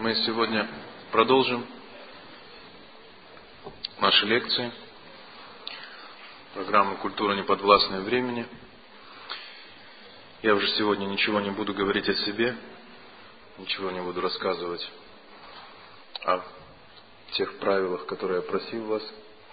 Мы сегодня продолжим наши лекции, программу «Культура неподвластная времени». Я уже сегодня ничего не буду говорить о себе, ничего не буду рассказывать о тех правилах, которые я просил вас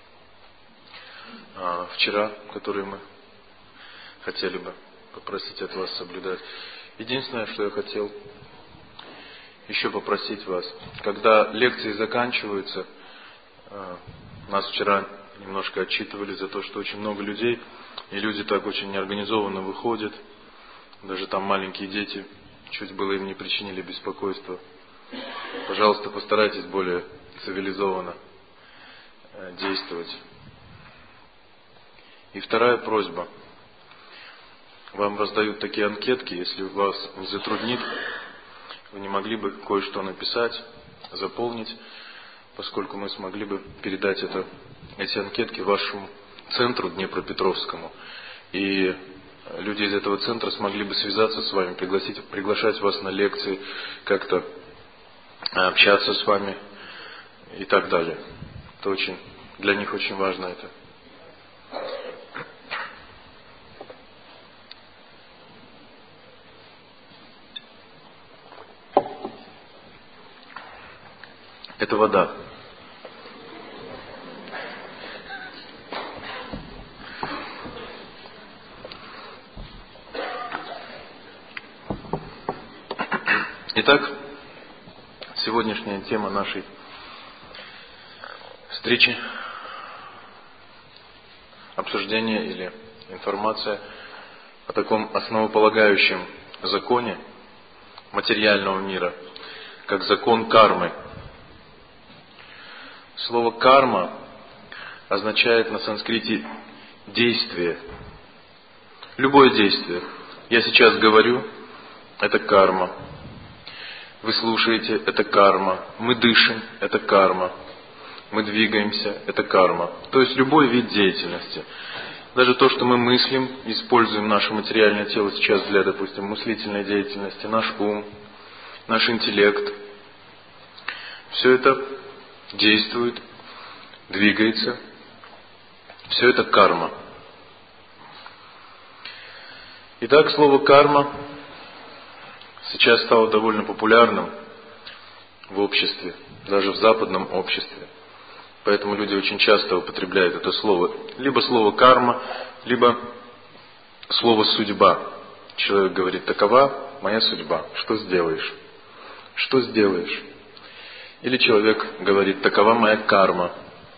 вчера, которые мы хотели бы попросить от вас соблюдать. Единственное, что я хотел еще попросить вас, когда лекции заканчиваются, нас вчера немножко отчитывали за то, что очень много людей, и люди так очень неорганизованно выходят, даже там маленькие дети, чуть было им не причинили беспокойства. Пожалуйста, постарайтесь более цивилизованно действовать. И вторая просьба. Вам раздают такие анкетки, если вас не затруднит, вы не могли бы кое-что написать, заполнить, поскольку мы смогли бы передать эти анкетки вашему центру Днепропетровскому. И люди из этого центра смогли бы связаться с вами, приглашать вас на лекции, как-то общаться с вами и так далее. Это для них очень важно это. Это вода. Итак, сегодняшняя тема нашей встречи, обсуждение или информация о таком основополагающем законе материального мира, как закон кармы. Слово «карма» означает на санскрите «действие». Любое действие. Я сейчас говорю – это карма. Вы слушаете – это карма. Мы дышим – это карма. Мы двигаемся – это карма. То есть любой вид деятельности. Даже то, что мы мыслим, используем наше материальное тело сейчас для, допустим, мыслительной деятельности, наш ум, наш интеллект. Все это действует, двигается. Все это карма. Итак, слово «карма» сейчас стало довольно популярным в обществе, даже в западном обществе. Поэтому люди очень часто употребляют это слово. Либо слово «карма», либо слово «судьба». Человек говорит: «Такова моя судьба. Что сделаешь?» Что сделаешь? Или человек говорит: «Такова моя карма».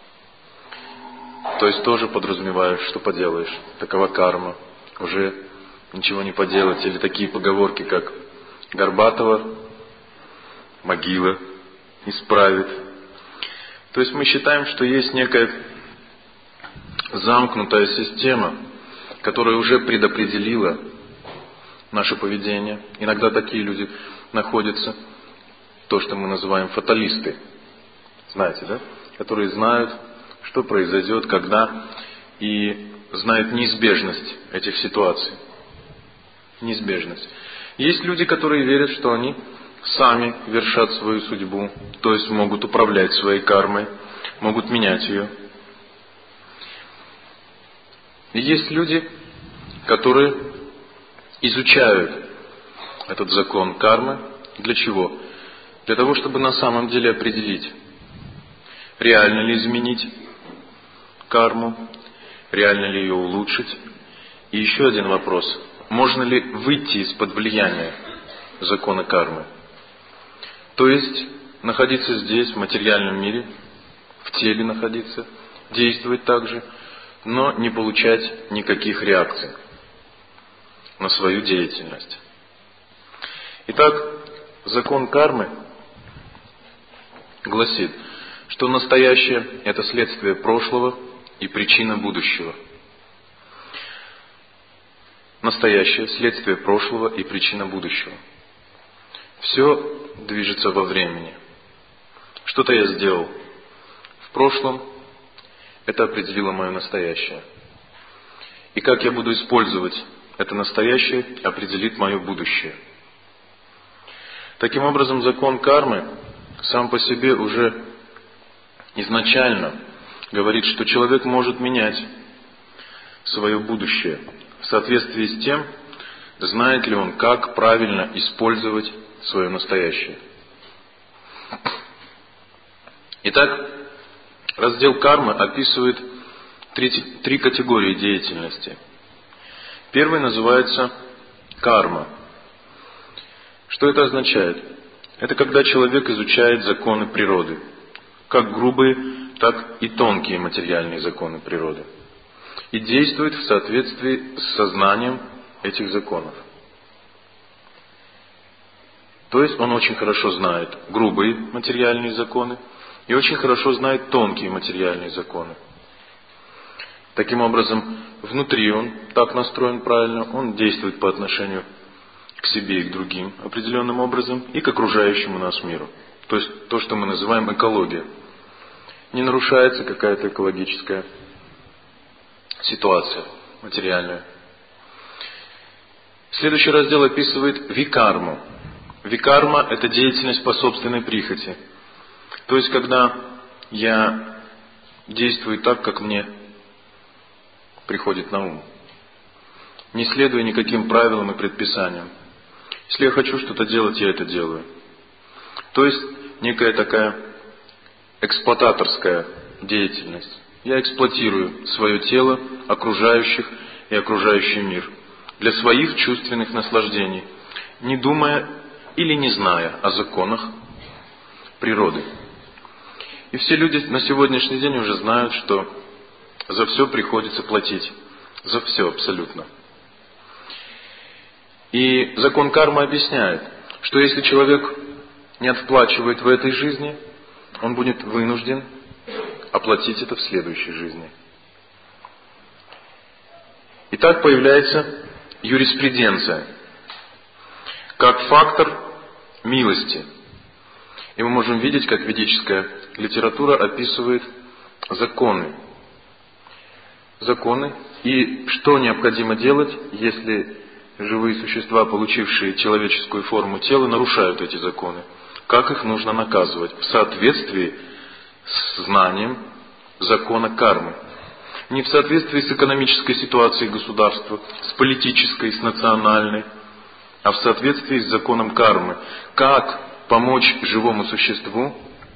То есть тоже подразумеваешь, что поделаешь. Такова карма. Уже ничего не поделать. Или такие поговорки, как «Горбатова могила исправит». То есть мы считаем, что есть некая замкнутая система, которая уже предопределила наше поведение. Иногда такие люди находятся, то, что мы называем фаталисты. Знаете, да? Которые знают, что произойдет, когда, и знают неизбежность этих ситуаций. Неизбежность. Есть люди, которые верят, что они сами вершат свою судьбу, то есть могут управлять своей кармой, могут менять ее. И есть люди, которые изучают этот закон кармы. Для чего? Для того, чтобы на самом деле определить, реально ли изменить карму, реально ли ее улучшить. И еще один вопрос. Можно ли выйти из-под влияния закона кармы? То есть находиться здесь, в материальном мире, в теле находиться, действовать также, но не получать никаких реакций на свою деятельность. Итак, закон кармы гласит, что настоящее – это следствие прошлого и причина будущего. Настоящее – следствие прошлого и причина будущего. Все движется во времени. Что-то я сделал в прошлом, это определило мое настоящее. И как я буду использовать это настоящее, определит мое будущее. Таким образом, закон кармы сам по себе уже изначально говорит, что человек может менять свое будущее в соответствии с тем, знает ли он, как правильно использовать свое настоящее. Итак, раздел кармы описывает три категории деятельности. Первый называется карма. Что это означает? Это когда человек изучает законы природы, как грубые, так и тонкие материальные законы природы, и действует в соответствии с сознанием этих законов. То есть он очень хорошо знает грубые материальные законы и очень хорошо знает тонкие материальные законы. Таким образом, внутри он так настроен правильно, он действует по отношению к себе и к другим определенным образом и к окружающему нас миру. То есть то, что мы называем экология. Не нарушается какая-то экологическая ситуация материальная. Следующий раздел описывает викарму. Викарма – это деятельность по собственной прихоти. То есть, когда я действую так, как мне приходит на ум, не следуя никаким правилам и предписаниям. Если я хочу что-то делать, я это делаю. То есть, некая такая эксплуататорская деятельность. Я эксплуатирую свое тело, окружающих и окружающий мир для своих чувственных наслаждений, не думая или не зная о законах природы. И все люди на сегодняшний день уже знают, что за все приходится платить. За все абсолютно. И закон кармы объясняет, что если человек не отплачивает в этой жизни, он будет вынужден оплатить это в следующей жизни. И так появляется юриспруденция, как фактор милости. И мы можем видеть, как ведическая литература описывает законы. Законы и что необходимо делать, если живые существа, получившие человеческую форму тела, нарушают эти законы. Как их нужно наказывать в соответствии с знанием закона кармы. Не в соответствии с экономической ситуацией государства, с политической, с национальной, а в соответствии с законом кармы. Как помочь живому существу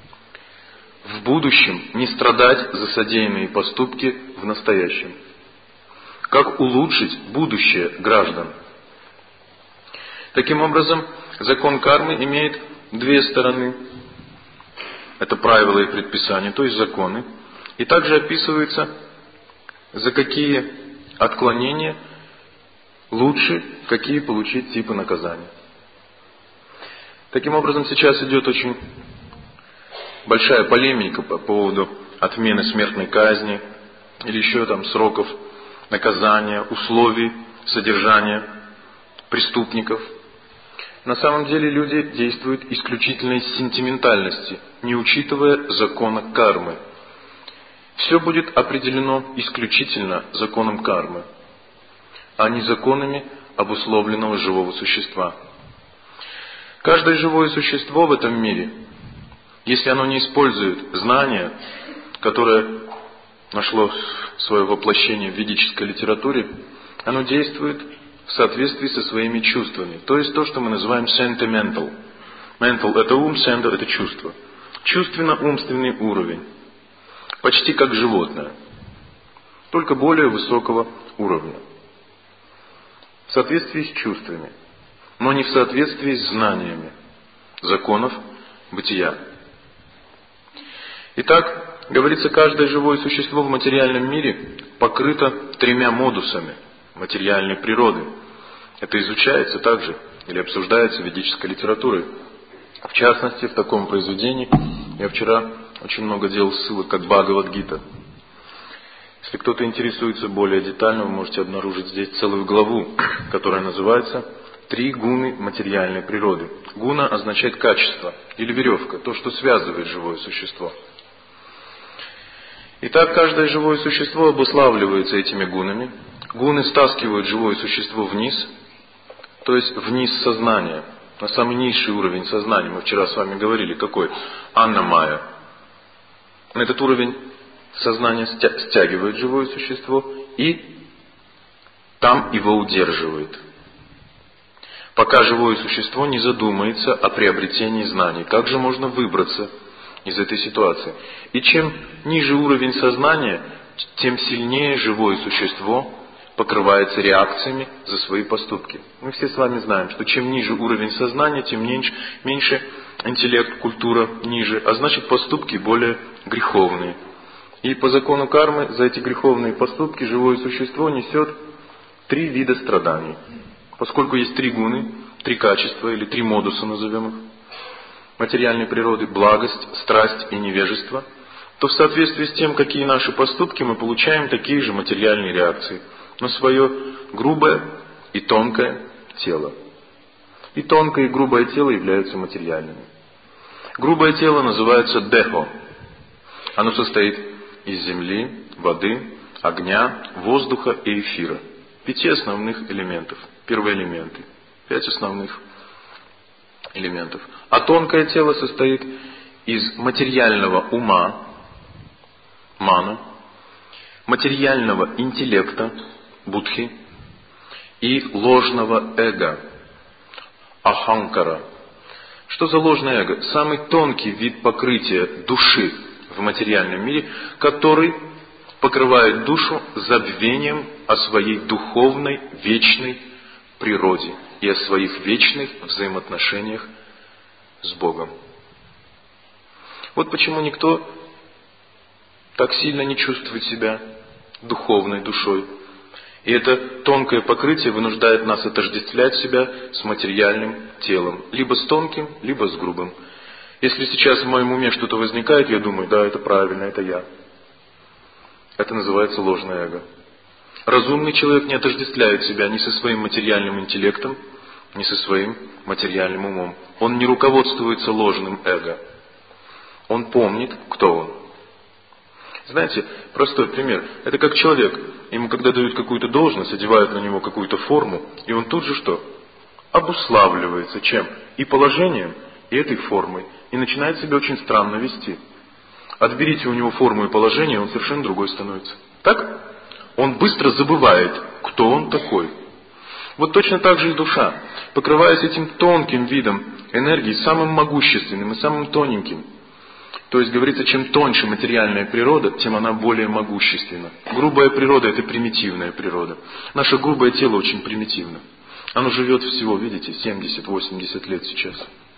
в будущем не страдать за содеянные поступки в настоящем. Как улучшить будущее граждан. Таким образом, закон кармы имеет две стороны. Это правила и предписания, то есть законы. И также описывается, за какие отклонения лучше, какие получить типы наказания. Таким образом, сейчас идет очень большая полемика по поводу отмены смертной казни или еще там сроков наказания, условий содержания преступников. На самом деле люди действуют исключительно из сентиментальности, не учитывая закона кармы. Все будет определено исключительно законом кармы, а не законами обусловленного живого существа. Каждое живое существо в этом мире, если оно не использует знания, которое нашло свое воплощение в ведической литературе, оно действует в соответствии со своими чувствами. То есть то, что мы называем sentimental. Mental – это ум, sendo – это чувство. Чувственно-умственный уровень. Почти как животное. Только более высокого уровня. В соответствии с чувствами. Но не в соответствии с знаниями законов бытия. Итак, говорится, каждое живое существо в материальном мире покрыто тремя модусами материальной природы. Это изучается также или обсуждается ведической литературой. В частности, в таком произведении я вчера очень много делал ссылок, как Бхагавад-гита. Если кто-то интересуется более детально, вы можете обнаружить здесь целую главу, которая называется «Три гуны материальной природы». Гуна означает качество или веревка, то, что связывает живое существо. Итак, каждое живое существо обуславливается этими гунами. Гуны стаскивают живое существо вниз, то есть вниз сознания, на самый низший уровень сознания. Мы вчера с вами говорили, какой? Анна-майя. Этот уровень сознания стягивает живое существо и там его удерживает. Пока живое существо не задумается о приобретении знаний. Как же можно выбраться из этой ситуации? И чем ниже уровень сознания, тем сильнее живое существо покрывается реакциями за свои поступки. Мы все с вами знаем, что чем ниже уровень сознания, тем меньше интеллект, культура ниже, а значит поступки более греховные. И по закону кармы за эти греховные поступки живое существо несет 3 вида страданий. Поскольку есть 3 гуны, 3 качества или 3 модуса, назовем их, материальной природы, благость, страсть и невежество, то в соответствии с тем, какие наши поступки, мы получаем такие же материальные реакции на свое грубое и тонкое тело. И тонкое и грубое тело являются материальными. Грубое тело называется дехо. Оно состоит из земли, воды, огня, воздуха и эфира. 5 основных элементов. Первоэлементы. 5 основных элементов. А тонкое тело состоит из материального ума, мана, материального интеллекта, будхи, и ложного эго, аханкара. Что за ложное эго? Самый тонкий вид покрытия души в материальном мире, который покрывает душу забвением о своей духовной, вечной природе и о своих вечных взаимоотношениях с Богом. Вот почему никто так сильно не чувствует себя духовной душой. И это тонкое покрытие вынуждает нас отождествлять себя с материальным телом. Либо с тонким, либо с грубым. Если сейчас в моем уме что-то возникает, я думаю, да, это правильно, это я. Это называется ложное эго. Разумный человек не отождествляет себя ни со своим материальным интеллектом, ни со своим материальным умом. Он не руководствуется ложным эго. Он помнит, кто он. Знаете, простой пример. Это как человек, ему когда дают какую-то должность, одевают на него какую-то форму, и он тут же что? Обуславливается чем? И положением, и этой формой. И начинает себя очень странно вести. Отберите у него форму и положение, он совершенно другой становится. Так? Он быстро забывает, кто он такой. Вот точно так же и душа, покрываясь этим тонким видом энергии, самым могущественным и самым тоненьким. То есть, говорится, чем тоньше материальная природа, тем она более могущественна. Грубая природа – это примитивная природа. Наше грубое тело очень примитивно. Оно живет всего, видите, 70-80 лет сейчас.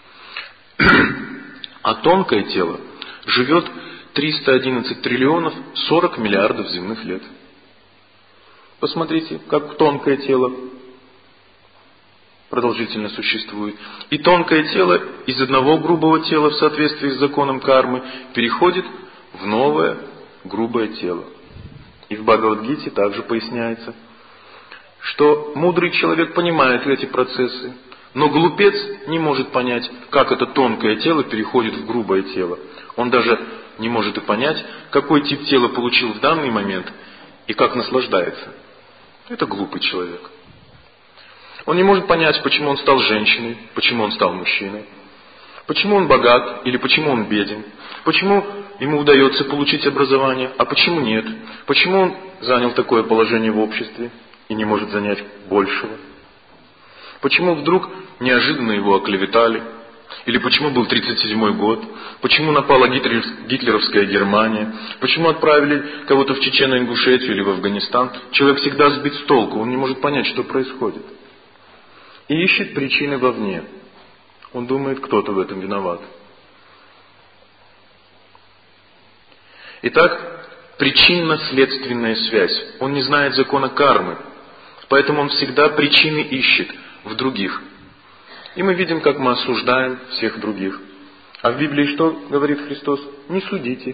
А тонкое тело живет 311 триллионов 40 миллиардов земных лет. Посмотрите, как тонкое тело продолжительно существует. И тонкое тело из одного грубого тела в соответствии с законом кармы переходит в новое грубое тело. И в Бхагавад-гите также поясняется, что мудрый человек понимает эти процессы, но глупец не может понять, как это тонкое тело переходит в грубое тело. Он даже не может и понять, какой тип тела получил в данный момент и как наслаждается. Это глупый человек. Он не может понять, почему он стал женщиной, почему он стал мужчиной, почему он богат или почему он беден, почему ему удается получить образование, а почему нет, почему он занял такое положение в обществе и не может занять большего, почему вдруг неожиданно его оклеветали, или почему был 1937 год, почему напала гитлеровская Германия, почему отправили кого-то в Чечено-Ингушетию или в Афганистан. Человек всегда сбит с толку, он не может понять, что происходит. И ищет причины вовне. Он думает, кто-то в этом виноват. Итак, причинно-следственная связь. Он не знает закона кармы, поэтому он всегда причины ищет в других. И мы видим, как мы осуждаем всех других. А в Библии что говорит Христос? Не судите.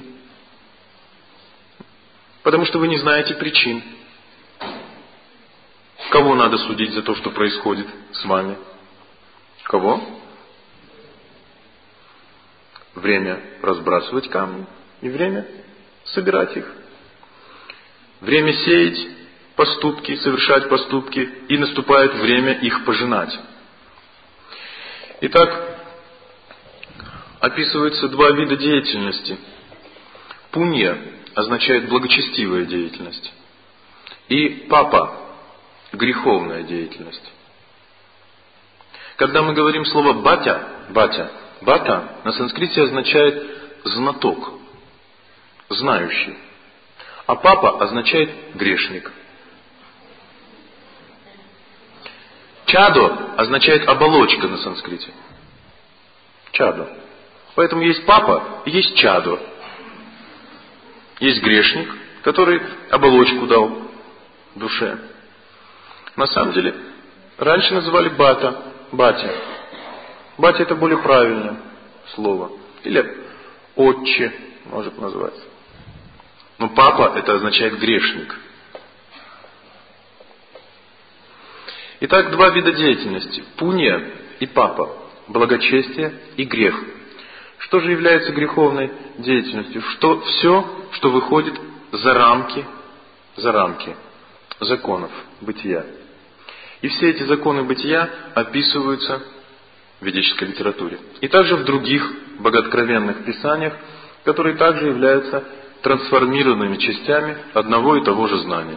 Потому что вы не знаете причин. Кого надо судить за то, что происходит с вами? Кого? Время разбрасывать камни и время собирать их. Время сеять поступки, совершать поступки, и наступает время их пожинать. Итак, описываются два вида деятельности. Пунья означает благочестивая деятельность. И папа – греховная деятельность. Когда мы говорим слово бата на санскрите означает знаток, знающий. А папа означает грешник. Чадо означает оболочка на санскрите. Чадо. Поэтому есть папа и есть чадо. Есть грешник, который оболочку дал душе. На самом деле, раньше называли батя. Батя это более правильное слово. Или отче, может назвать. Но папа это означает грешник. Итак, два вида деятельности. Пунья и папа. Благочестие и грех. Что же является греховной деятельностью? Все, что выходит за рамки законов бытия. И все эти законы бытия описываются в ведической литературе. И также в других богооткровенных писаниях, которые также являются трансформированными частями одного и того же знания.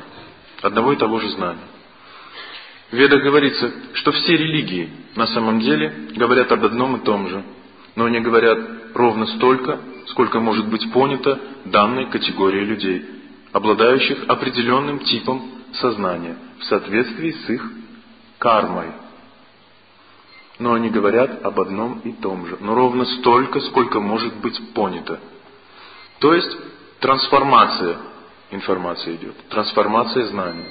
В Ведах говорится, что все религии на самом деле говорят об одном и том же, но они говорят ровно столько, сколько может быть понято данной категорией людей, обладающих определенным типом сознания в соответствии с их кармой. Но они говорят об одном и том же, но ровно столько, сколько может быть понято. То есть трансформация информации идет, трансформация знания.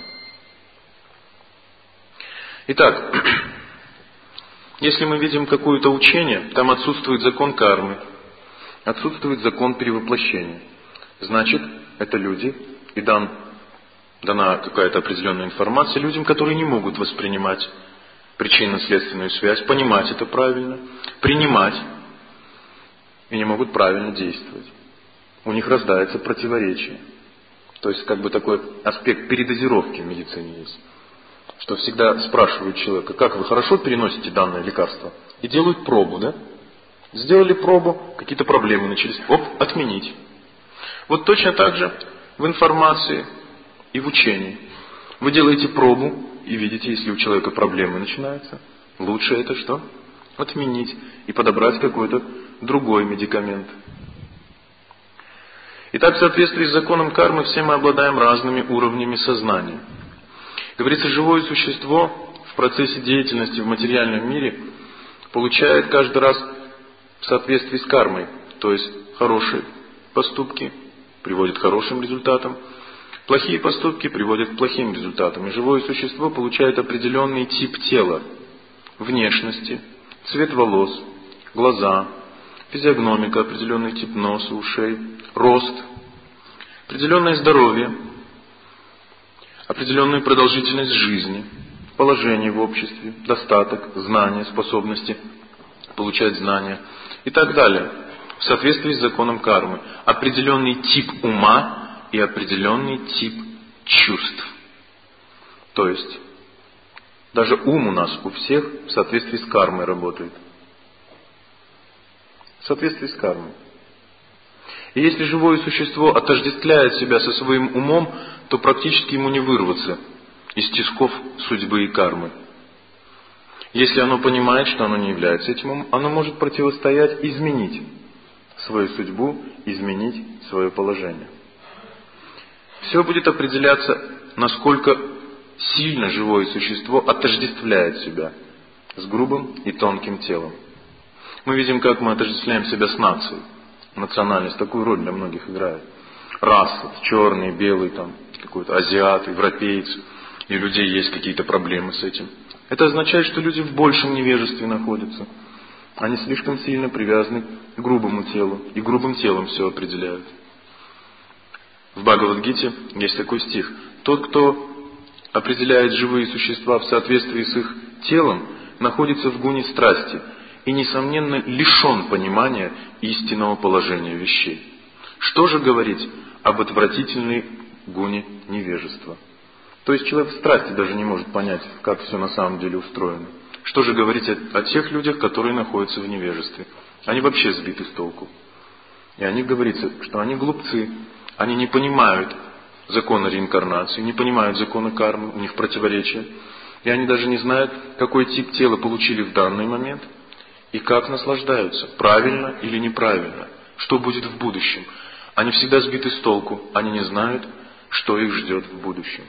Итак, если мы видим какое-то учение, там отсутствует закон кармы, отсутствует закон перевоплощения. Значит, это люди, и дана какая-то определенная информация людям, которые не могут воспринимать причинно-следственную связь, понимать это правильно, принимать, и не могут правильно действовать. У них рождается противоречие. То есть, такой аспект передозировки в медицине есть. Что всегда спрашивают человека, как вы хорошо переносите данное лекарство? И делают пробу, да? Сделали пробу, какие-то проблемы начались. Отменить. Вот точно так же в информации и в учении. Вы делаете пробу и видите, если у человека проблемы начинаются, лучше это что? Отменить и подобрать какой-то другой медикамент. Итак, в соответствии с законом кармы все мы обладаем разными уровнями сознания. Говорится, живое существо в процессе деятельности в материальном мире получает каждый раз в соответствии с кармой. То есть хорошие поступки приводят к хорошим результатам, плохие поступки приводят к плохим результатам. И живое существо получает определенный тип тела, внешности, цвет волос, глаза, физиогномика, определенный тип носа, ушей, рост, определенное здоровье, определенную продолжительность жизни, положение в обществе, достаток, знания, способности получать знания и так далее. В соответствии с законом кармы. Определенный тип ума и определенный тип чувств. То есть, даже ум у нас у всех в соответствии с кармой работает. В соответствии с кармой. И если живое существо отождествляет себя со своим умом, то практически ему не вырваться из тисков судьбы и кармы. Если оно понимает, что оно не является этим умом, оно может противостоять, изменить свою судьбу, изменить свое положение. Все будет определяться, насколько сильно живое существо отождествляет себя с грубым и тонким телом. Мы видим, как мы отождествляем себя с нацией. Национальность такую роль для многих играет. Раса, черный, белый, какой-то азиат, европеец. И у людей есть какие-то проблемы с этим. Это означает, что люди в большем невежестве находятся. Они слишком сильно привязаны к грубому телу. И грубым телом все определяют. В Бхагавад-гите есть такой стих. Тот, кто определяет живые существа в соответствии с их телом, находится в гуне страсти и, несомненно, лишен понимания истинного положения вещей. Что же говорить об отвратительной гуне невежества? То есть человек в страсти даже не может понять, как все на самом деле устроено. Что же говорить о тех людях, которые находятся в невежестве? Они вообще сбиты с толку. И о них говорится, что они глупцы, они не понимают закона реинкарнации, не понимают закона кармы, у них противоречия. И они даже не знают, какой тип тела получили в данный момент и как наслаждаются, правильно или неправильно, что будет в будущем. Они всегда сбиты с толку, они не знают, что их ждет в будущем.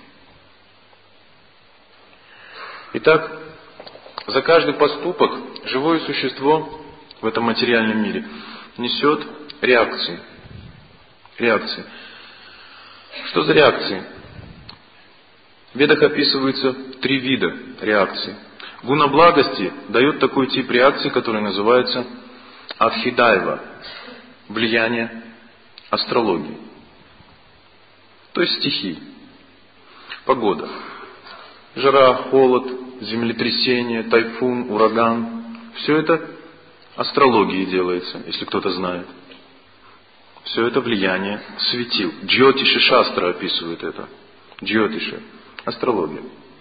Итак, за каждый поступок живое существо в этом материальном мире несет реакции. Реакции. Что за реакции? В Ведах описывается 3 вида реакций. Гуна благости дает такой тип реакции, который называется адхидайва, влияние астрологии. То есть стихий. Погода. Жара, холод, землетрясение, тайфун, ураган. Все это астрологией делается, если кто-то знает. Все это влияние светил. Джьотиши Шастра описывает это. Джьотиши. Астрология.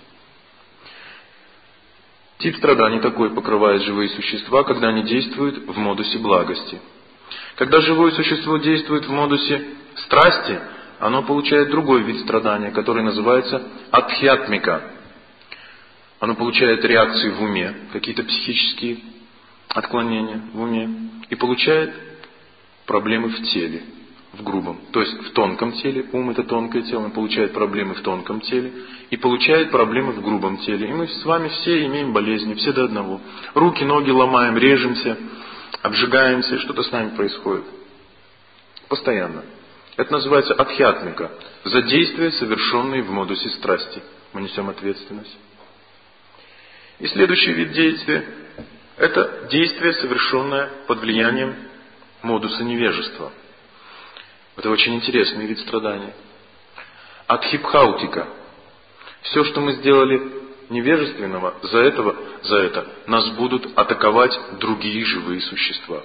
Тип страданий такой покрывает живые существа, когда они действуют в модусе благости. Когда живое существо действует в модусе страсти, оно получает другой вид страдания, который называется адхьятмика. Оно получает реакции в уме, какие-то психические отклонения в уме, и получает проблемы в теле, в грубом. То есть в тонком теле, ум это тонкое тело, он получает проблемы в тонком теле и получает проблемы в грубом теле. И мы с вами все имеем болезни, все до одного. Руки, ноги ломаем, режемся, обжигаемся, что-то с нами происходит. Постоянно. Это называется адхьятмика. За действия, совершенные в модусе страсти. Мы несем ответственность. И следующий вид действия – это действие, совершенное под влиянием модуса невежества. Это очень интересный вид страдания. Адхипхаутика. Все, что мы сделали невежественного, за это нас будут атаковать другие живые существа.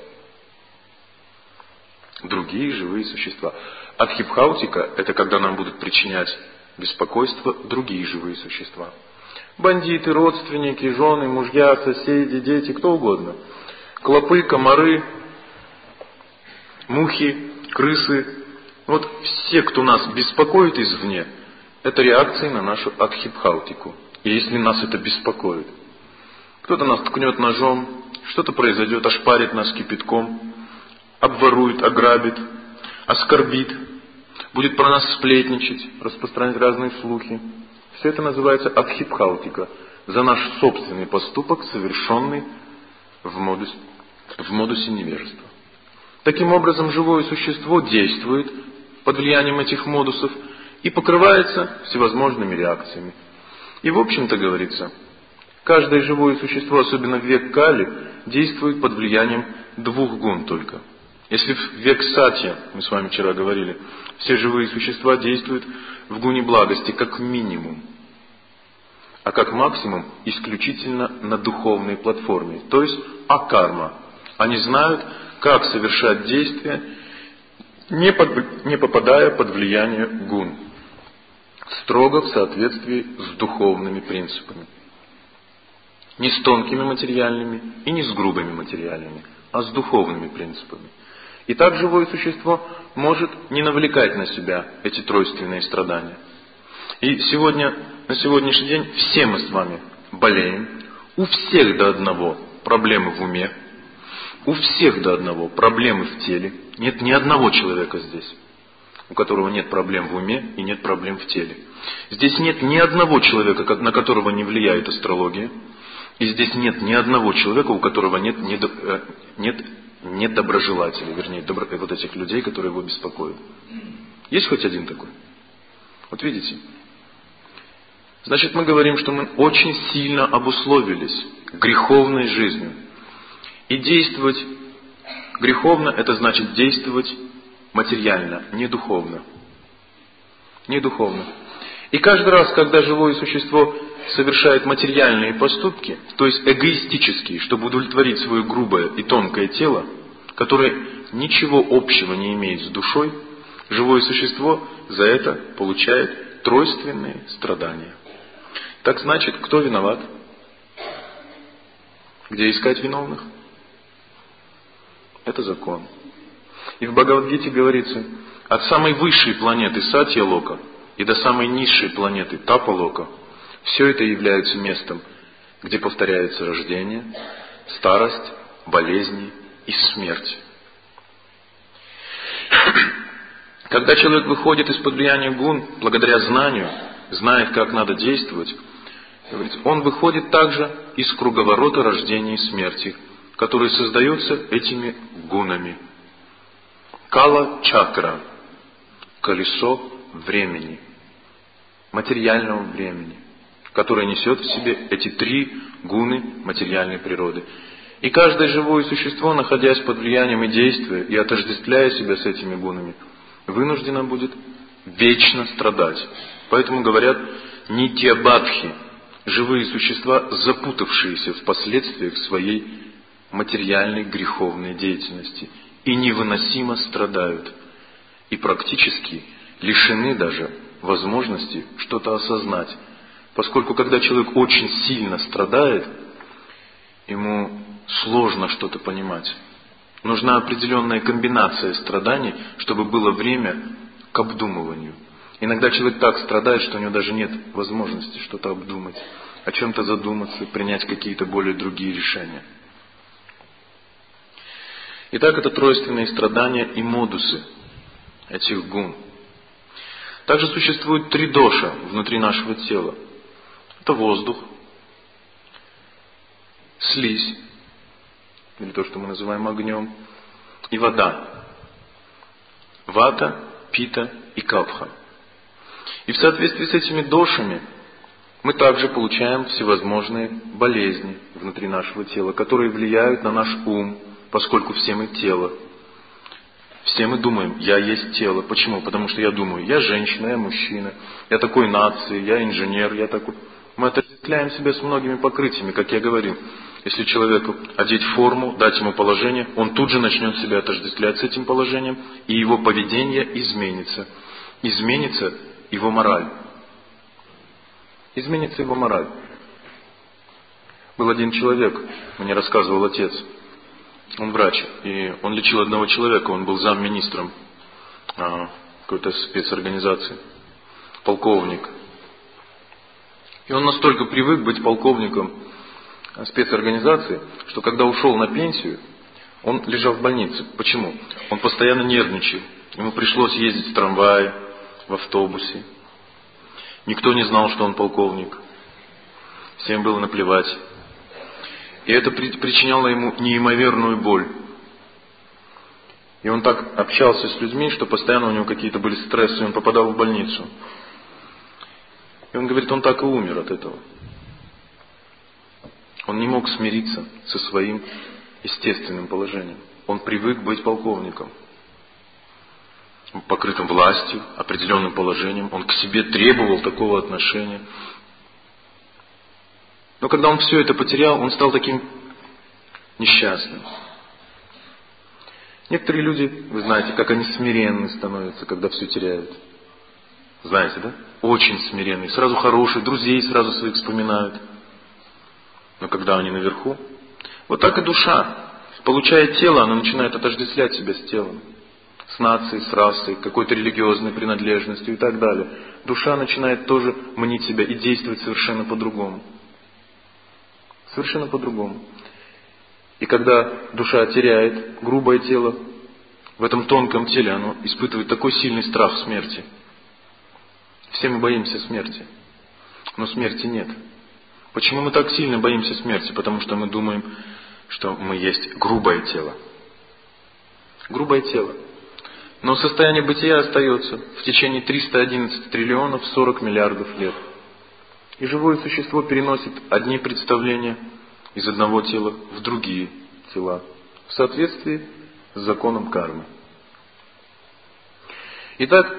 Другие живые существа. Адхипхаутика – это когда нам будут причинять беспокойство другие живые существа. Бандиты, родственники, жены, мужья, соседи, дети, кто угодно. Клопы, комары, мухи, крысы. Вот все, кто нас беспокоит извне, это реакции на нашу адхипхаутику. И если нас это беспокоит, кто-то нас ткнет ножом, что-то произойдет, ошпарит нас кипятком, обворует, ограбит, оскорбит, будет про нас сплетничать, распространять разные слухи. Все это называется адхипхаутика, за наш собственный поступок, совершенный в модусе невежества. Таким образом, живое существо действует под влиянием этих модусов и покрывается всевозможными реакциями. И в общем-то говорится, каждое живое существо, особенно в век Кали, действует под влиянием 2 гун только. Если в век Сатья, мы с вами вчера говорили, все живые существа действуют в гуне благости как минимум, а как максимум исключительно на духовной платформе, то есть акарма. Они знают, как совершать действия, не попадая под влияние гун, строго в соответствии с духовными принципами. Не с тонкими материальными и не с грубыми материальными, а с духовными принципами. И так живое существо может не навлекать на себя эти тройственные страдания. И на сегодняшний день все мы с вами болеем. У всех до одного проблемы в уме. У всех до одного проблемы в теле. Нет ни одного человека здесь, у которого нет проблем в уме и нет проблем в теле. Здесь нет ни одного человека, на которого не влияет астрология. И здесь нет ни одного человека, у которого нет недоброжелателей, вернее, вот этих людей, которые его беспокоят. Есть хоть один такой? Вот видите? Значит, мы говорим, что мы очень сильно обусловились греховной жизнью. И действовать греховно, это значит действовать материально, не духовно. Не духовно. И каждый раз, когда живое существо совершает материальные поступки, то есть эгоистические, чтобы удовлетворить свое грубое и тонкое тело, которое ничего общего не имеет с душой, живое существо за это получает тройственные страдания. Так значит, кто виноват? Где искать виновных? Это закон. И в Бхагавад-гите говорится, от самой высшей планеты Сатья-лока и до самой низшей планеты Тапа-лока все это является местом, где повторяется рождение, старость, болезни и смерть. Когда человек выходит из-под влияния гун, благодаря знанию, знает, как надо действовать, он выходит также из круговорота рождения и смерти, который создается этими гунами. Кала-чакра – колесо времени, материального времени, которое несет в себе эти три гуны материальной природы. И каждое живое существо, находясь под влиянием и действия, и отождествляя себя с этими гунами, вынуждено будет вечно страдать. Поэтому говорят нитья-бадхи, живые существа, запутавшиеся в последствиях своей материальной греховной деятельности, и невыносимо страдают, и практически лишены даже возможности что-то осознать, поскольку когда человек очень сильно страдает, ему сложно что-то понимать. Нужна определенная комбинация страданий, чтобы было время к обдумыванию. Иногда человек так страдает, что у него даже нет возможности что-то обдумать, о чем-то задуматься, принять какие-то более другие решения. Итак, это тройственные страдания и модусы этих гун. Также существует три доша внутри нашего тела. Это воздух, слизь, или то, что мы называем огнем, и вода. Вата, пита и капха. И в соответствии с этими дошами мы также получаем всевозможные болезни внутри нашего тела, которые влияют на наш ум, поскольку все мы тело. Все мы думаем, я есть тело. Почему? Потому что я думаю, я женщина, я мужчина, я такой нации, я инженер, я такой... Мы отождествляем себя с многими покрытиями, как я говорил. Если человеку одеть форму, дать ему положение, он тут же начнет себя отождествлять с этим положением, и его поведение изменится. Изменится его мораль. Изменится его мораль. Был один человек, мне рассказывал отец, он врач, и он лечил одного человека, он был замминистром какой-то спецорганизации, полковник. И он настолько привык быть полковником спецорганизации, что когда ушел на пенсию, он лежал в больнице. Почему? Он постоянно нервничал. Ему пришлось ездить в трамвае, в автобусе. Никто не знал, что он полковник. Всем было наплевать. И это причиняло ему неимоверную боль. И он так общался с людьми, что постоянно у него какие-то были стрессы, и он попадал в больницу. И он говорит, он так и умер от этого. Он не мог смириться со своим естественным положением. Он привык быть полковником, покрытым властью, определенным положением. Он к себе требовал такого отношения. Но когда он все это потерял, он стал таким несчастным. Некоторые люди, вы знаете, как они смиренны становятся, когда все теряют. Знаете, да? Очень смиренные. Сразу хорошие, друзей сразу своих вспоминают. Но когда они наверху, вот так и душа, получая тело, она начинает отождествлять себя с телом. С нацией, с расой, какой-то религиозной принадлежностью и так далее. Душа начинает тоже мнить себя и действовать совершенно по-другому. Совершенно по-другому. И когда душа теряет грубое тело, в этом тонком теле оно испытывает такой сильный страх смерти. Все мы боимся смерти, но смерти нет. Почему мы так сильно боимся смерти? Потому что мы думаем, что мы есть грубое тело. Грубое тело. Но состояние бытия остается в течение 311 триллионов 40 миллиардов лет. И живое существо переносит одни представления из одного тела в другие тела, в соответствии с законом кармы. Итак,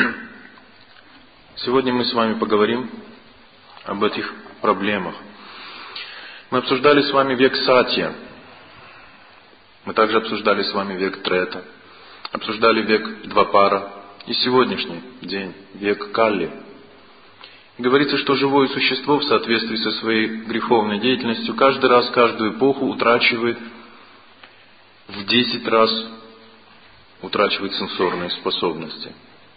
сегодня мы с вами поговорим об этих проблемах. Мы обсуждали с вами век Сатья. Мы также обсуждали с вами век Трета. Обсуждали век Двапара. И сегодняшний день, век Калли. Говорится, что живое существо в соответствии со своей греховной деятельностью каждый раз, каждую эпоху утрачивает в 10 раз сенсорные способности.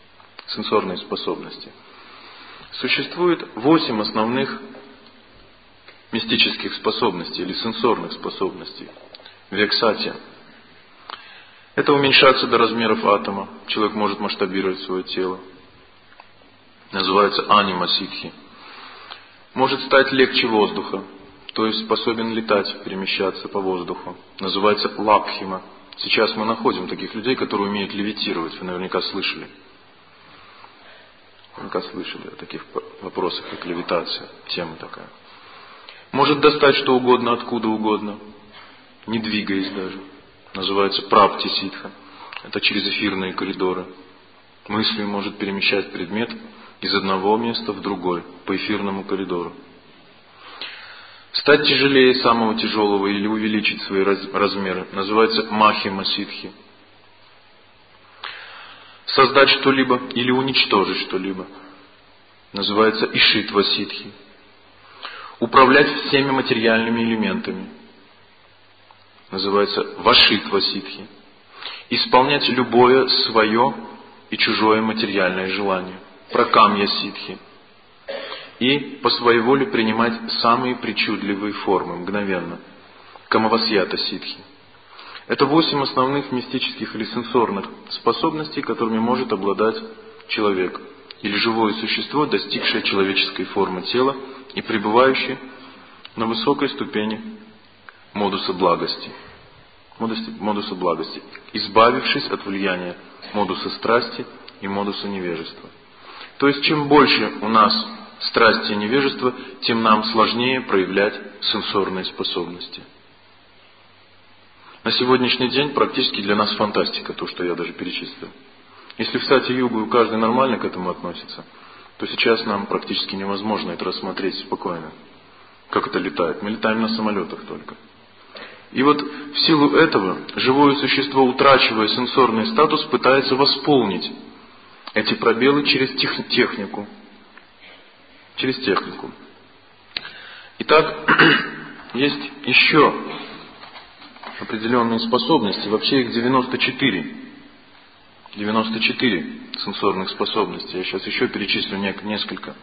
Существует 8 основных мистических способностей или сенсорных способностей. Вексатия. Это уменьшаться до размеров атома. Человек может масштабировать свое тело. Называется анима ситхи. Может стать легче воздуха, то есть способен летать, перемещаться по воздуху. Называется лабхима. Сейчас мы находим таких людей, которые умеют левитировать. Вы наверняка слышали. О таких вопросах, как левитация. Тема такая. Может достать что угодно, откуда угодно, не двигаясь даже. Называется прапти ситха. Это через эфирные коридоры. Мыслью может перемещать предмет из одного места в другой, по эфирному коридору. Стать тяжелее самого тяжелого или увеличить свои размеры. Называется махима ситхи. Создать что-либо или уничтожить что-либо. Называется ишитва ситхи. Управлять всеми материальными элементами. Называется вашитва ситхи. Исполнять любое свое и чужое материальное желание. Пракамья ситхи. И по своей воле принимать самые причудливые формы мгновенно. Камавасьята ситхи. Это 8 основных мистических или сенсорных способностей, которыми может обладать человек или живое существо, достигшее человеческой формы тела и пребывающее на высокой ступени модуса благости, избавившись от влияния модуса страсти и модуса невежества. То есть, чем больше у нас страсти и невежества, тем нам сложнее проявлять сенсорные способности. На сегодняшний день практически для нас фантастика, то, что я даже перечислил. Если в Сати-югу каждый нормально к этому относится, то сейчас нам практически невозможно это рассмотреть спокойно. Как это летает? Мы летаем на самолетах только. И вот в силу этого живое существо, утрачивая сенсорный статус, пытается восполнить эти пробелы через технику. Итак, есть еще определенные способности. Вообще их 94. 94 сенсорных способностей. Я сейчас еще перечислю несколько.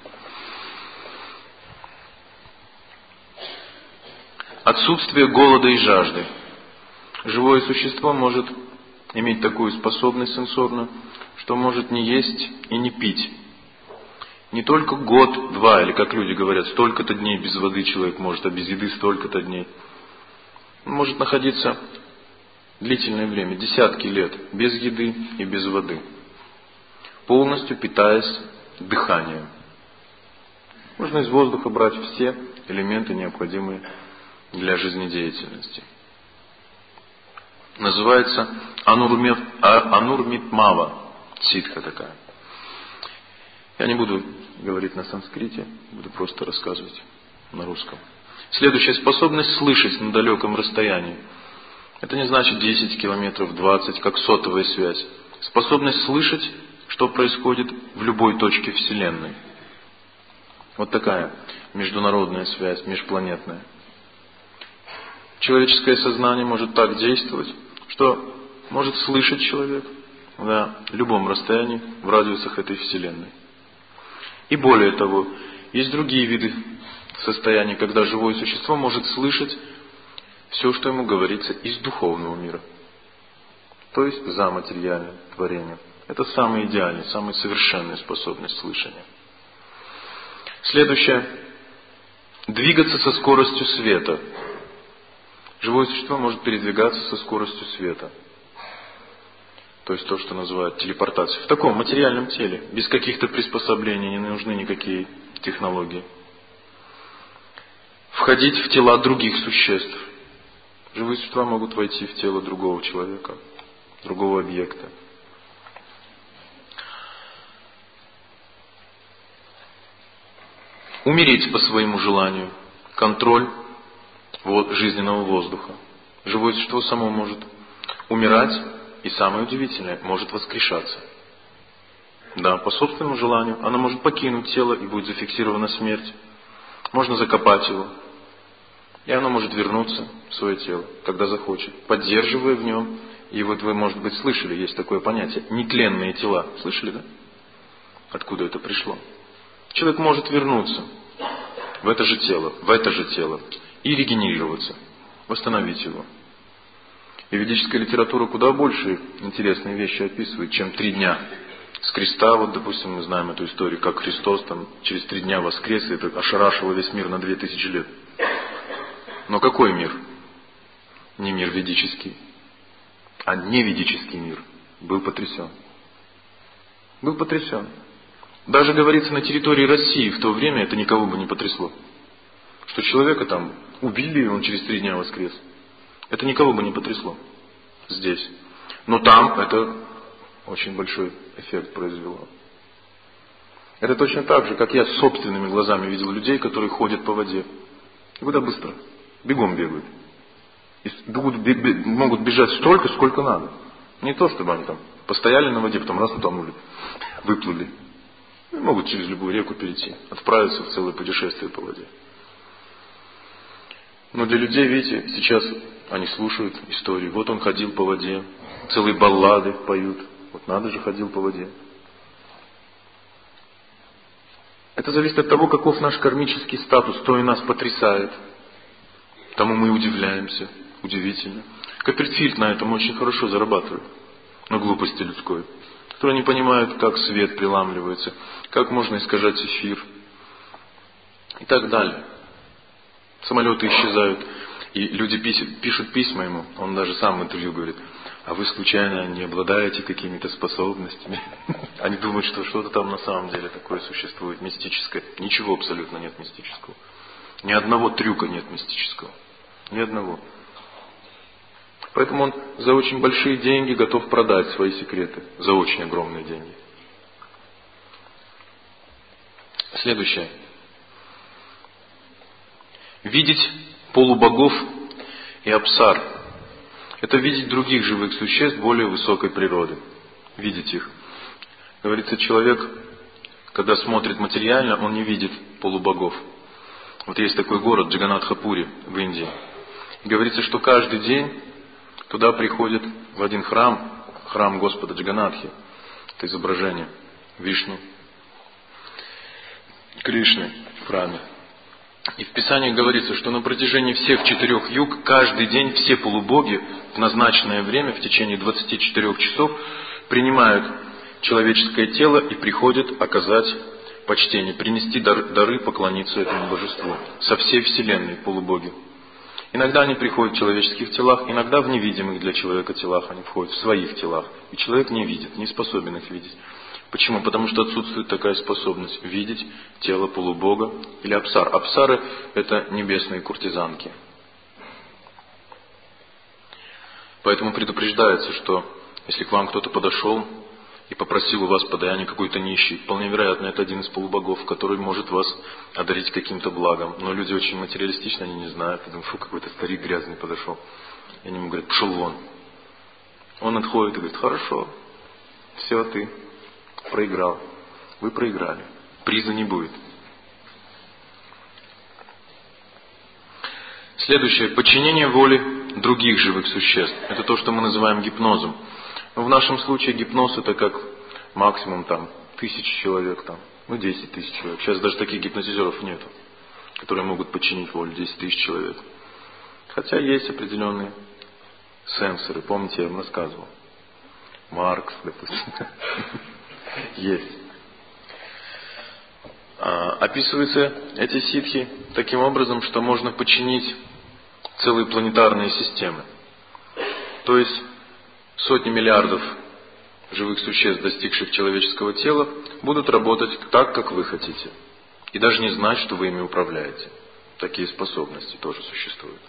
Отсутствие голода и жажды. Живое существо может иметь такую способность сенсорную, что может не есть и не пить. Не только год, два, или как люди говорят, столько-то дней без воды человек может, а без еды столько-то дней. Он может находиться длительное время, десятки лет, без еды и без воды, полностью питаясь дыханием. Можно из воздуха брать все элементы, необходимые для жизнедеятельности. Называется анурмитмава, ситха такая. Я не буду говорить на санскрите, буду просто рассказывать на русском. Следующая способность слышать на далеком расстоянии. Это не значит 10 километров, 20, как сотовая связь. Способность слышать, что происходит в любой точке Вселенной. Вот такая международная связь, межпланетная. Человеческое сознание может так действовать, что может слышать человек на любом расстоянии в радиусах этой Вселенной. И более того, есть другие виды состояний, когда живое существо может слышать все, что ему говорится из духовного мира. То есть за материальным творением. Это самая идеальная, самая совершенная способность слышания. Следующее. Двигаться со скоростью света. Живое существо может передвигаться со скоростью света. То есть то, что называют телепортацией. В таком материальном теле. Без каких-то приспособлений, не нужны никакие технологии. Входить в тела других существ. Живые существа могут войти в тело другого человека, другого объекта. Умереть по своему желанию. Контроль жизненного воздуха. Живое существо само может умирать, и самое удивительное, может воскрешаться. Да, по собственному желанию. Она может покинуть тело, и будет зафиксирована смерть. Можно закопать его. И оно может вернуться в свое тело, когда захочет, поддерживая в нем. И вот вы, может быть, слышали, есть такое понятие, нетленные тела. Слышали, да? Откуда это пришло? Человек может вернуться в это же тело, и регенерироваться, восстановить его. И ведическая литература куда больше интересные вещи описывает, чем 3 дня с креста. Вот, допустим, мы знаем эту историю, как Христос там через 3 дня воскрес, и это ошарашило весь мир на 2000 лет. Но какой мир? Не мир ведический, а неведический мир был потрясен. Был потрясен. Даже, говорится, на территории России в то время это никого бы не потрясло. Что человека там убили, и он через 3 дня воскрес. Это никого бы не потрясло здесь. Но там это очень большой эффект произвело. Это точно так же, как я собственными глазами видел людей, которые ходят по воде. И куда быстро? Бегом бегают. И могут бежать столько, сколько надо. Не то, чтобы они там постояли на воде, потом раз утонули, выплыли. И могут через любую реку перейти, отправиться в целое путешествие по воде. Но для людей, видите, сейчас они слушают истории. Вот он ходил по воде, целые баллады поют. Вот надо же, ходил по воде. Это зависит от того, каков наш кармический статус, то и нас потрясает. Тому мы удивляемся. Удивительно. Копперфильд на этом очень хорошо зарабатывает. На глупости людской. Которые не понимают, как свет приламливается, как можно искажать эфир. И так далее. Самолеты исчезают. И люди пишут письма ему. Он даже сам в интервью говорит: а вы случайно не обладаете какими-то способностями? Они думают, что что-то там на самом деле такое существует, мистическое. Ничего абсолютно нет мистического. Ни одного трюка нет мистического. Ни одного. Поэтому он за очень большие деньги готов продать свои секреты. За очень огромные деньги. Следующее. Видеть полубогов и апсар. Это видеть других живых существ более высокой природы. Видеть их. Говорится, человек, когда смотрит материально, он не видит полубогов. Вот есть такой город Джаганатха-Пури в Индии. И говорится, что каждый день туда приходит в один храм Господа Джаганатхи. Это изображение Вишну, Кришны в храме. И в Писании говорится, что на протяжении всех 4 юг, каждый день все полубоги в назначенное время, в течение 24 часов, принимают человеческое тело и приходят оказать почтение, принести дары, поклониться этому божеству. Со всей вселенной полубоги. Иногда они приходят в человеческих телах, иногда в невидимых для человека телах они входят, в своих телах. И человек не видит, не способен их видеть. Почему? Потому что отсутствует такая способность видеть тело полубога или апсар. Апсары – это небесные куртизанки. Поэтому предупреждается, что если к вам кто-то подошел и попросил у вас подаяние, какой-то нищий, вполне вероятно, это один из полубогов, который может вас одарить каким-то благом. Но люди очень материалистичны, они не знают. Думают, фу, какой-то старик грязный подошел. И они ему говорят: пошел вон. Он отходит и говорит: хорошо, все, ты проиграл. Вы проиграли. Приза не будет. Следующее. Подчинение воле других живых существ. Это то, что мы называем гипнозом. Но в нашем случае гипноз это как максимум 1000 человек, 10 тысяч человек. Сейчас даже таких гипнотизеров нету, которые могут подчинить волю 10 тысяч человек. Хотя есть определенные сенсоры. Помните, я вам рассказывал. Маркс, допустим. Есть. Описываются эти ситхи таким образом, что можно подчинить целые планетарные системы. То есть сотни миллиардов живых существ, достигших человеческого тела, будут работать так, как вы хотите. И даже не знать, что вы ими управляете. Такие способности тоже существуют.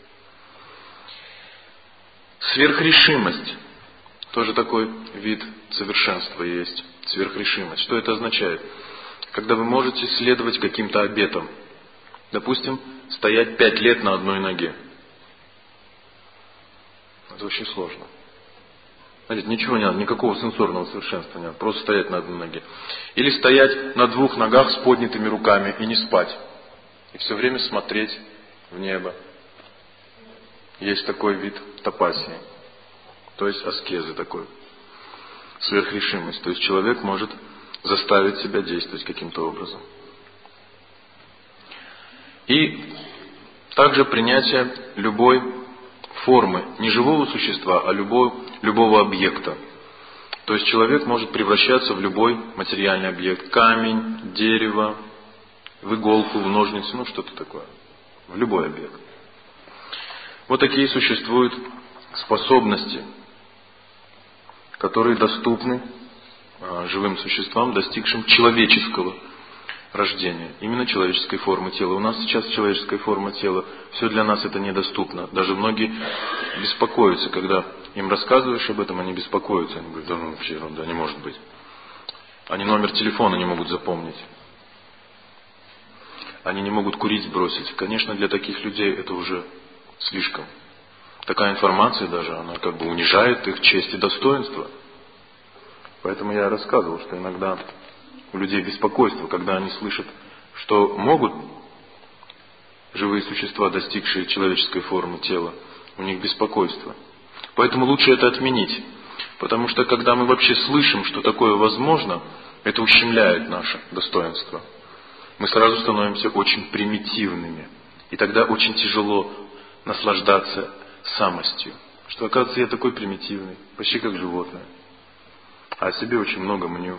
Сверхрешимость. Тоже такой вид совершенства есть. Сверхрешимость. Что это означает? Когда вы можете следовать каким-то обетам. Допустим, стоять 5 лет на одной ноге. Это очень сложно. Смотрите, ничего не надо, никакого сенсорного совершенства не надо, просто стоять на одной ноге. Или стоять на двух ногах с поднятыми руками и не спать. И все время смотреть в небо. Есть такой вид тапасии, то есть аскезы такой, сверхрешимость. То есть человек может заставить себя действовать каким-то образом. И также принятие любой формы, не живого существа, а любого объекта. То есть человек может превращаться в любой материальный объект. Камень, дерево, в иголку, в ножницы, ну что-то такое. В любой объект. Вот такие существуют способности, которые доступны живым существам, достигшим человеческого рождения, именно человеческой формы тела. У нас сейчас человеческая форма тела, все для нас это недоступно. Даже многие беспокоятся, когда им рассказываешь об этом, они беспокоятся. Они говорят, да ну вообще ерунда, не может быть. Они номер телефона не могут запомнить. Они не могут курить бросить. Конечно, для таких людей это уже слишком. Такая информация даже, она как бы унижает их честь и достоинство. Поэтому я рассказывал, что иногда у людей беспокойство, когда они слышат, что могут живые существа, достигшие человеческой формы тела, у них беспокойство. Поэтому лучше это отменить. Потому что когда мы вообще слышим, что такое возможно, это ущемляет наше достоинство. Мы сразу становимся очень примитивными. И тогда очень тяжело наслаждаться самостью. Что, оказывается, я такой примитивный, почти как животное. А о себе очень много мню.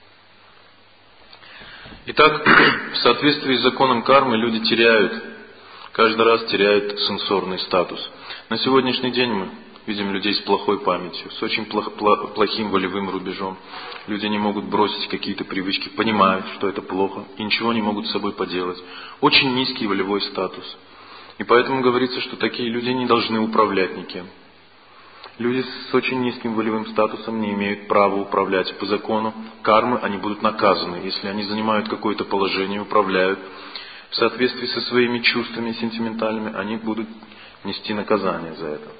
Итак, в соответствии с законом кармы люди каждый раз теряют сенсорный статус. На сегодняшний день мы видим людей с плохой памятью, с очень плохим волевым рубежом. Люди не могут бросить какие-то привычки, понимают, что это плохо, и ничего не могут с собой поделать. Очень низкий волевой статус. И поэтому говорится, что такие люди не должны управлять никем. Люди с очень низким волевым статусом не имеют права управлять. По закону кармы они будут наказаны, если они занимают какое-то положение, управляют. В соответствии со своими чувствами сентиментальными, они будут нести наказание за это.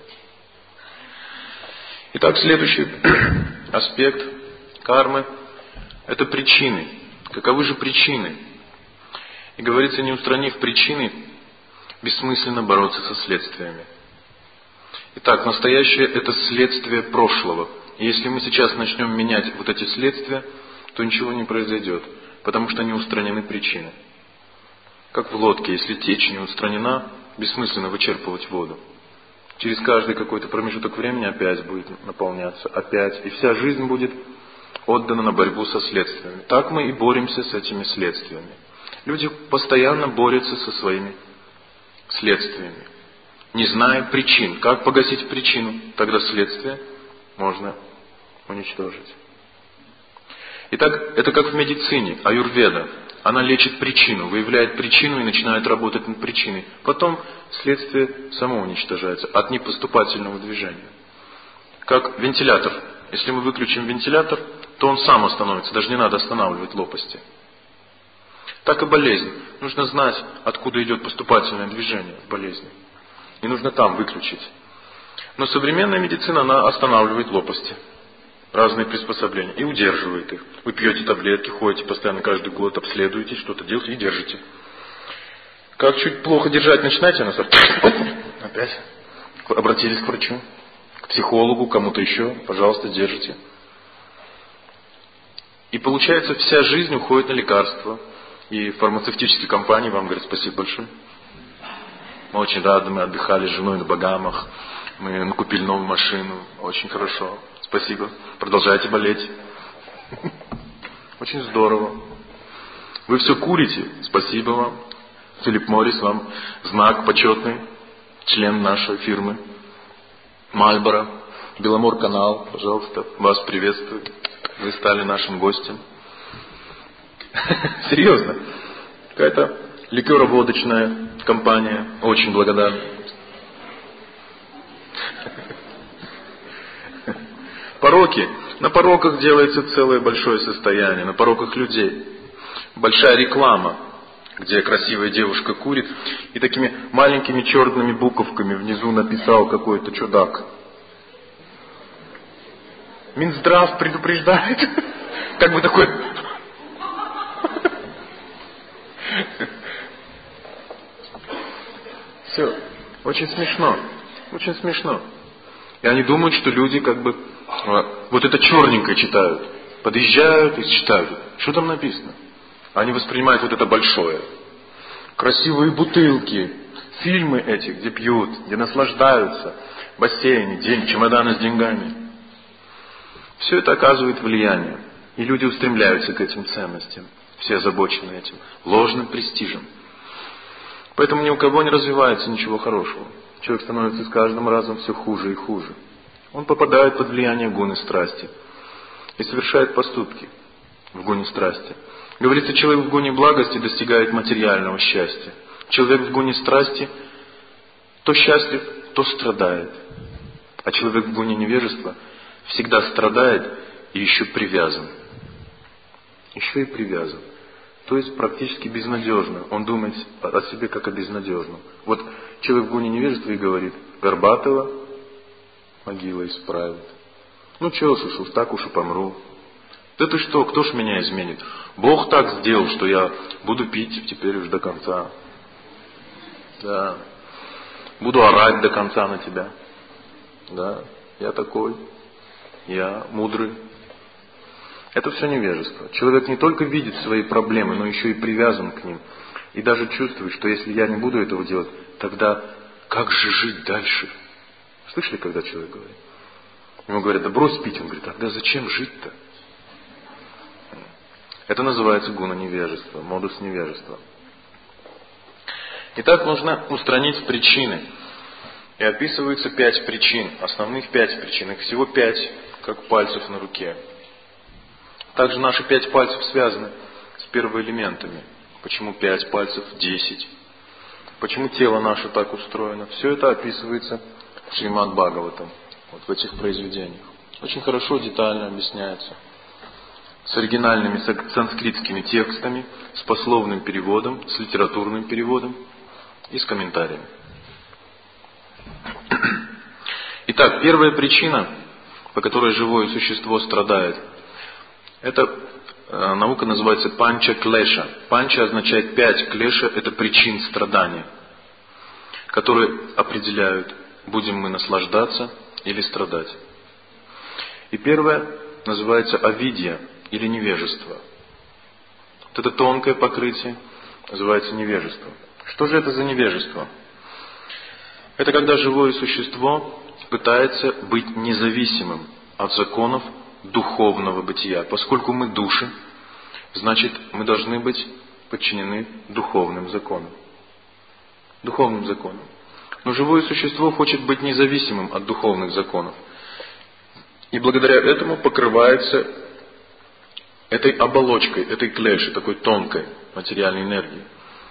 Итак, следующий аспект кармы – это причины. Каковы же причины? И говорится, не устранив причины, бессмысленно бороться со следствиями. Итак, настоящее – это следствие прошлого. И если мы сейчас начнем менять вот эти следствия, то ничего не произойдет, потому что не устранены причины. Как в лодке, если течь не устранена, бессмысленно вычерпывать воду. Через каждый какой-то промежуток времени опять будет наполняться, опять. И вся жизнь будет отдана на борьбу со следствиями. Так мы и боремся с этими следствиями. Люди постоянно борются со своими следствиями, не зная причин. Как погасить причину? Тогда следствие можно уничтожить. Итак, это как в медицине, аюрведа. Она лечит причину, выявляет причину и начинает работать над причиной. Потом следствие само уничтожается от непоступательного движения. Как вентилятор. Если мы выключим вентилятор, то он сам остановится, даже не надо останавливать лопасти. Так и болезнь. Нужно знать, откуда идет поступательное движение в болезни. И нужно там выключить. Но современная медицина, она останавливает лопасти. Разные приспособления. И удерживает их. Вы пьете таблетки, ходите постоянно каждый год, обследуете, что-то делаете и держите. Как чуть плохо держать начинаете, она опять обратились к врачу, к психологу, кому-то еще, пожалуйста, держите. И получается, вся жизнь уходит на лекарства. И фармацевтические компании вам говорят спасибо большое. Мы очень рады, мы отдыхали с женой на Багамах, мы накупили новую машину, очень хорошо. Спасибо. Продолжайте болеть. Очень здорово. Вы все курите. Спасибо вам. Филипп Моррис, вам знак почетный. Член нашей фирмы. Мальборо. Беломор-канал, пожалуйста. Вас приветствую. Вы стали нашим гостем. Серьезно. Какая-то ликероводочная компания. Очень благодарна. Пороки. На пороках делается целое большое состояние. На пороках людей. Большая реклама, где красивая девушка курит. И такими маленькими черными буковками внизу написал какой-то чудак. Минздрав предупреждает. Как бы такой... Все. Очень смешно. Очень смешно. И они думают, что люди как бы вот это черненькое читают. Подъезжают и читают. Что там написано? Они воспринимают вот это большое. Красивые бутылки, фильмы эти, где пьют, где наслаждаются, бассейны, чемоданы с деньгами. Все это оказывает влияние. И люди устремляются к этим ценностям. Все озабочены этим ложным престижем. Поэтому ни у кого не развивается ничего хорошего. Человек становится с каждым разом все хуже и хуже. Он попадает под влияние гуны страсти и совершает поступки в гуне страсти. Говорится, человек в гуне благости достигает материального счастья. Человек в гуне страсти то счастлив, то страдает. А человек в гуне невежества всегда страдает и еще привязан. Еще и привязан. То есть практически безнадежно. Он думает о себе как о безнадежном. Вот человек в гуне невежества и говорит: Горбатова могила исправит. Ну чего уж так уж и помру. Да ты что, кто ж меня изменит? Бог так сделал, что я буду пить теперь уж до конца. Да. Буду орать до конца на тебя. Да, я такой. Я мудрый. Это все невежество. Человек не только видит свои проблемы, но еще и привязан к ним. И даже чувствует, что если я не буду этого делать, тогда как же жить дальше? Слышали, когда человек говорит? Ему говорят: да брось пить. Он говорит: тогда зачем жить-то? Это называется гуна невежества, модус невежества. Итак, нужно устранить причины. И описывается 5 причин, основных 5 причин. Их всего 5, как пальцев на руке. Также наши 5 пальцев связаны с первоэлементами. Почему 5 пальцев, 10? Почему тело наше так устроено? Все это описывается в Шримад Бхагаватам, вот в этих произведениях. Очень хорошо, детально объясняется. С оригинальными санскритскими текстами, с пословным переводом, с литературным переводом и с комментариями. Итак, первая причина, по которой живое существо страдает, это наука называется панча клеша. Панча означает 5, клеша – это причин страдания, которые определяют, будем мы наслаждаться или страдать. И первое называется авидья или невежество. Вот это тонкое покрытие называется невежество. Что же это за невежество? Это когда живое существо пытается быть независимым от законов духовного бытия. Поскольку мы души, значит, мы должны быть подчинены духовным законам. Духовным законам. Но живое существо хочет быть независимым от духовных законов. И благодаря этому покрывается этой оболочкой, этой клешей, такой тонкой материальной энергии.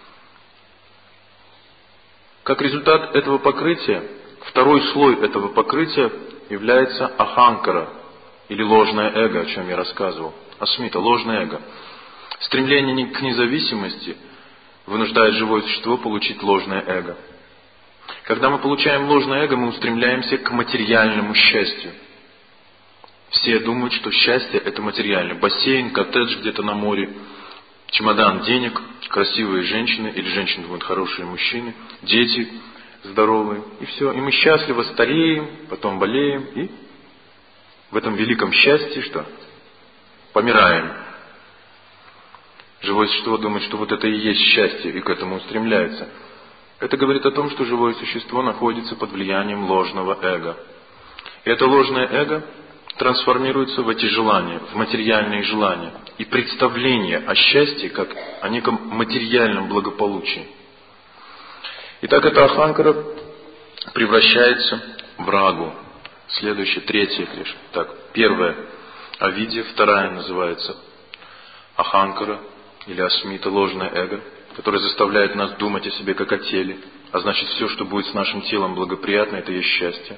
Как результат этого покрытия, второй слой этого покрытия является аханкара, или ложное эго, о чем я рассказывал. Асмита, ложное эго. Стремление к независимости вынуждает живое существо получить ложное эго. Когда мы получаем ложное эго, мы устремляемся к материальному счастью. Все думают, что счастье – это материально. Бассейн, коттедж где-то на море, чемодан денег, красивые женщины, или женщины думают, хорошие мужчины, дети здоровые, и все. И мы счастливо стареем, потом болеем, и в этом великом счастье что? Помираем. Живое существо думает, что вот это и есть счастье, и к этому устремляется. Это говорит о том, что живое существо находится под влиянием ложного эго. И это ложное эго трансформируется в эти желания, в материальные желания. И представление о счастье, как о неком материальном благополучии. Итак, эта аханкара превращается в рагу. Следующая, третья клеша. Так, первая авидья, вторая называется аханкара или асмита, ложное эго, которое заставляет нас думать о себе как о теле. А значит, все, что будет с нашим телом благоприятно, это есть счастье.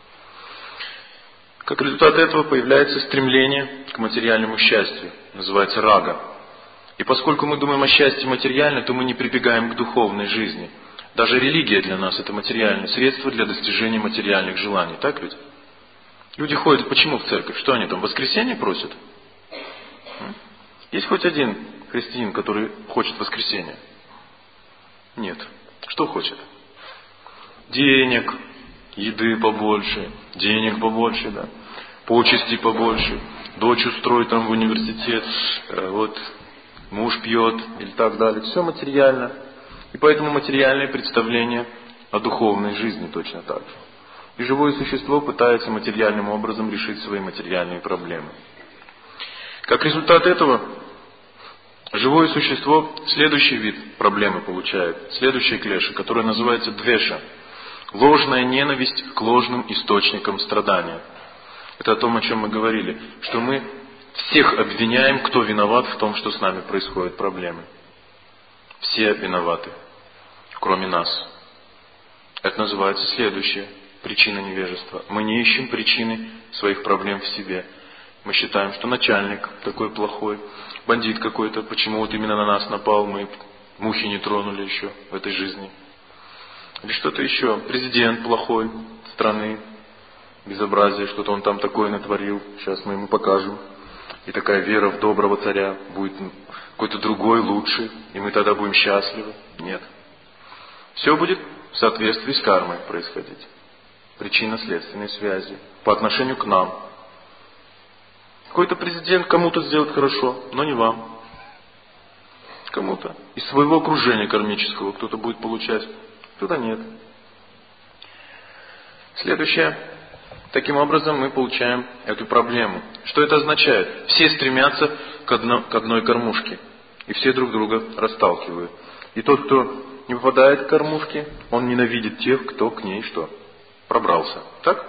Как результат этого появляется стремление к материальному счастью, называется рага. И поскольку мы думаем о счастье материально, то мы не прибегаем к духовной жизни. Даже религия для нас – это материальное средство для достижения материальных желаний. Так ведь? Люди ходят почему в церковь? Что они там, воскресенье просят? Есть хоть один христианин, который хочет воскресенья? Нет. Что хочет? Денег, еды побольше, денег побольше, да, почести побольше, дочь устроить там в университет, вот муж пьет или так далее. Все материально. И поэтому материальное представление о духовной жизни точно так же. И живое существо пытается материальным образом решить свои материальные проблемы. Как результат этого, живое существо следующий вид проблемы получает, следующая клеша, которая называется двеша. Ложная ненависть к ложным источникам страдания. Это о том, о чем мы говорили, что мы всех обвиняем, кто виноват в том, что с нами происходят проблемы. Все виноваты, кроме нас. Это называется следующее. Причина невежества. Мы не ищем причины своих проблем в себе. Мы считаем, что начальник такой плохой, бандит какой-то, почему вот именно на нас напал, мы мухи не тронули еще в этой жизни. Или что-то еще. Президент плохой страны, безобразие, что-то он там такое натворил, сейчас мы ему покажем. И такая вера в доброго царя, будет какой-то другой, лучший, и мы тогда будем счастливы. Нет. Все будет в соответствии с кармой происходить. Причинно-следственной связи по отношению к нам. Какой-то президент кому-то сделает хорошо, но не вам. Кому-то. Из своего окружения кармического кто-то будет получать, кто-то нет. Следующее. Таким образом мы получаем эту проблему. Что это означает? Все стремятся к одной кормушке. И все друг друга расталкивают. И тот, кто не попадает к кормушке, он ненавидит тех, кто к ней что? Пробрался. Так?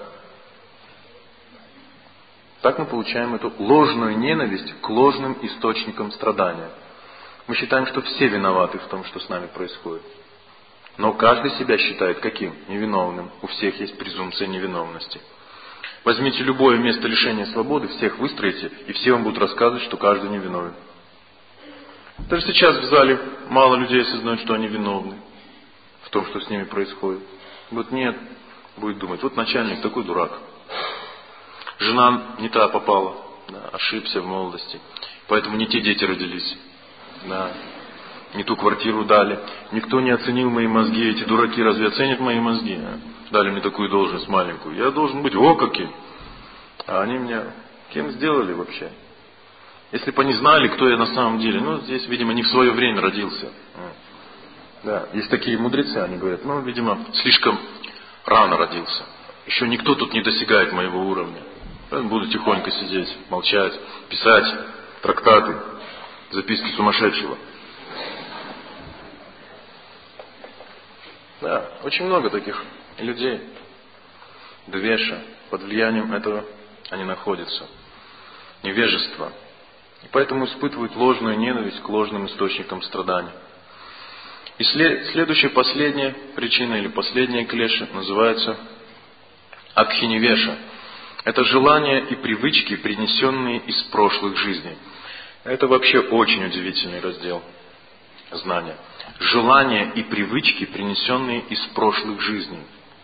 Так мы получаем эту ложную ненависть к ложным источникам страдания. Мы считаем, что все виноваты в том, что с нами происходит. Но каждый себя считает каким? Невиновным. У всех есть презумпция невиновности. Возьмите любое место лишения свободы, всех выстроите, и все вам будут рассказывать, что каждый невиновен. Даже сейчас в зале мало людей осознают, что они виновны в том, что с ними происходит. Вот нет. Будет думать, вот начальник такой дурак. Жена не та попала, да, ошибся в молодости. Поэтому не те дети родились. Да, не ту квартиру дали. Никто не оценил мои мозги. Эти дураки разве оценят мои мозги? А? Дали мне такую должность маленькую. Я должен быть каким. А они меня кем сделали вообще? Если бы они знали, кто я на самом деле. Здесь, видимо, не в свое время родился. Да, есть такие мудрецы, они говорят, видимо, слишком рано родился. Еще никто тут не достигает моего уровня. Буду тихонько сидеть, молчать, писать трактаты, записки сумасшедшего. Да, очень много таких людей. Двеша. Под влиянием этого они находятся. Невежество. И поэтому испытывают ложную ненависть к ложным источникам страданий. И следующая, последняя причина или последняя клеша называется абхиневеша. Это желания и привычки, принесенные из прошлых жизней. Это вообще очень удивительный раздел знания. Желания и привычки, принесенные из прошлых жизней.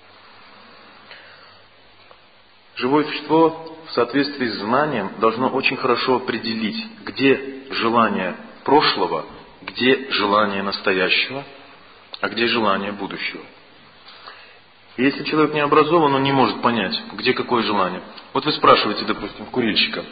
Живое существо в соответствии с знанием должно очень хорошо определить, где желание прошлого, где желание настоящего, а где желание будущего. И если человек не образован, он не может понять, где какое желание. Вот вы спрашиваете, допустим, курильщика.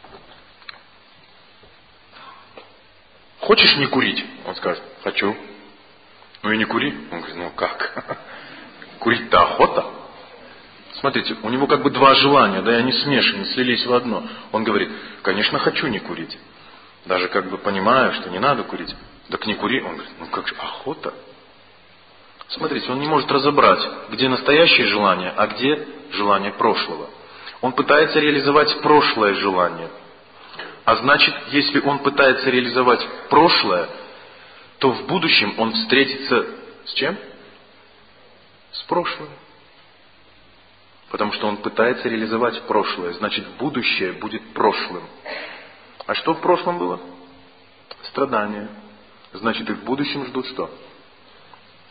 Хочешь не курить? Он скажет, хочу. Ну и не кури. Он говорит, как? Курить-то охота. Смотрите, у него как бы два желания, да, и они смешаны, слились в одно. Он говорит, конечно, хочу не курить. Даже как бы понимаю, что не надо курить. Так не кури. Он говорит, как же, охота? Смотрите, он не может разобрать, где настоящее желание, а где желание прошлого. Он пытается реализовать прошлое желание. А значит, если он пытается реализовать прошлое, то в будущем он встретится с чем? С прошлым. Потому что он пытается реализовать прошлое. Значит, будущее будет прошлым. А что в прошлом было? Страдания. Значит, и в будущем ждут что?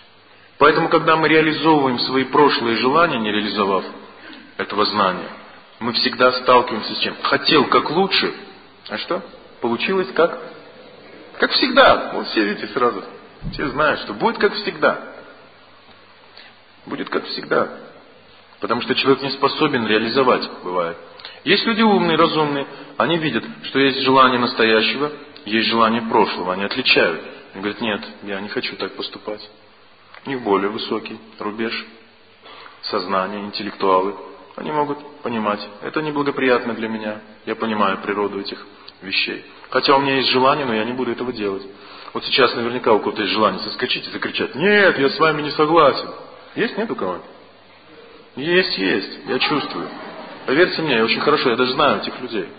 Поэтому, когда мы реализовываем свои прошлые желания, не реализовав этого знания, Мы всегда сталкиваемся с чем? Хотел как лучше, а что? Получилось как? Как всегда. Вот все видите сразу. Все знают, что будет как всегда. Будет как всегда. Потому что человек не способен реализовать, бывает. Есть люди умные, разумные, они видят, что есть желание настоящего, есть желание прошлого, они отличают. Они говорят, нет, я не хочу так поступать. У них более высокий рубеж сознания, интеллектуалы. Они могут понимать, это неблагоприятно для меня, я понимаю природу этих вещей. Хотя у меня есть желание, но я не буду этого делать. Вот сейчас наверняка у кого-то есть желание соскочить и закричать, нет, я с вами не согласен. Есть, нет у кого-то? Есть, я чувствую. Поверьте мне, я очень хорошо, я даже знаю этих людей.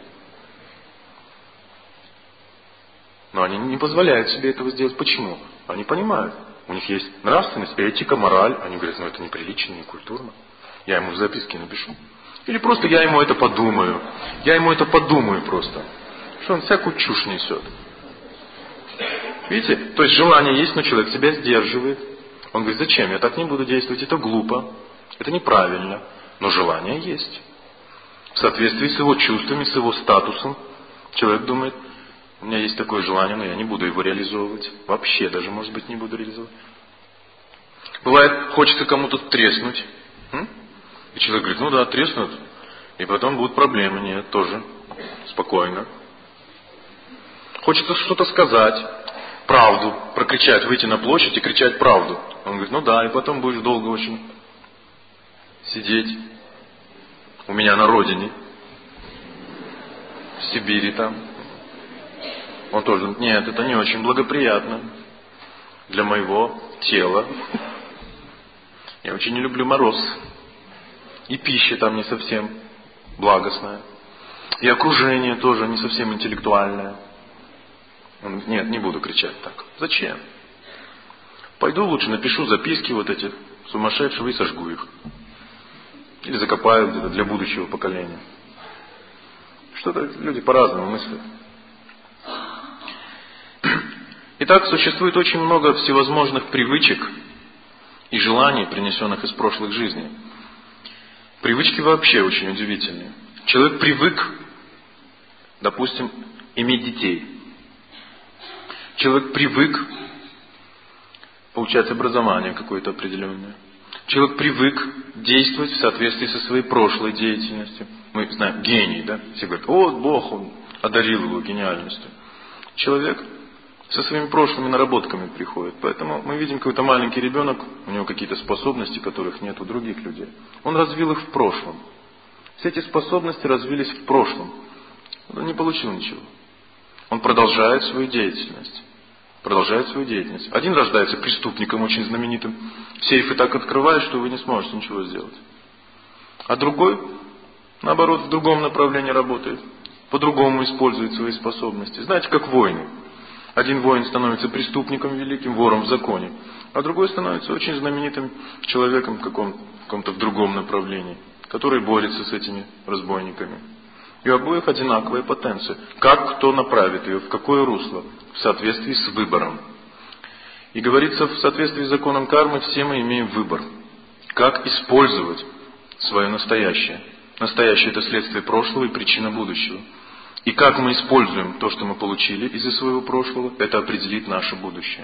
Но они не позволяют себе этого сделать. Почему? Они понимают. У них есть нравственность, этика, мораль. Они говорят, это неприлично, не культурно. Я ему в записке напишу. Или просто я ему это подумаю. Я ему это подумаю просто. Что он всякую чушь несет. Видите? То есть желание есть, но человек себя сдерживает. Он говорит, зачем? Я так не буду действовать, это глупо. Это неправильно. Но желание есть. В соответствии с его чувствами, с его статусом. Человек думает, у меня есть такое желание, но я не буду его реализовывать. Вообще даже, может быть, не буду реализовывать. Бывает, хочется кому-то треснуть. И человек говорит, ну да, треснут. И потом будут проблемы. Нет, тоже. Спокойно. Хочется что-то сказать. Правду. Прокричать, выйти на площадь и кричать правду. Он говорит, ну да, и потом будешь долго очень сидеть. У меня на родине. В Сибири там. Он тоже говорит, нет, это не очень благоприятно для моего тела. Я очень не люблю мороз. И пища там не совсем благостная. И окружение тоже не совсем интеллектуальное. Он говорит, нет, не буду кричать так. Зачем? Пойду лучше напишу записки вот эти сумасшедшие и сожгу их. Или закопаю где-то для будущего поколения. Что-то люди по-разному мыслят. Итак, существует очень много всевозможных привычек и желаний, принесенных из прошлых жизней. Привычки вообще очень удивительные. Человек привык, допустим, иметь детей. Человек привык получать образование какое-то определенное. Человек привык действовать в соответствии со своей прошлой деятельностью. Мы знаем, гений, да? Все говорят, вот Бог, он одарил его гениальностью. Человек со своими прошлыми наработками приходит. Поэтому мы видим, какой-то маленький ребенок, у него какие-то способности, которых нет у других людей. Он развил их в прошлом. Все эти способности развились в прошлом. Он не получил ничего. Он продолжает свою деятельность. Один рождается преступником очень знаменитым. Сейфы так открывают, что вы не сможете ничего сделать. А другой, наоборот, в другом направлении работает. По-другому использует свои способности. Знаете, как войны. Один воин становится преступником великим, вором в законе. А другой становится очень знаменитым человеком в каком-то в другом направлении, который борется с этими разбойниками. И у обоих одинаковая потенция. Как кто направит ее, в какое русло? В соответствии с выбором. И говорится, в соответствии с законом кармы, все мы имеем выбор. Как использовать свое настоящее. Настоящее – это следствие прошлого и причина будущего. И как мы используем то, что мы получили из-за своего прошлого, это определит наше будущее.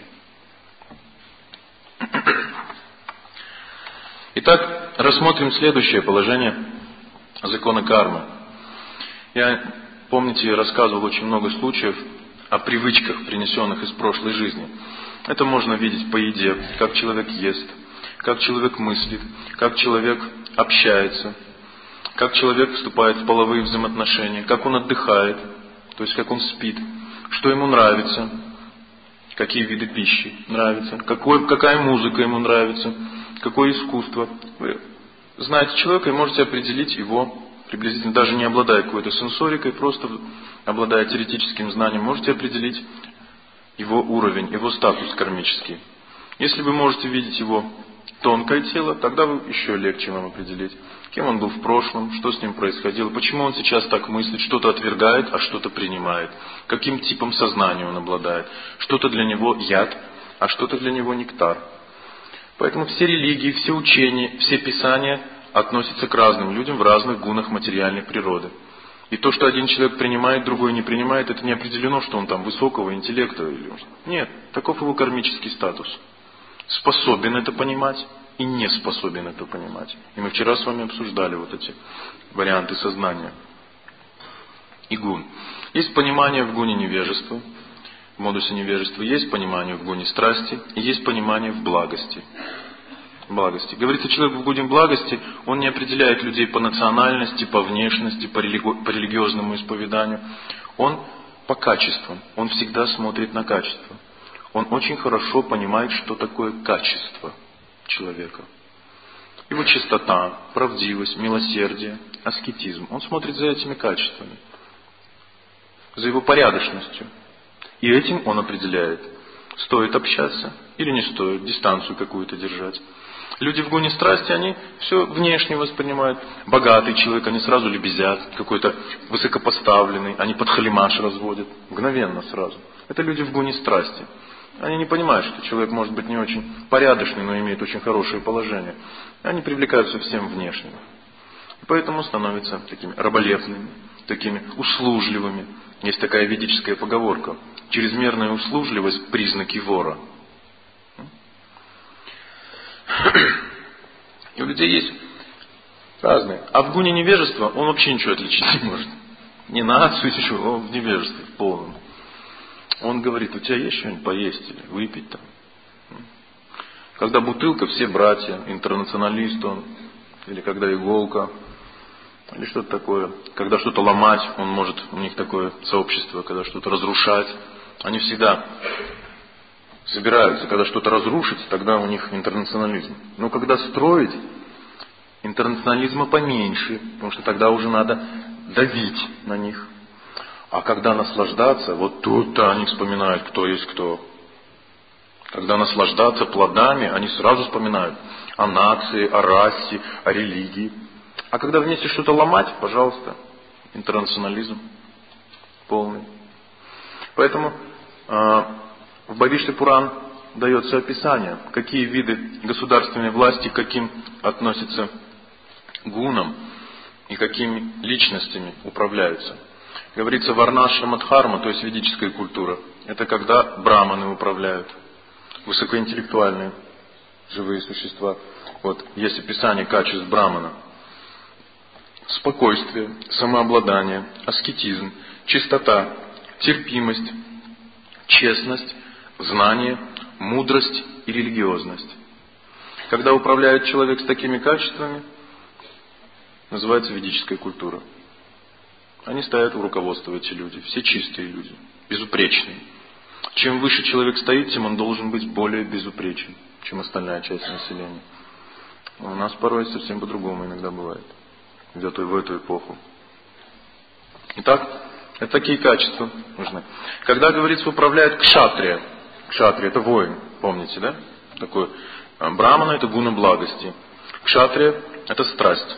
Итак, рассмотрим следующее положение закона кармы. Я, помните, рассказывал очень много случаев о привычках, принесенных из прошлой жизни. Это можно видеть по еде, как человек ест, как человек мыслит, как человек общается, как человек вступает в половые взаимоотношения, как он отдыхает, то есть как он спит, что ему нравится, какие виды пищи нравятся, какая музыка ему нравится, какое искусство. Вы знаете человека и можете определить его приблизительно, даже не обладая какой-то сенсорикой, просто обладая теоретическим знанием, можете определить его уровень, его статус кармический. Если вы можете видеть его тонкое тело, тогда вы еще легче вам определить, кем он был в прошлом, что с ним происходило, почему он сейчас так мыслит, что-то отвергает, а что-то принимает, каким типом сознания он обладает, что-то для него яд, а что-то для него нектар. Поэтому все религии, все учения, все писания относится к разным людям в разных гунах материальной природы. И то, что один человек принимает, другой не принимает, это не определено, что он там высокого интеллекта. Нет, таков его кармический статус. Способен это понимать и не способен это понимать. И мы вчера с вами обсуждали вот эти варианты сознания и гун. Есть понимание в гуне невежества, в модусе невежества, есть понимание в гуне страсти и есть понимание в благости. Говорится, человек в гуне благости, он не определяет людей по национальности, по внешности, по религиозному исповеданию. Он по качествам, он всегда смотрит на качество. Он очень хорошо понимает, что такое качество человека. Его чистота, правдивость, милосердие, аскетизм. Он смотрит за этими качествами, за его порядочностью. И этим он определяет, стоит общаться или не стоит, дистанцию какую-то держать. Люди в гуне страсти, они все внешне воспринимают. Богатый человек, они сразу лебезят, какой-то высокопоставленный, они подхалимаш разводят, мгновенно сразу. Это люди в гуне страсти. Они не понимают, что человек может быть не очень порядочный, но имеет очень хорошее положение. Они привлекаются всем внешним. И поэтому становятся такими раболепными, такими услужливыми. Есть такая ведическая поговорка: чрезмерная услужливость – признаки вора. И у людей есть разные. А в гуне невежества он вообще ничего отличить не может. Ни нацию, ничего, он в невежестве, в полном. Он говорит: у тебя есть что-нибудь поесть или выпить там? Когда бутылка, все братья, интернационалист он, или когда иголка, или что-то такое. Когда что-то ломать, он может, у них такое сообщество, когда что-то разрушать. Они всегда собираются, когда что-то разрушить, тогда у них интернационализм. Но когда строить, интернационализма поменьше, потому что тогда уже надо давить на них. А когда наслаждаться, вот тут-то они вспоминают, кто есть кто. Когда наслаждаться плодами, они сразу вспоминают о нации, о расе, о религии. А когда вместе что-то ломать, пожалуйста, интернационализм полный. Поэтому в Бхавишли Пуран дается описание, какие виды государственной власти к каким относятся гунам и какими личностями управляются. Говорится, варнашрама дхарма, то есть ведическая культура, это когда браманы управляют, высокоинтеллектуальные живые существа. Вот есть описание качеств брамана: спокойствие, самообладание, аскетизм, чистота, терпимость, честность, знание, мудрость и религиозность. Когда управляет человек с такими качествами, называется ведическая культура. Они стоят у руководства, эти люди, все чистые люди, безупречные. Чем выше человек стоит, тем он должен быть более безупречен, чем остальная часть населения. У нас порой совсем по-другому иногда бывает, в эту эпоху. Итак, это такие качества нужны. Когда, говорится, управляет кшатрия. Кшатрия – это воин, помните, да? Такой. Брамана – это гуна благости. Кшатрия – это страсть.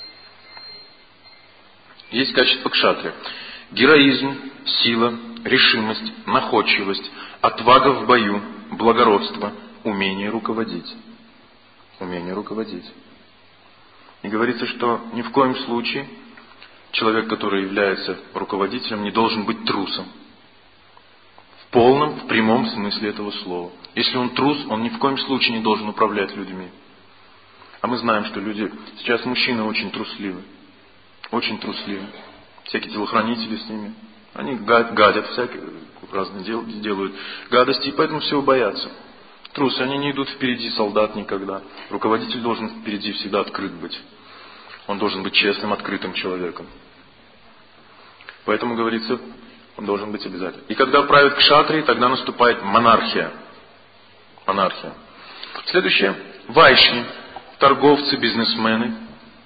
Есть качество кшатрия: героизм, сила, решимость, находчивость, отвага в бою, благородство, умение руководить. Умение руководить. И говорится, что ни в коем случае человек, который является руководителем, не должен быть трусом. В полном, в прямом смысле этого слова. Если он трус, он ни в коем случае не должен управлять людьми. А мы знаем, что люди, сейчас мужчины очень трусливы. Очень трусливы. Всякие телохранители с ними. Они гадят, всякие разные делают гадости, и поэтому всего боятся. Трусы, они не идут впереди солдат никогда. Руководитель должен впереди всегда открыт быть. Он должен быть честным, открытым человеком. Поэтому, говорится, он должен быть обязательно. И когда правит кшатрии, тогда наступает монархия. Монархия. Следующее. Вайшни. Торговцы, бизнесмены.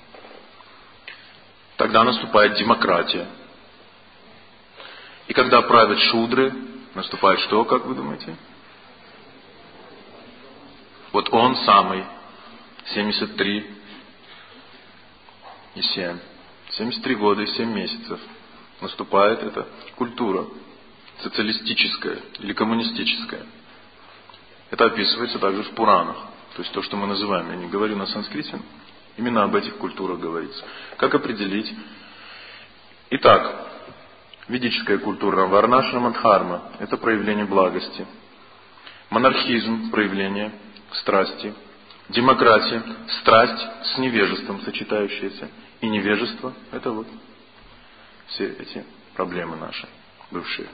Тогда наступает демократия. И когда правят шудры, наступает что, как вы думаете? Вот он самый. 73 и 7. 73 года и 7 месяцев. Наступает эта культура социалистическая или коммунистическая. Это описывается также в Пуранах. То есть то, что мы называем, я не говорю на санскрите, Именно об этих культурах говорится. Как определить? Итак, ведическая культура, варнашрама дхарма – это проявление благости. Монархизм – проявление страсти. Демократия – страсть с невежеством сочетающаяся. И невежество – это вот все эти проблемы наши, бывшие.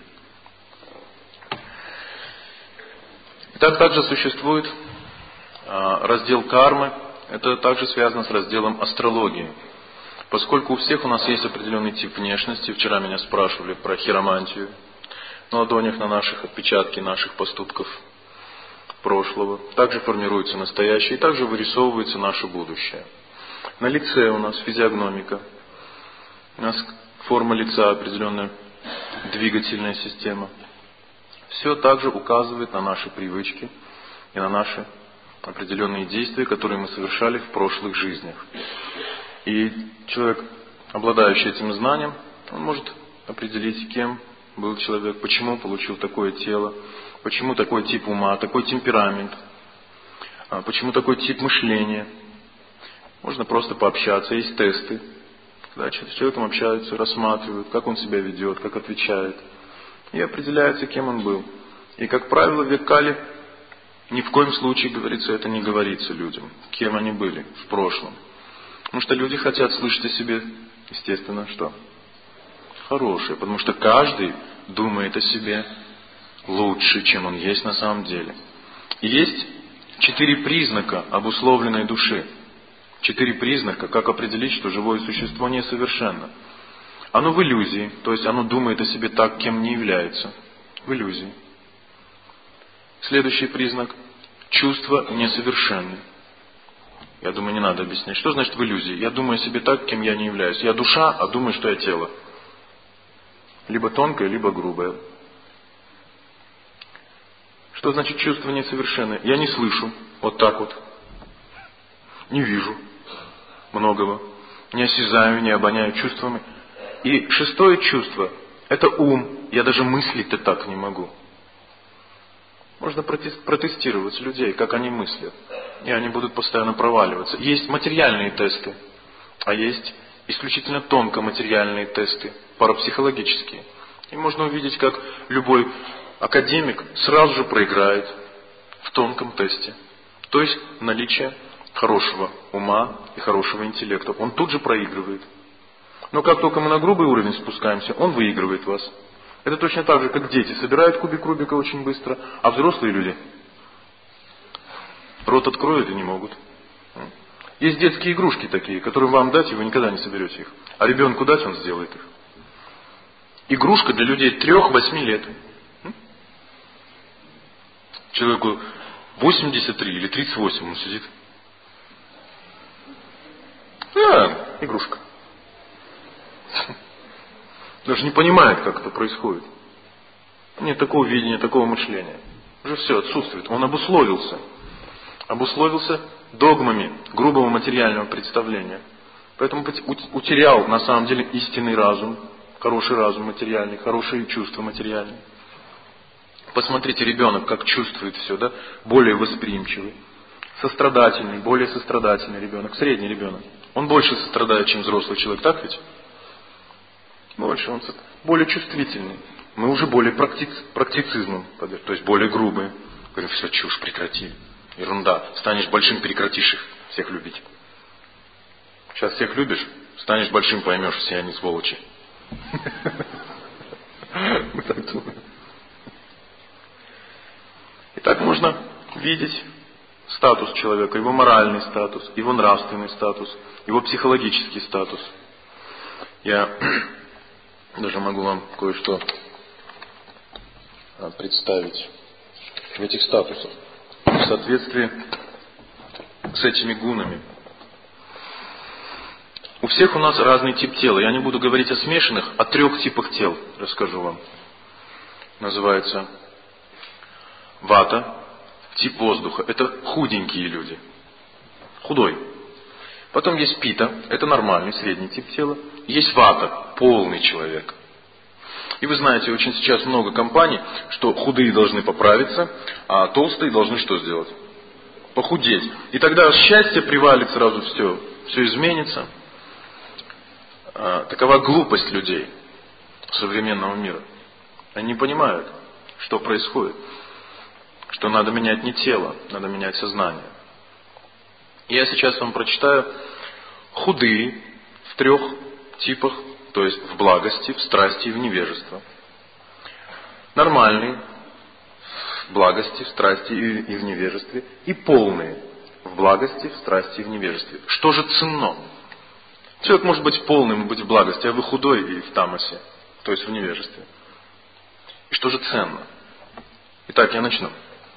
Итак, также существует раздел кармы. Это также связано с разделом астрологии. Поскольку у всех у нас есть определенный тип внешности, вчера меня спрашивали про хиромантию, на ладонях на наших отпечатки наших поступков прошлого. Также формируется настоящее и также вырисовывается наше будущее. На лице у нас физиогномика, у нас форма лица, определенная двигательная система. Все также указывает на наши привычки и на наши определенные действия, которые мы совершали в прошлых жизнях. И человек, обладающий этим знанием, он может определить, кем был человек, почему получил такое тело, почему такой тип ума, такой темперамент, почему такой тип мышления. Можно просто пообщаться, есть тесты. Когда с человеком общаются, рассматривают, как он себя ведет, как отвечает. И определяется, кем он был. И, как правило, в Ведкале ни в коем случае, говорится, это не говорится людям, кем они были в прошлом. Потому что люди хотят слышать о себе, естественно, что? Хорошее. Потому что каждый думает о себе лучше, чем он есть на самом деле. И есть 4 признака обусловленной души. 4 признака, как определить, что живое существо несовершенно. Оно в иллюзии, то есть оно думает о себе так, кем не является. В иллюзии. Следующий признак – чувство несовершенны. Я думаю, не надо объяснять. Что значит в иллюзии? Я думаю о себе так, кем я не являюсь. Я душа, а думаю, что я тело. Либо тонкое, либо грубое. Что значит чувство несовершенное? Я не слышу. Вот так вот. Не вижу многого. Не осязаю, не обоняю чувствами. И 6 чувство – это ум. Я даже мыслить-то так не могу. Можно протестировать людей, как они мыслят. И они будут постоянно проваливаться. Есть материальные тесты, а есть исключительно тонкоматериальные тесты, парапсихологические. И можно увидеть, как любой академик сразу же проиграет в тонком тесте. То есть наличие хорошего ума и хорошего интеллекта. Он тут же проигрывает. Но как только мы на грубый уровень спускаемся, он выигрывает вас. Это точно так же, как дети собирают кубик Рубика очень быстро, а взрослые люди рот откроют и не могут. Есть детские игрушки такие, которые вам дать, и вы никогда не соберете их. А ребенку дать, он сделает их. Игрушка для людей 3-8 лет. Человеку 83 или 38 он сидит. Игрушка. Даже не понимает, как это происходит. Нет такого видения, такого мышления. Уже все отсутствует. Он обусловился. Обусловился догмами грубого материального представления. Поэтому утерял на самом деле истинный разум, хороший разум материальный, хорошие чувства материальные. Посмотрите, ребенок как чувствует все, да? Более восприимчивый, сострадательный, более сострадательный ребенок, средний ребенок. Он больше сострадает, чем взрослый человек, так ведь? Больше, он более чувствительный. Мы уже более практицизмом, то есть более грубые. Говорим, все, чушь, прекрати. Ерунда. Станешь большим, прекратишь их, всех любить. Сейчас всех любишь, станешь большим, поймешь, все они сволочи. Мы так думаем. И так можно видеть статус человека, его моральный статус, его нравственный статус, его психологический статус. Я даже могу вам кое-что представить в этих статусах в соответствии с этими гунами. У всех у нас разный тип тела. Я не буду говорить о смешанных, о 3 типах тел расскажу вам. Называется вата, тип воздуха. Это худенькие люди. Худой. Потом есть пита, это нормальный, средний тип тела. Есть вата, полный человек. И вы знаете, очень сейчас много компаний, что худые должны поправиться, а толстые должны что сделать? Похудеть. И тогда счастье привалит сразу все. все изменится. Такова глупость людей современного мира. Они не понимают, что происходит, что надо менять не тело, надо менять сознание. Я сейчас вам прочитаю худые в 3 типах, то есть в благости, в страсти и в невежестве. Нормальные в благости, в страсти и в невежестве. И полные в благости, в страсти и в невежестве. Что же ценно? Человек может быть полным и быть в благости, а вы худой и в тамасе, то есть в невежестве. И что же ценно? Итак, я начну.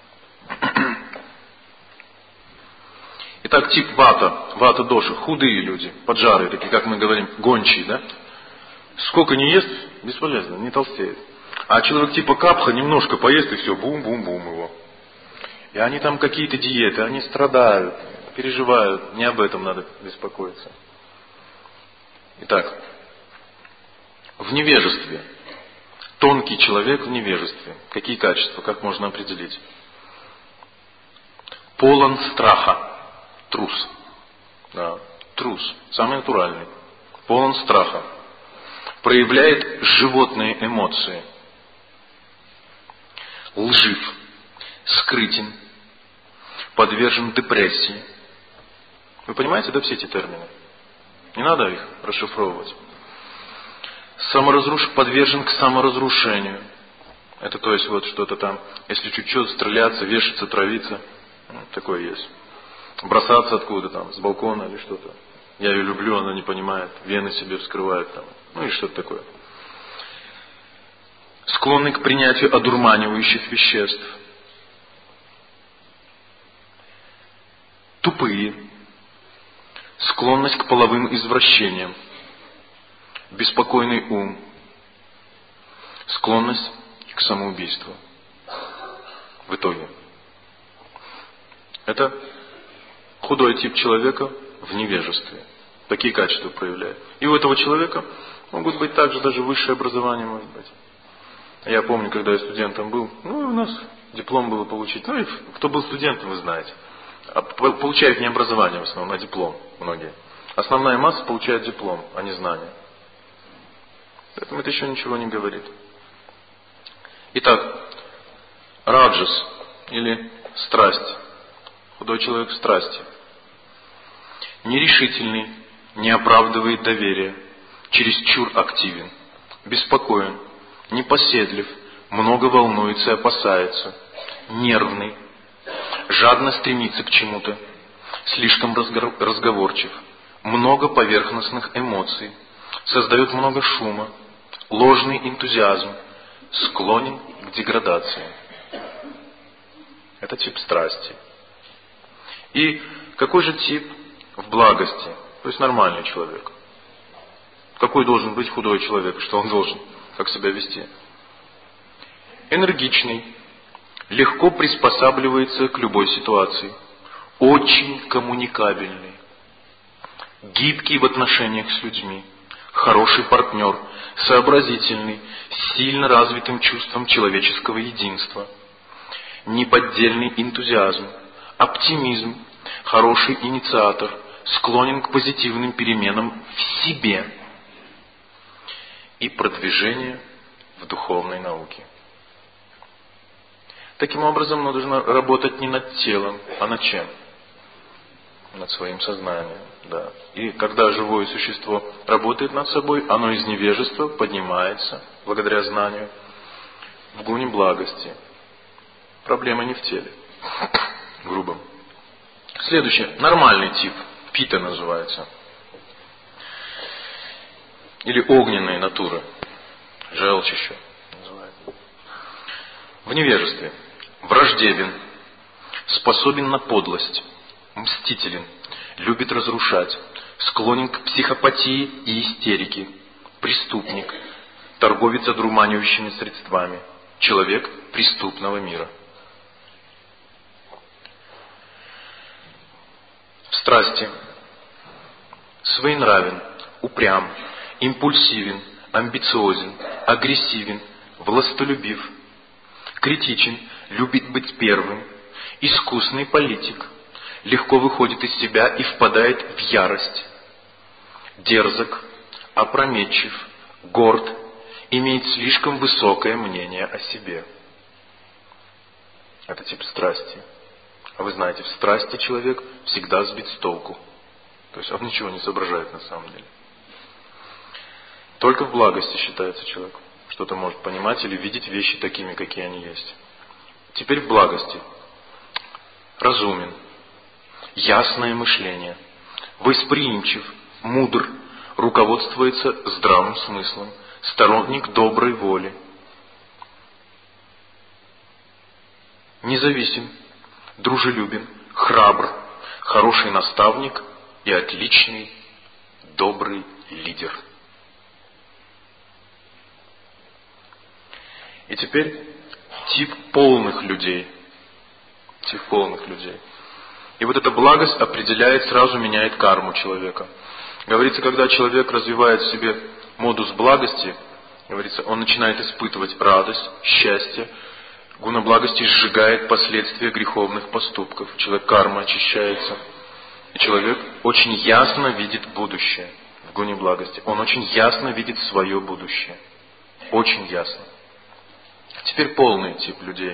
Итак, тип вата доши, худые люди, поджарые, такие, как мы говорим, гончие, да? Сколько не ест, бесполезно, не толстеет. А человек типа капха немножко поест и все, бум-бум-бум его. И они там какие-то диеты, они страдают, переживают, не об этом надо беспокоиться. Итак, в невежестве. Тонкий человек в невежестве. Какие качества, как можно определить? Полон страха. Трус. Да, трус. Самый натуральный. Полон страха. Проявляет животные эмоции. Лжив. Скрытен. Подвержен депрессии. Вы понимаете, да, все эти термины? Не надо их расшифровывать. Подвержен к саморазрушению. Это то есть вот что-то там, если чуть-чуть стреляться, вешаться, травиться. Такое есть. Бросаться откуда там, с балкона или что-то. Я ее люблю, она не понимает. Вены себе вскрывает там. Ну и что-то такое. Склонны к принятию одурманивающих веществ. Тупые. Склонность к половым извращениям. Беспокойный ум. Склонность к самоубийству. В итоге. Это худой тип человека в невежестве. Такие качества проявляет. И у этого человека могут быть также даже высшее образование, может быть. Я помню, когда я студентом был, у нас диплом было получить. И кто был студентом, вы знаете. Получают не образование в основном, а диплом многие. Основная масса получает диплом, а не знания. Поэтому это еще ничего не говорит. Итак, раджас или страсть. Худой человек в страсти. Нерешительный, не оправдывает доверия, чересчур активен, беспокоен, непоседлив, много волнуется и опасается, нервный, жадно стремится к чему-то, слишком разговорчив, много поверхностных эмоций, создает много шума, ложный энтузиазм, склонен к деградации. Это тип страсти. И какой же тип в благости? То есть нормальный человек. Какой должен быть худой человек? Что он должен? Как себя вести? Энергичный. Легко приспосабливается к любой ситуации. Очень коммуникабельный. Гибкий в отношениях с людьми. Хороший партнер. Сообразительный. С сильно развитым чувством человеческого единства. Неподдельный энтузиазм. Оптимизм. Хороший инициатор. Склонен к позитивным переменам в себе. И продвижение в духовной науке. Таким образом, мы должны работать не над телом, а над чем? Над своим сознанием. Да. И когда живое существо работает над собой, оно из невежества поднимается, благодаря знанию, в гуне благости. Проблема не в теле. Грубо. Следующее. Нормальный тип. Пита называется. Или огненные натуры. Желчь еще называется. В невежестве. Враждебен. Способен на подлость. Мстителен. Любит разрушать. Склонен к психопатии и истерике. Преступник. Торговец одурманивающими средствами. Человек преступного мира. В страсти. Своенравен. Упрям. Импульсивен. Амбициозен. Агрессивен. Властолюбив. Критичен. Любит быть первым. Искусный политик. легко выходит из себя и впадает в ярость. Дерзок, опрометчив, горд, имеет слишком высокое мнение о себе. Это тип страсти. А вы знаете, в страсти человек всегда сбит с толку. То есть он ничего не соображает на самом деле. Только в благости считается человек что-то может понимать или видеть вещи такими, какие они есть. Теперь в благости. Разумен, ясное мышление, восприимчив, мудр, руководствуется здравым смыслом, сторонник доброй воли, независим, дружелюбен, храбр, хороший наставник и отличный, добрый лидер. И теперь тип полных людей. Тип полных людей. И вот эта благость определяет, сразу меняет карму человека. Говорится, когда человек развивает в себе модус благости, говорится, он начинает испытывать радость, счастье. Гуна благости сжигает последствия греховных поступков. Человек карма очищается. И человек очень ясно видит будущее в гуне благости. Он очень ясно видит свое будущее. Очень ясно. Теперь полный тип людей.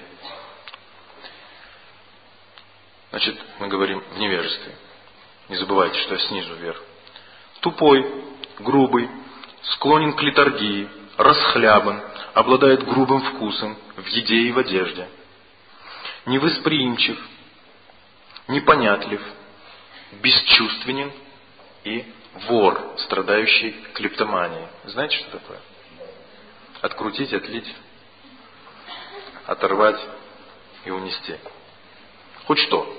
Значит, мы говорим в невежестве. Не забывайте, что я снизу вверх. Тупой, грубый, склонен к литургии, расхлябан, обладает грубым вкусом в еде и в одежде. Невосприимчив, непонятлив, бесчувственен и вор, страдающий клептоманией. Знаете, что такое? Открутить, отлить, оторвать и унести. Хоть что.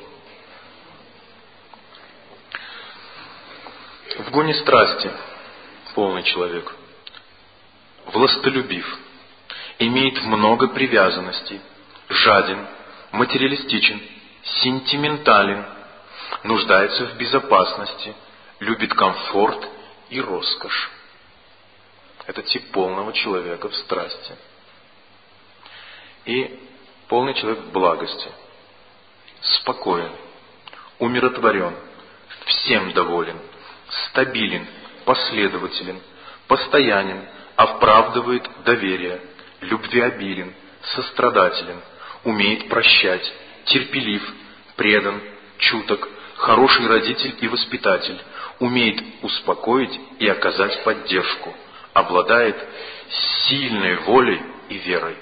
В гоне страсти полный человек, властолюбив, имеет много привязанностей, жаден, материалистичен, сентиментален, нуждается в безопасности, любит комфорт и роскошь. Это тип полного человека в страсти. И полный человек в благости. Спокоен, умиротворен, всем доволен, стабилен, последователен, постоянен, оправдывает доверие, любвеобилен, сострадателен, умеет прощать, терпелив, предан, чуток, хороший родитель и воспитатель, умеет успокоить и оказать поддержку, обладает сильной волей и верой.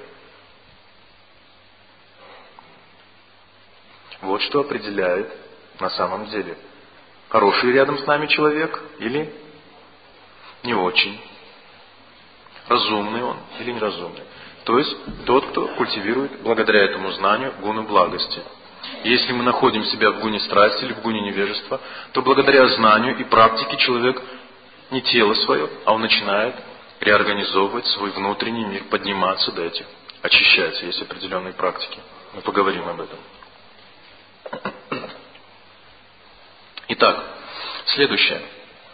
Вот что определяет на самом деле, хороший рядом с нами человек или не очень, разумный он или неразумный. То есть тот, кто культивирует благодаря этому знанию гуну благости. Если мы находим себя в гуне страсти или в гуне невежества, то благодаря знанию и практике человек не тело свое, а он начинает реорганизовывать свой внутренний мир, подниматься до этих, очищаться. Есть определенные практики. Мы поговорим об этом. Итак, следующее.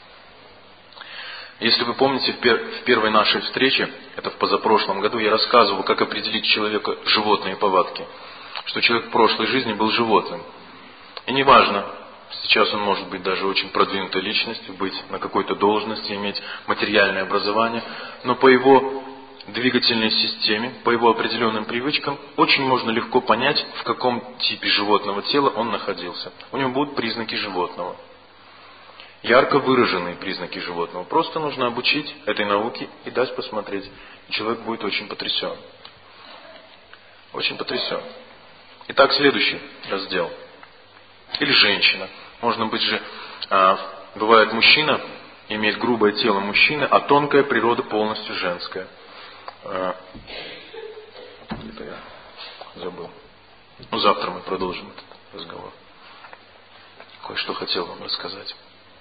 Если вы помните, в первой нашей встрече, это в позапрошлом году, я рассказывал, как определить человека животные повадки. Что человек в прошлой жизни был животным. И неважно, сейчас он может быть даже очень продвинутой личностью, быть на какой-то должности, иметь материальное образование, но по его двигательной системе, по его определенным привычкам, очень можно легко понять, в каком типе животного тела он находился. У него будут признаки животного. Ярко выраженные признаки животного. Просто нужно обучить этой науке и дать посмотреть. И человек будет очень потрясен. Очень потрясен. Итак, следующий раздел. Или женщина. Можно быть же, бывает мужчина, имеет грубое тело мужчины, а тонкая природа полностью женская. Где-то я забыл. Ну, завтра мы продолжим этот разговор. Кое-что хотел вам рассказать.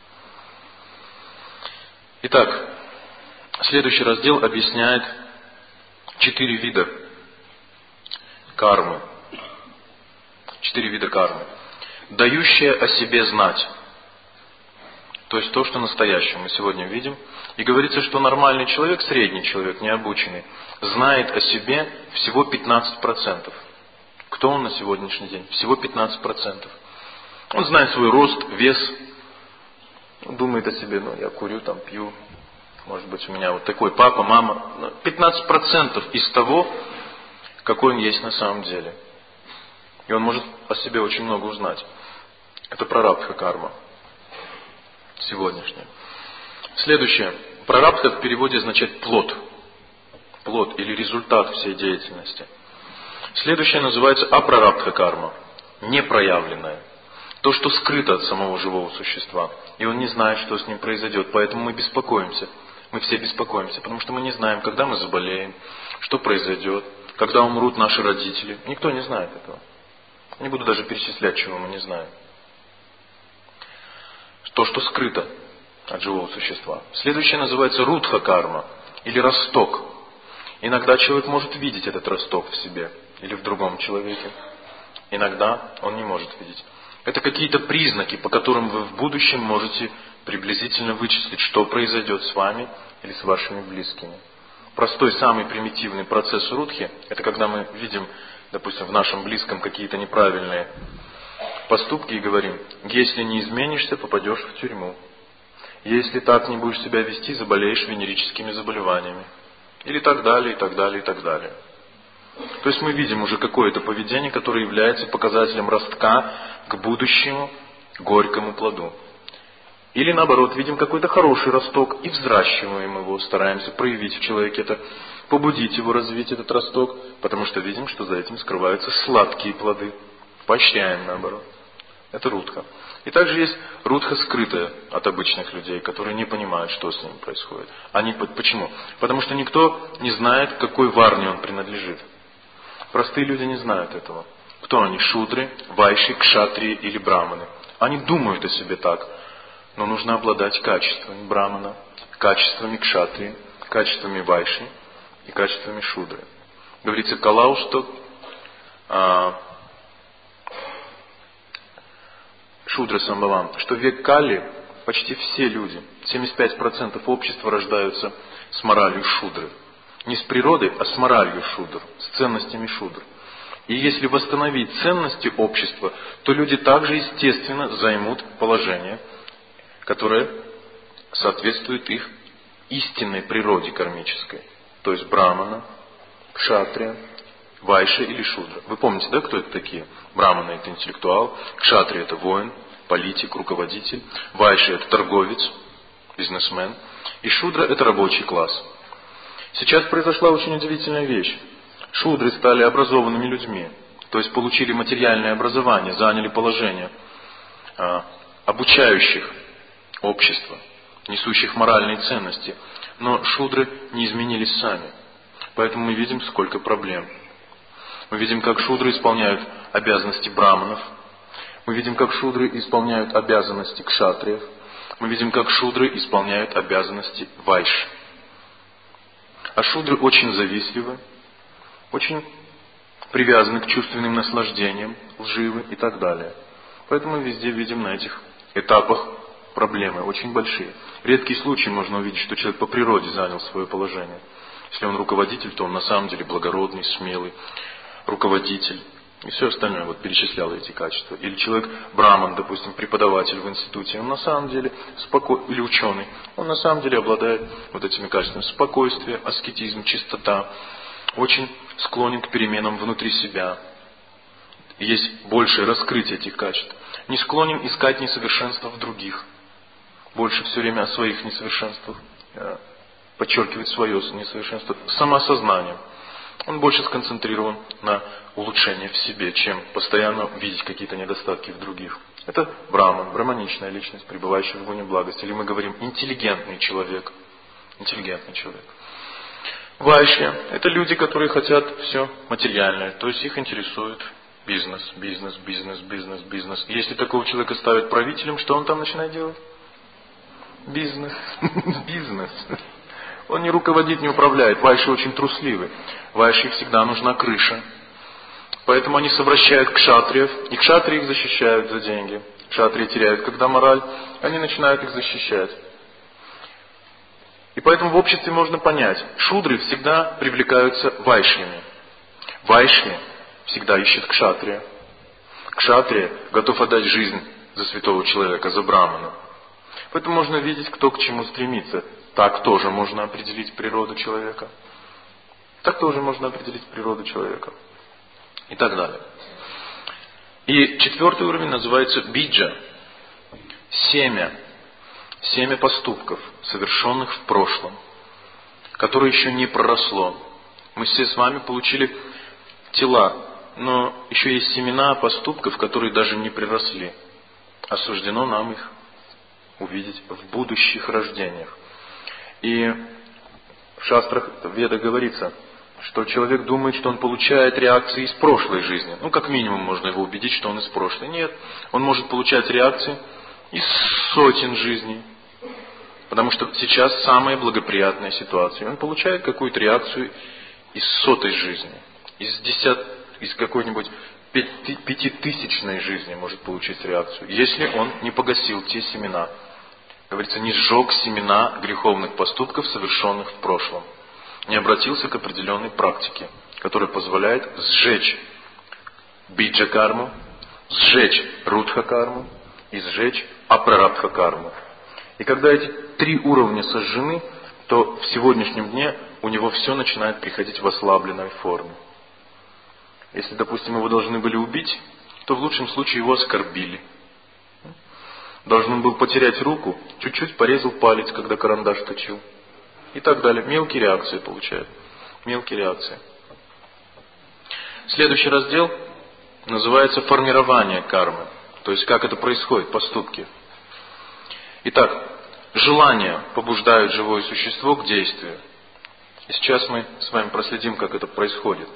Итак, следующий раздел объясняет 4 вида кармы. 4 вида кармы. Дающая о себе знать. То есть то, что настоящее мы сегодня видим. И говорится, что нормальный человек, средний человек, необученный, знает о себе всего 15%. Кто он на сегодняшний день? Всего 15%. Он знает свой рост, вес, думает о себе, я курю, пью, может быть, у меня вот такой папа, мама. 15% из того, какой он есть на самом деле. И он может о себе очень много узнать. Это прарабдха карма. Сегодняшняя. Следующее. Прарабдха в переводе означает плод. Плод или результат всей деятельности. Следующее называется апрарабдха карма. Непроявленное. То, что скрыто от самого живого существа. И он не знает, что с ним произойдет. Поэтому мы беспокоимся. Мы все беспокоимся. Потому что мы не знаем, когда мы заболеем, что произойдет, когда умрут наши родители. Никто не знает этого. Не буду даже перечислять, чего мы не знаем. То, что скрыто от живого существа. Следующее называется рудха карма. Или росток. Иногда человек может видеть этот росток в себе. Или в другом человеке. Иногда он не может видеть. Это какие-то признаки, по которым вы в будущем можете приблизительно вычислить, что произойдет с вами или с вашими близкими. Простой, самый примитивный процесс рудхи, это когда мы видим, допустим, в нашем близком какие-то неправильные поступки и говорим: если не изменишься, попадешь в тюрьму. Если так не будешь себя вести, заболеешь венерическими заболеваниями. Или так далее, и так далее, и так далее. То есть мы видим уже какое-то поведение, которое является показателем ростка к будущему горькому плоду. Или наоборот, видим какой-то хороший росток и взращиваем его, стараемся проявить в человеке это, побудить его развить этот росток, потому что видим, что за этим скрываются сладкие плоды. Поощряем наоборот. Это рудха. И также есть рудха скрытая от обычных людей, которые не понимают, что с ними происходит. Почему? Потому что никто не знает, к какой варне он принадлежит. Простые люди не знают этого. Кто они? Шудры, вайши, кшатрии или браманы. Они думают о себе так. Но нужно обладать качествами брамана, качествами кшатрии, качествами вайши и качествами шудры. Говорится Калау, что Шудра Самбавам, что в век Кали почти все люди, 75% общества рождаются с моралью шудры. Не с природой, а с моралью шудр, с ценностями шудр. И если восстановить ценности общества, то люди также естественно займут положение, которое соответствует их истинной природе кармической. То есть брамана, кшатрия, вайша или шудра. Вы помните, да, кто это такие? Брамана — это интеллектуал, кшатрия — это воин, политик, руководитель, вайша — это торговец, бизнесмен, и шудра — это рабочий класс. Сейчас произошла очень удивительная вещь. Шудры стали образованными людьми, то есть получили материальное образование, заняли положение обучающих общество, несущих моральные ценности. Но шудры не изменились сами. Поэтому мы видим, сколько проблем. Мы видим, как шудры исполняют обязанности браманов. Мы видим, как шудры исполняют обязанности кшатриев. Мы видим, как шудры исполняют обязанности вайш. А шудры очень завистливы, очень привязаны к чувственным наслаждениям, лживы и так далее. Поэтому мы везде видим на этих этапах проблемы очень большие. Редкий случай можно увидеть, что человек по природе занял свое положение. Если он руководитель, то он на самом деле благородный, смелый руководитель. И все остальное, перечислял эти качества. Или человек браман, допустим, преподаватель в институте, он на самом деле или ученый, он на самом деле обладает этими качествами. Спокойствие, аскетизм, чистота, очень склонен к переменам внутри себя. Есть большее раскрытие этих качеств. Не склонен искать несовершенства в других. Больше все время о своих несовершенствах. Подчеркивает свое несовершенство самоосознанием. Он больше сконцентрирован на улучшении в себе, чем постоянно видеть какие-то недостатки в других. Это браман, браманичная личность, пребывающая в гуне благости. Или мы говорим интеллигентный человек. Интеллигентный человек. Вайшья – это люди, которые хотят все материальное. То есть их интересует бизнес, бизнес, бизнес, бизнес, бизнес. Если такого человека ставят правителем, что он там начинает делать? Бизнес. Бизнес. Он не руководит, не управляет. Вайши очень трусливы. Вайши всегда нужна крыша. Поэтому они совращают кшатриев. И кшатрии их защищают за деньги. Кшатрии теряют, когда мораль. Они начинают их защищать. И поэтому в обществе можно понять. Шудры всегда привлекаются вайшьями. Вайши всегда ищет кшатрия. Кшатрия готов отдать жизнь за святого человека, за брамана. Поэтому можно видеть, кто к чему стремится. Так тоже можно определить природу человека. Так тоже можно определить природу человека. И так далее. И четвертый уровень называется биджа. Семя. Семя поступков, совершенных в прошлом, которое еще не проросло. Мы все с вами получили тела, но еще есть семена поступков, которые даже не приросли. Осуждено нам их увидеть в будущих рождениях. И в шастрах, в Ведах говорится, что человек думает, что он получает реакции из прошлой жизни. Ну, как минимум, можно его убедить, что он из прошлой. Нет, он может получать реакции из сотен жизней. Потому что сейчас самая благоприятная ситуация. Он получает какую-то реакцию из сотой жизни. Из какой-нибудь пятитысячной жизни может получить реакцию. Если он не погасил те семена. Говорится, не сжег семена греховных поступков, совершенных в прошлом. Не обратился к определенной практике, которая позволяет сжечь биджа-карму, сжечь рудха-карму и сжечь апрарабдха-карму. И когда эти три уровня сожжены, то в сегодняшнем дне у него все начинает приходить в ослабленной форме. Если, допустим, его должны были убить, то в лучшем случае его оскорбили. Должен был потерять руку, чуть-чуть порезал палец, когда карандаш точил. И так далее. Мелкие реакции получает. Мелкие реакции. Следующий раздел называется формирование кармы. То есть, как это происходит, поступки. Итак, желания побуждают живое существо к действию. И сейчас мы с вами проследим, как это происходит.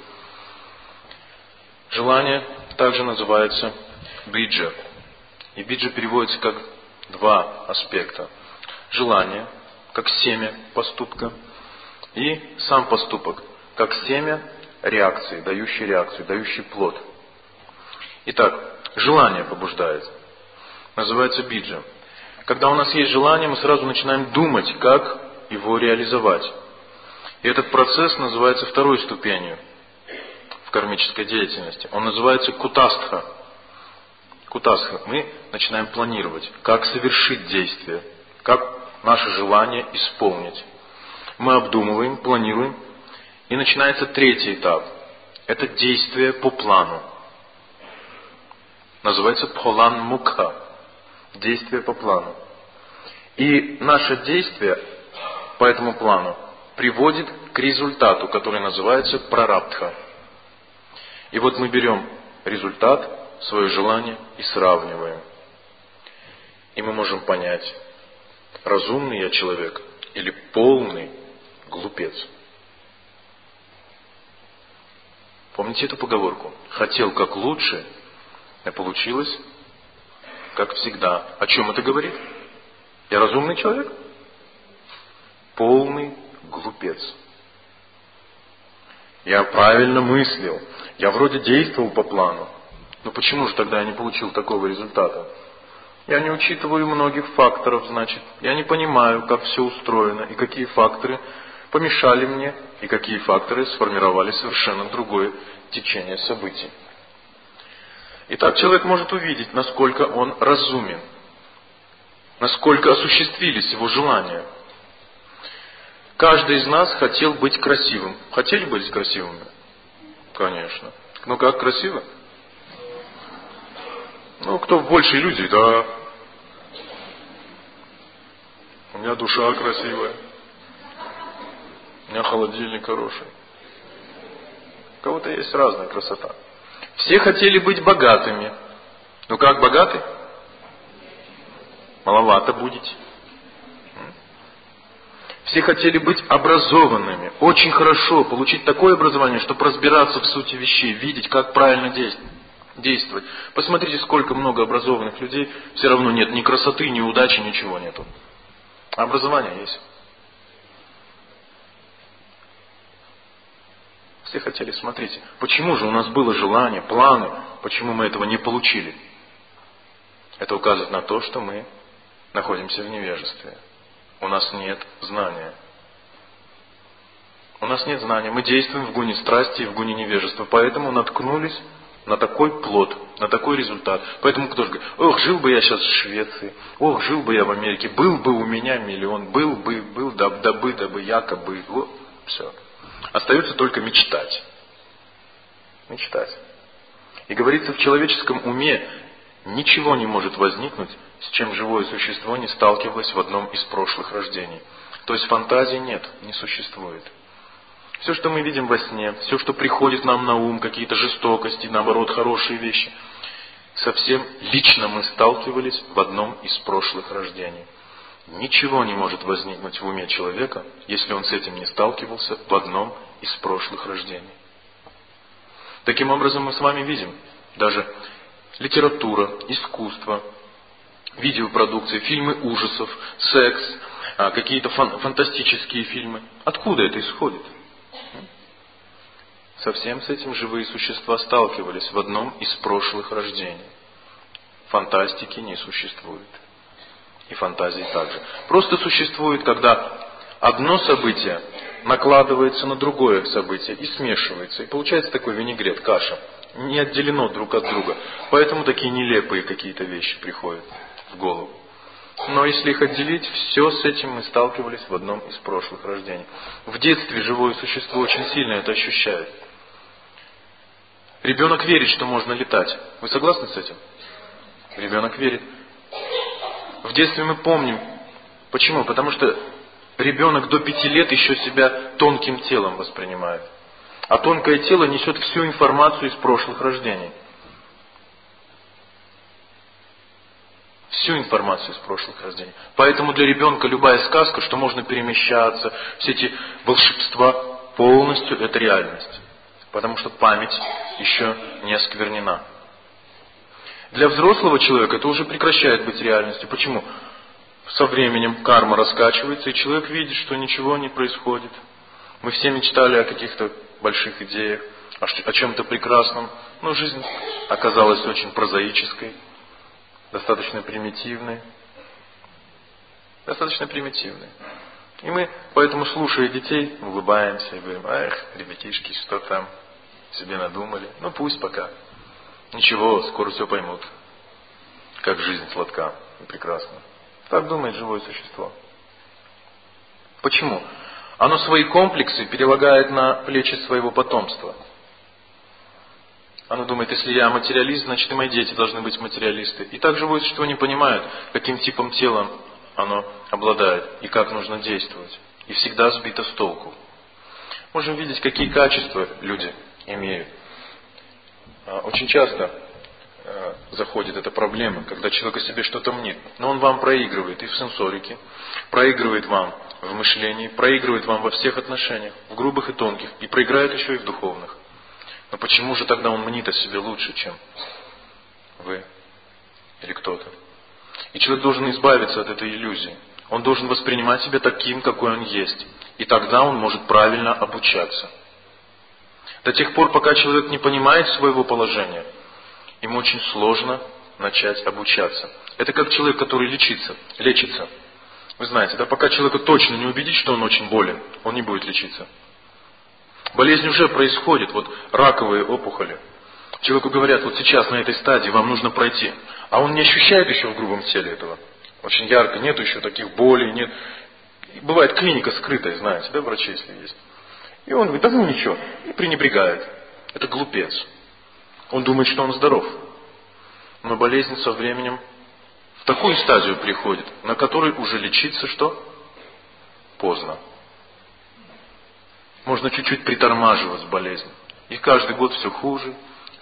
Желание также называется биджа. И биджа переводится как два аспекта. Желание, как семя поступка, и сам поступок, как семя реакции, дающий плод. Итак, желание побуждает. Называется биджа. Когда у нас есть желание, мы сразу начинаем думать, как его реализовать. И этот процесс называется второй ступенью в кармической деятельности. Он называется кутастха. Кутастха. Мы начинаем планировать, как совершить действие, как наше желание исполнить. Мы обдумываем, планируем, и начинается третий этап. Это действие по плану. Называется пхолан мукха. Действие по плану. И наше действие по этому плану приводит к результату, который называется прарабдха. И вот мы берем результат, свое желание и сравниваем. И мы можем понять, разумный я человек или полный глупец. Помните эту поговорку? Хотел как лучше, а получилось как всегда. О чем это говорит? Я разумный человек? Полный глупец. Я правильно мыслил. Я вроде действовал по плану. Но почему же тогда я не получил такого результата? Я не учитываю многих факторов, значит. Я не понимаю, как все устроено, и какие факторы помешали мне, и какие факторы сформировали совершенно другое течение событий. Итак, человек может увидеть, насколько он разумен, насколько осуществились его желания. Каждый из нас хотел быть красивым. Хотели быть красивыми? Конечно. Ну как, красиво? Ну, кто больше иллюзий, да. У меня душа красивая. У меня холодильник хороший. У кого-то есть разная красота. Все хотели быть богатыми. Ну как, богаты? Маловато будете. Все хотели быть образованными. Очень хорошо получить такое образование, чтобы разбираться в сути вещей, видеть, как правильно действовать. Посмотрите, сколько много образованных людей, все равно нет ни красоты, ни удачи, ничего нету. А образование есть. Все хотели, смотрите, почему же у нас было желание, планы, почему мы этого не получили? Это указывает на то, что мы находимся в невежестве. У нас нет знания. У нас нет знания. Мы действуем в гуне страсти и в гуне невежества. Поэтому наткнулись на такой плод, на такой результат. Поэтому кто же говорит: ох, жил бы я сейчас в Швеции, ох, жил бы я в Америке, был бы у меня миллион, был бы, дабы, якобы, вот, все. Остается только мечтать. Мечтать. И говорится, в человеческом уме ничего не может возникнуть, с чем живое существо не сталкивалось в одном из прошлых рождений. То есть фантазии нет, не существует. Все, что мы видим во сне, все, что приходит нам на ум, какие-то жестокости, наоборот, хорошие вещи, совсем лично мы сталкивались в одном из прошлых рождений. Ничего не может возникнуть в уме человека, если он с этим не сталкивался в одном из прошлых рождений. Таким образом, мы с вами видим, даже литература, искусство, видеопродукция, фильмы ужасов, секс, какие-то фантастические фильмы. Откуда это исходит? Совсем с этим живые существа сталкивались в одном из прошлых рождений. Фантастики не существует. И фантазии также. Просто существует, когда одно событие накладывается на другое событие и смешивается. И получается такой винегрет, каша. Не отделено друг от друга. Поэтому такие нелепые какие-то вещи приходят в голову. Но если их отделить, все с этим мы сталкивались в одном из прошлых рождений. В детстве живое существо очень сильно это ощущает. Ребенок верит, что можно летать. Вы согласны с этим? Ребенок верит. В детстве мы помним. Почему? Потому что ребенок до 5 лет еще себя тонким телом воспринимает. А тонкое тело несет всю информацию из прошлых рождений. Всю информацию из прошлых рождений. Поэтому для ребенка любая сказка, что можно перемещаться, все эти волшебства, полностью это реальность. Потому что память еще не осквернена. Для взрослого человека это уже прекращает быть реальностью. Почему? Со временем карма раскачивается, и человек видит, что ничего не происходит. Мы все мечтали о каких-то больших идеях, о чем-то прекрасном, но жизнь оказалась очень прозаической, достаточно примитивной. Достаточно примитивной. И мы, поэтому, слушая детей, улыбаемся и говорим: эх, ребятишки, что там себе надумали. Ну пусть пока. Ничего, скоро все поймут. Как жизнь сладка и прекрасна. Так думает живое существо. Почему? Оно свои комплексы перелагает на плечи своего потомства. Оно думает, если я материалист, значит и мои дети должны быть материалисты. И так живое существо не понимает, каким типом тела оно обладает и как нужно действовать. И всегда сбито с толку. Можем видеть, какие качества люди имеют. Очень часто заходит эта проблема, когда человек о себе что-то мнит. Но он вам проигрывает и в сенсорике, проигрывает вам в мышлении, проигрывает вам во всех отношениях, в грубых и тонких, и проиграет еще и в духовных. Но почему же тогда он мнит о себе лучше, чем вы или кто-то? И человек должен избавиться от этой иллюзии. Он должен воспринимать себя таким, какой он есть. И тогда он может правильно обучаться. До тех пор, пока человек не понимает своего положения, ему очень сложно начать обучаться. Это как человек, который лечится. Вы знаете, да, пока человека точно не убедить, что он очень болен, он не будет лечиться. Болезнь уже происходит, вот раковые опухоли. Человеку говорят, вот сейчас на этой стадии вам нужно пройти. А он не ощущает еще в грубом теле этого. Очень ярко, нет еще таких болей, нет. Бывает клиника скрытая, знаете, да, врачи, если есть. И он говорит, да ну ничего, и пренебрегает. Это глупец. Он думает, что он здоров. Но болезнь со временем в такую стадию приходит, на которой уже лечиться что? Поздно. Можно чуть-чуть притормаживать болезнь. И каждый год все хуже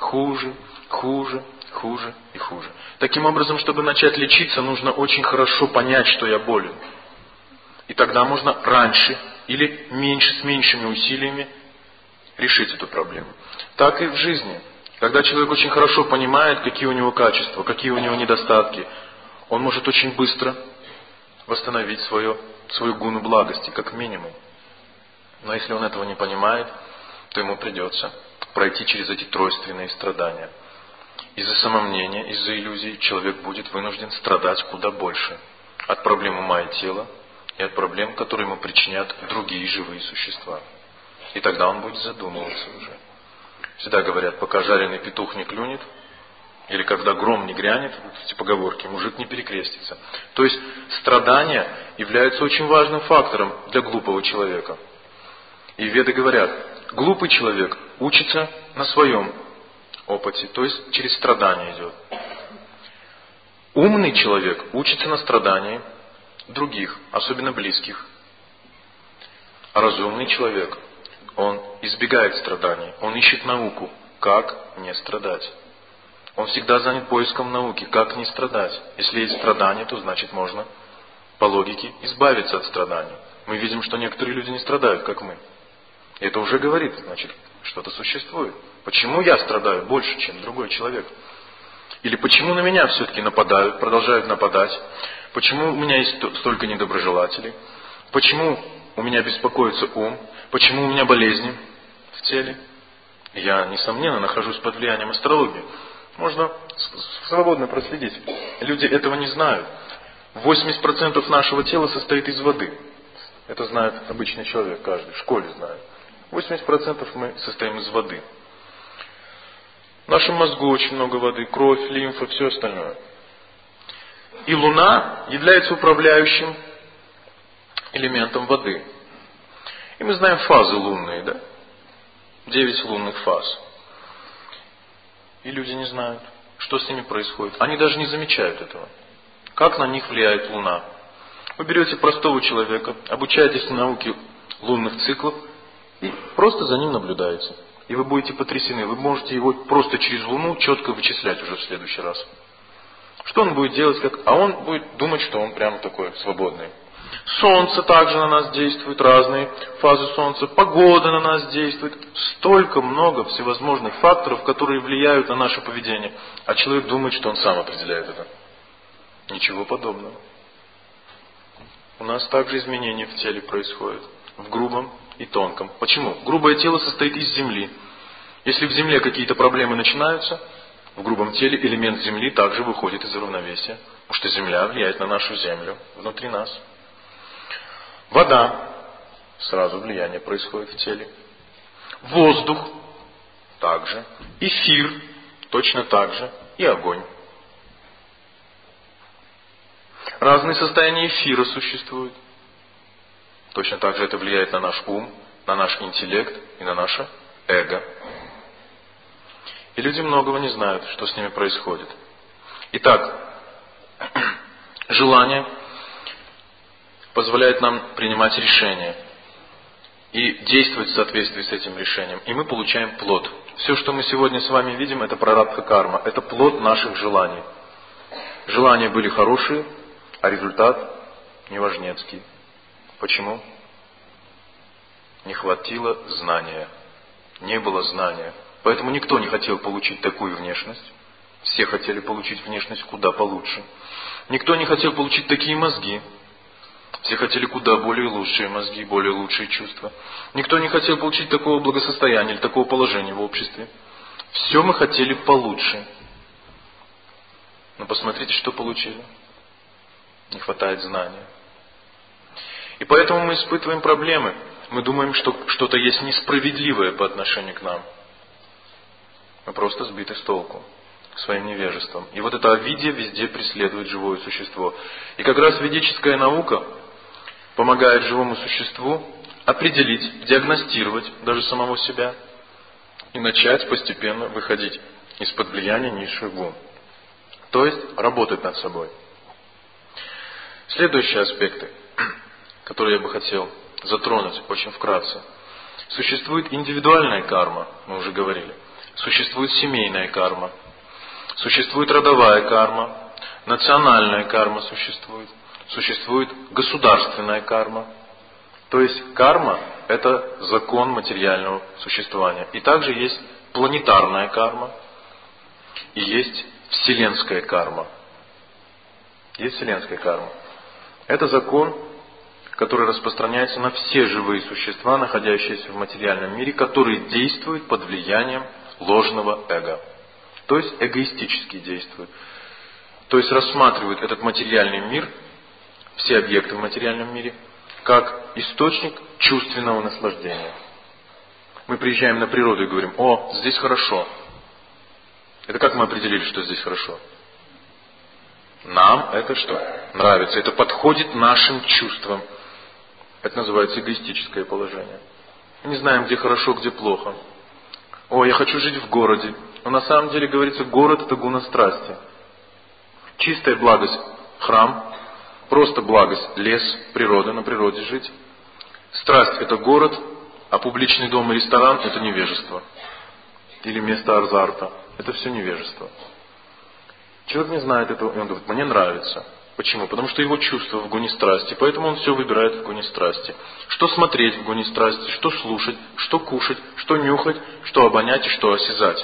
и хуже. Таким образом, чтобы начать лечиться, нужно очень хорошо понять, что я болен. И тогда можно раньше или с меньшими усилиями решить эту проблему. Так и в жизни. Когда человек очень хорошо понимает, какие у него качества, какие у него недостатки, он может очень быстро восстановить свою гуну благости, как минимум. Но если он этого не понимает, то ему придется пройти через эти тройственные страдания. Из-за самомнения, из-за иллюзий человек будет вынужден страдать куда больше. От проблем ума и тела и от проблем, которые ему причинят другие живые существа. И тогда он будет задумываться уже. Всегда говорят, пока жареный петух не клюнет, или когда гром не грянет, вот эти поговорки, мужик не перекрестится. То есть страдания являются очень важным фактором для глупого человека. И веды говорят, глупый человек учится на своем опыте, то есть через страдания идет. Умный человек учится на страдании других, особенно близких. А разумный человек, он избегает страданий, он ищет науку, как не страдать. Он всегда занят поиском науки, как не страдать. Если есть страдания, то значит можно по логике избавиться от страданий. Мы видим, что некоторые люди не страдают, как мы. И это уже говорит, значит, что-то существует. Почему я страдаю больше, чем другой человек? Или почему на меня все-таки нападают, продолжают нападать? Почему у меня есть столько недоброжелателей? Почему у меня беспокоится ум? Почему у меня болезни в теле? Я, несомненно, нахожусь под влиянием астрологии. Можно свободно проследить. Люди этого не знают. 80% нашего тела состоит из воды. Это знает обычный человек, каждый, в школе знает. 80% мы состоим из воды. В нашем мозгу очень много воды, кровь, лимфа, все остальное. И Луна является управляющим элементом воды. И мы знаем фазы лунные, да? 9 лунных фаз. И люди не знают, что с ними происходит. Они даже не замечают этого. Как на них влияет Луна? Вы берете простого человека, обучаетесь науке лунных циклов и просто за ним наблюдаете. И вы будете потрясены. Вы можете его просто через Луну четко вычислять уже в следующий раз. Что он будет делать? А он будет думать, что он прямо такой свободный. Солнце также на нас действует, разные фазы Солнца, погода на нас действует. Столько много всевозможных факторов, которые влияют на наше поведение. А человек думает, что он сам определяет это. Ничего подобного. У нас также изменения в теле происходят. В грубом и тонком. Почему? Грубое тело состоит из земли. Если в земле какие-то проблемы начинаются, в грубом теле элемент земли также выходит из равновесия. Потому что земля влияет на нашу землю внутри нас. Вода. Сразу влияние происходит в теле. Воздух. Также. Эфир. Точно так же. И огонь. Разные состояния эфира существуют. Точно так же это влияет на наш ум, на наш интеллект и на наше эго. И люди многого не знают, что с ними происходит. Итак, желание позволяет нам принимать решения и действовать в соответствии с этим решением. И мы получаем плод. Все, что мы сегодня с вами видим, это прарабдха карма. Это плод наших желаний. Желания были хорошие, а результат неважнецкий. Почему? Не хватило знания. Не было знания. Поэтому никто не хотел получить такую внешность. Все хотели получить внешность куда получше. Никто не хотел получить такие мозги. Все хотели куда более лучшие мозги, более лучшие чувства. Никто не хотел получить такого благосостояния или такого положения в обществе. Все мы хотели получше. Но посмотрите, что получили. Не хватает знания. И поэтому мы испытываем проблемы. Мы думаем, что что-то есть несправедливое по отношению к нам. Мы просто сбиты с толку своим невежеством. И вот это авидья везде преследует живое существо. И как раз ведическая наука помогает живому существу определить, диагностировать даже самого себя и начать постепенно выходить из-под влияния низших гун. То есть работать над собой. Следующие аспекты, которые я бы хотел затронуть очень вкратце. Существует индивидуальная карма, мы уже говорили. Существует семейная карма. Существует родовая карма. Национальная карма существует. Существует государственная карма. То есть карма – это закон материального существования. И также есть планетарная карма. И есть вселенская карма. Есть вселенская карма. Это закон, который распространяется на все живые существа, находящиеся в материальном мире, которые действуют под влиянием ложного эго. То есть эгоистически действуют. То есть рассматривают этот материальный мир, все объекты в материальном мире, как источник чувственного наслаждения. Мы приезжаем на природу и говорим: о, здесь хорошо. Это как мы определили, что здесь хорошо? Нам это что? Нравится. Это подходит нашим чувствам. Это называется эгоистическое положение. Мы не знаем, где хорошо, где плохо. О, я хочу жить в городе. Но на самом деле говорится, город — это гуна страсти. Чистая благость — храм. Просто благость — лес, природа, на природе жить. Страсть — это город, а публичный дом и ресторан — это невежество. Или место азарта. Это все невежество. Человек не знает этого, и он говорит: мне нравится. Почему? Потому что его чувство в гуне страсти, поэтому он все выбирает в гуне страсти. Что смотреть в гуне страсти, что слушать, что кушать, что нюхать, что обонять и что осязать.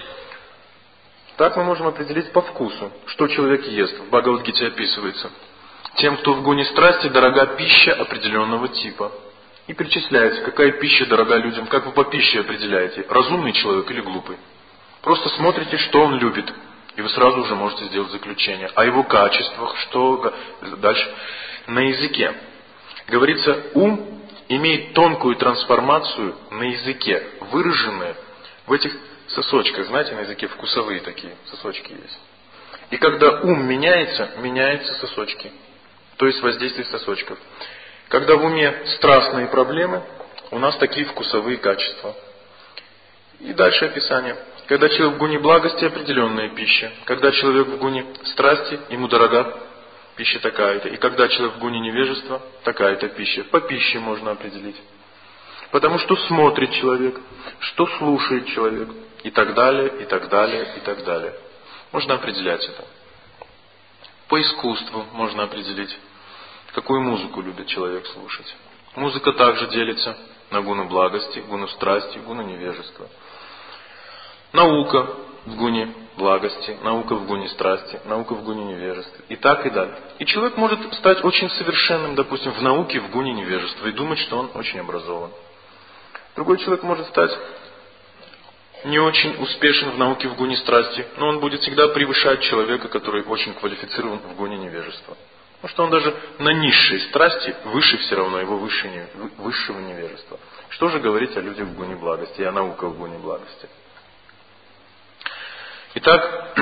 Так мы можем определить по вкусу, что человек ест. В Бхагавад-гите описывается: тем, кто в гуне страсти, дорога пища определенного типа. И перечисляется, какая пища дорога людям, как вы по пище определяете, разумный человек или глупый. Просто смотрите, что он любит, и вы сразу уже можете сделать заключение о его качествах, что дальше. На языке говорится, ум имеет тонкую трансформацию на языке, выраженную в этих сосочках. Знаете, на языке вкусовые такие сосочки есть. И когда ум меняется, меняются сосочки. То есть воздействие сосочков. Когда в уме страстные проблемы, у нас такие вкусовые качества. И дальше описание. Когда человек в гуне благости, определенная пища. Когда человек в гуне страсти, ему дорога пища такая-то. И когда человек в гуне невежества, такая-то пища. По пище можно определить. Потому что смотрит человек, что слушает человек. И так далее, и так далее, и так далее. Можно определять это. По искусству можно определить, какую музыку любит человек слушать. Музыка также делится на гуну благости, гуну страсти, гуну невежества. Наука в гуне благости, наука в гуне страсти, наука в гуне невежества. И так и далее. И человек может стать очень совершенным, допустим, в науке в гуне невежества и думать, что он очень образован. Другой человек может стать не очень успешен в науке в гуне страсти, но он будет всегда превышать человека, который очень квалифицирован в гуне невежества. Потому что он даже на низшей страсти выше все равно его высшего невежества. Что же говорить о людях в гуне благости и о науках в гуне благости? Итак,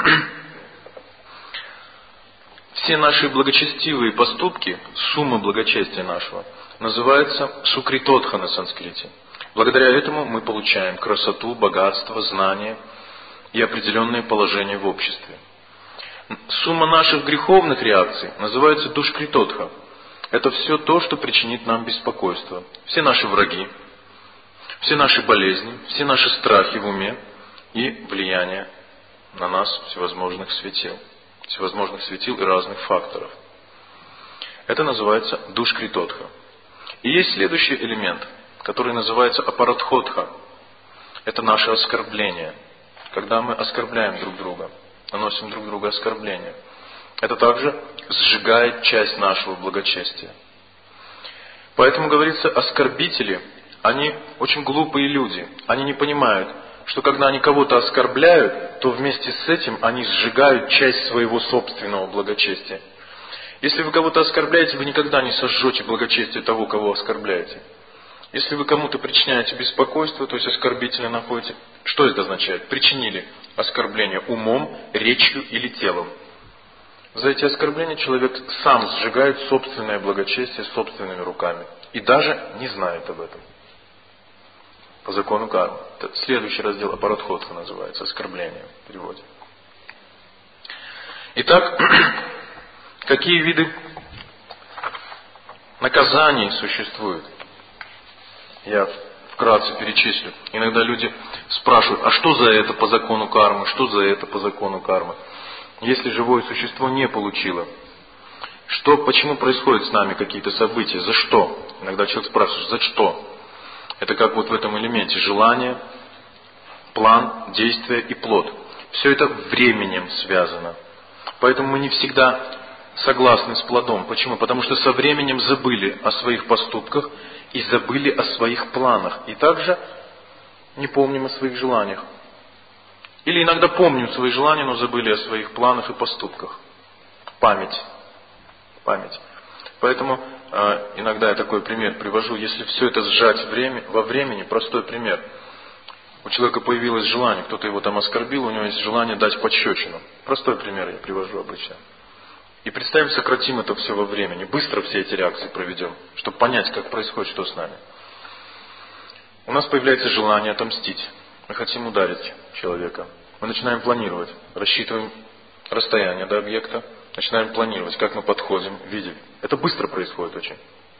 все наши благочестивые поступки, сумма благочестия нашего, называется сукритотха на санскрите. Благодаря этому мы получаем красоту, богатство, знания и определенное положение в обществе. Сумма наших греховных реакций называется душкритотха. Это все то, что причинит нам беспокойство. Все наши враги, все наши болезни, все наши страхи в уме и влияние на нас всевозможных светил и разных факторов. Это называется душкритотха. И есть следующий элемент, который называется апарадхотха. Это наше оскорбление. Когда мы оскорбляем друг друга, наносим друг другу оскорбления. Это также сжигает часть нашего благочестия. Поэтому говорится, оскорбители, они очень глупые люди. Они не понимают, что когда они кого-то оскорбляют, то вместе с этим они сжигают часть своего собственного благочестия. Если вы кого-то оскорбляете, вы никогда не сожжете благочестие того, кого оскорбляете. Если вы кому-то причиняете беспокойство, то есть оскорбительно находите, что это означает? Причинили оскорбление умом, речью или телом. За эти оскорбления человек сам сжигает собственное благочестие собственными руками. И даже не знает об этом. По закону кармы. Это следующий раздел апарадхотха называется, оскорбление в переводе. Итак, какие виды наказаний существуют? Я вкратце перечислю. Иногда люди спрашивают, а что за это по закону кармы, что за это по закону кармы? Если живое существо не получило, почему происходят с нами какие-то события, за что? Иногда человек спрашивает, за что? Это как вот в этом элементе желание, план, действие и плод. Все это временем связано. Поэтому мы не всегда согласны с плодом. Почему? Потому что со временем забыли о своих поступках и забыли о своих планах. И также не помним о своих желаниях. Или иногда помним свои желания, но забыли о своих планах и поступках. Память. Поэтому иногда я такой пример привожу. Если все это сжать во времени, простой пример. у человека появилось желание, кто-то его там оскорбил, у него есть желание дать пощечину. Простой пример я привожу обычно. И представим, сократим это все во времени, быстро все эти реакции проведем, чтобы понять, как происходит, что с нами. У нас появляется желание отомстить. Мы хотим ударить человека. Мы начинаем планировать, рассчитываем расстояние до объекта, начинаем планировать, как мы подходим, видим. Это быстро происходит очень.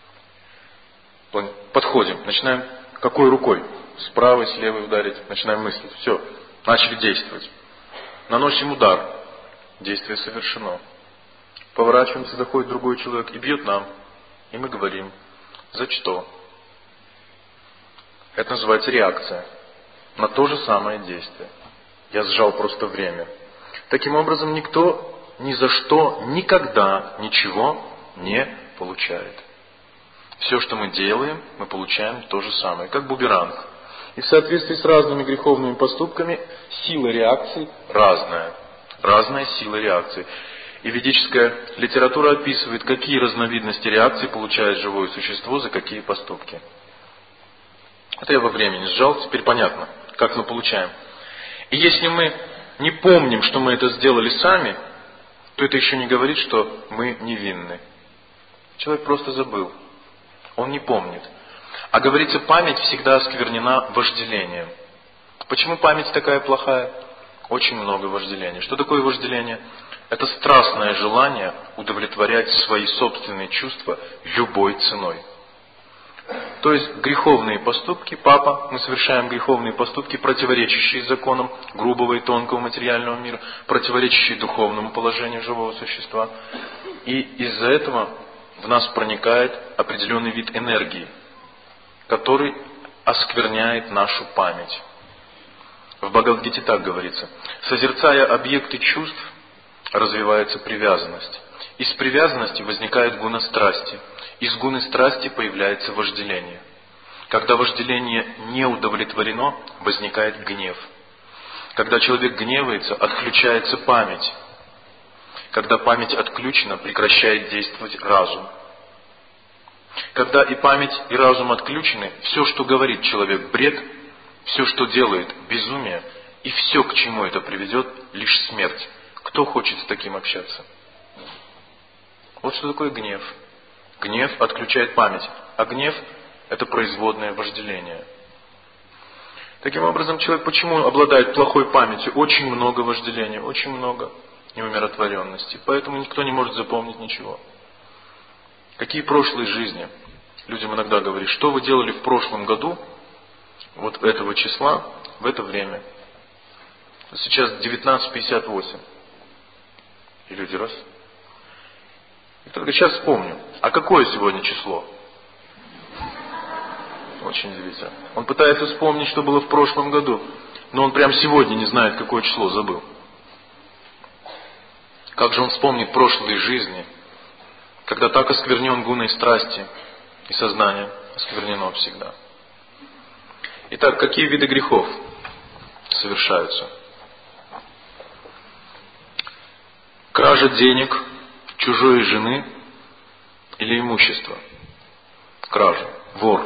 Подходим, начинаем какой рукой? С правой, с левой ударить, начинаем мыслить. Все, начали действовать. Наносим удар. Действие совершено. Поворачиваемся, заходит другой человек и бьет нам. И мы говорим, за что? Это называется реакция на то же самое действие. Я сжал просто время. Таким образом, никто ни за что никогда ничего не получает. Все, что мы делаем, мы получаем то же самое, как бумеранг. И в соответствии с разными греховными поступками сила реакции разная. Разная сила реакции. И ведическая литература описывает, какие разновидности реакций получает живое существо за какие поступки. Это я во времени сжал, теперь понятно, как мы получаем. И если мы не помним, что мы это сделали сами, то это еще не говорит, что мы невинны. Человек просто забыл. Он не помнит. А говорится, память всегда осквернена вожделением. Почему память такая плохая? Очень много вожделения. Что такое вожделение? Это страстное желание удовлетворять свои собственные чувства любой ценой. То есть греховные поступки, мы совершаем греховные поступки, противоречащие законам грубого и тонкого материального мира, противоречащие духовному положению живого существа. И из-за этого в нас проникает определенный вид энергии, который оскверняет нашу память. В Бхагавад-гите так говорится: созерцая объекты чувств, развивается привязанность. Из привязанности возникает гуна страсти. Из гуны страсти появляется вожделение. Когда вожделение не удовлетворено, возникает гнев. Когда человек гневается, отключается память. Когда память отключена, прекращает действовать разум. Когда и память, и разум отключены, все, что говорит человек, бред, все, что делает, безумие, и все, к чему это приведет, лишь смерть. Кто хочет с таким общаться? Вот что такое гнев. Гнев отключает память, а гнев – это производное вожделение. Таким образом, человек почему обладает плохой памятью? Очень много вожделения, очень много неумиротворенности. Поэтому никто не может запомнить ничего. Какие прошлые жизни? Людям иногда говорят, что вы делали в прошлом году, вот этого числа, в это время. Сейчас 19:58. И люди раз. И кто-то говорит, сейчас вспомню. А какое сегодня число? Очень удивительно. Он пытается вспомнить, что было в прошлом году, но он прямо сегодня не знает, какое число, забыл. Как же он вспомнит прошлые жизни, когда так осквернен гуной страсти, и сознание осквернено всегда. Итак, какие виды грехов совершаются? Кража денег, чужой жены или имущества. Кража, вор.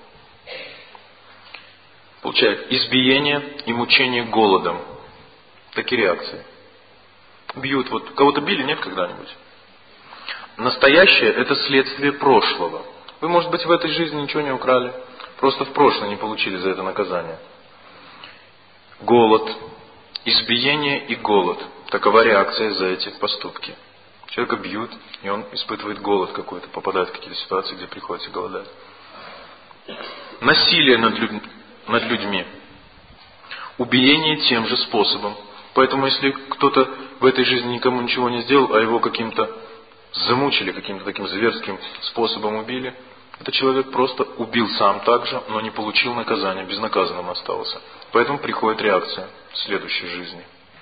Получает избиение и мучение голодом. Такие реакции. Бьют. Вот кого-то били, нет, когда-нибудь? Настоящее – это следствие прошлого. Вы, может быть, в этой жизни ничего не украли, просто в прошлое не получили за это наказание. Голод, избиение и голод – такова реакция за эти поступки. Человека бьют, и он испытывает голод какой-то, попадает в какие-то ситуации, где приходится голодать. Насилие над людьми. Убиение тем же способом. Поэтому, если кто-то в этой жизни никому ничего не сделал, а его каким-то замучили, каким-то таким зверским способом убили, этот человек просто убил сам так же, но не получил наказания, безнаказанным остался. Поэтому приходит реакция в следующей жизни.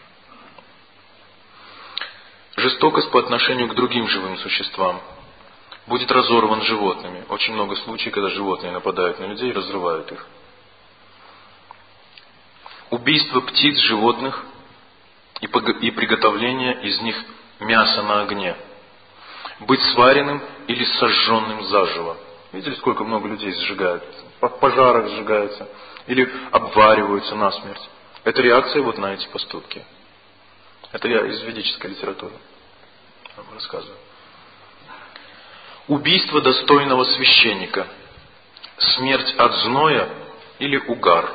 Жестокость по отношению к другим живым существам. Будет разорван животными. Очень много случаев, когда животные нападают на людей и разрывают их. Убийство птиц, животных и приготовление из них мяса на огне. Быть сваренным или сожженным заживо. Видели, сколько много людей сжигают? В пожарах сжигаются. Или обвариваются насмерть. Это реакция вот на эти поступки. Это я из ведической литературы вам рассказываю. Убийство достойного священника. Смерть от зноя или угар.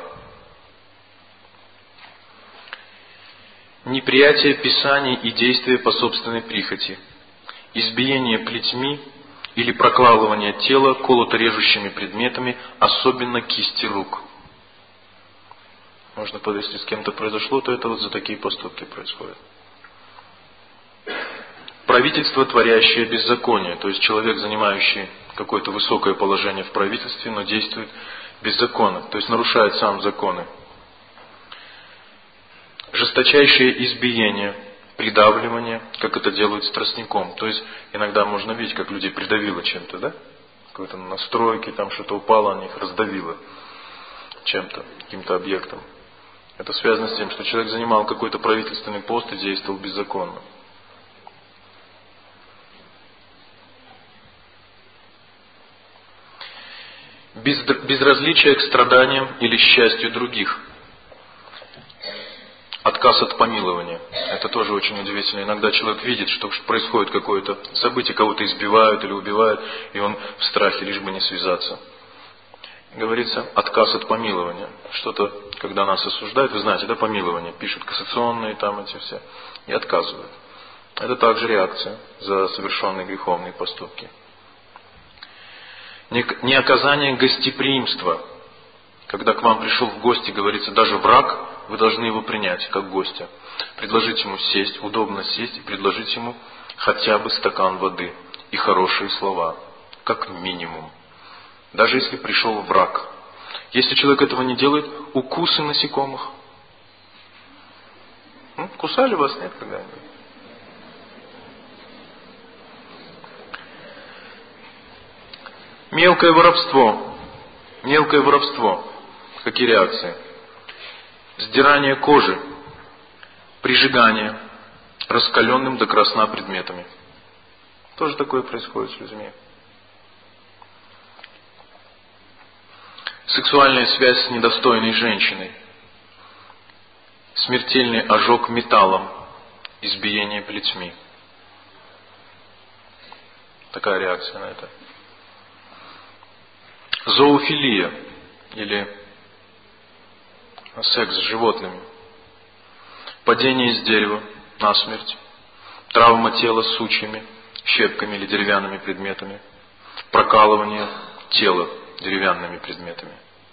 Неприятие Писаний и действия по собственной прихоти. Избиение плетьми или прокалывание тела колото-режущими предметами, особенно кисти рук. Можно подумать, если с кем-то произошло, то это вот за такие поступки происходит. Правительство, творящее беззаконие, то есть человек, занимающий какое-то высокое положение в правительстве, но действует беззаконно, то есть нарушает сам законы. Жесточайшее избиение, придавливание, как это делают с тростником. То есть иногда можно видеть, как людей придавило чем-то, да? Какой-то настройки, там что-то упало, на них раздавило чем-то, каким-то объектом. Это связано с тем, что человек занимал какой-то правительственный пост и действовал беззаконно. Безразличие к страданиям или счастью других. Отказ от помилования. Это тоже очень удивительно. Иногда человек видит, что происходит какое-то событие, кого-то избивают или убивают, и он в страхе, лишь бы не связаться. Говорится, отказ от помилования. Что-то, когда нас осуждают, вы знаете, да, помилование, пишут кассационные там эти все, и отказывают. Это также реакция за совершенные греховные поступки. Неоказание гостеприимства. Когда к вам пришел в гости, говорится, даже враг, вы должны его принять как гостя. Предложить ему сесть, удобно сесть, и предложить ему хотя бы стакан воды и хорошие слова, как минимум. Даже если пришел враг. Если человек этого не делает, укусы насекомых. Кусали вас, нет, когда-нибудь? Мелкое воровство. Мелкое воровство. Какие реакции? Сдирание кожи, прижигание раскаленным до красна предметами. Тоже такое происходит с людьми. Сексуальная связь с недостойной женщиной. Смертельный ожог металлом, избиение плетьми. Такая реакция на это. Зоофилия или секс с животными. Падение с дерева насмерть. Травма тела сучьями, щепками или деревянными предметами. Прокалывание тела деревянными предметами.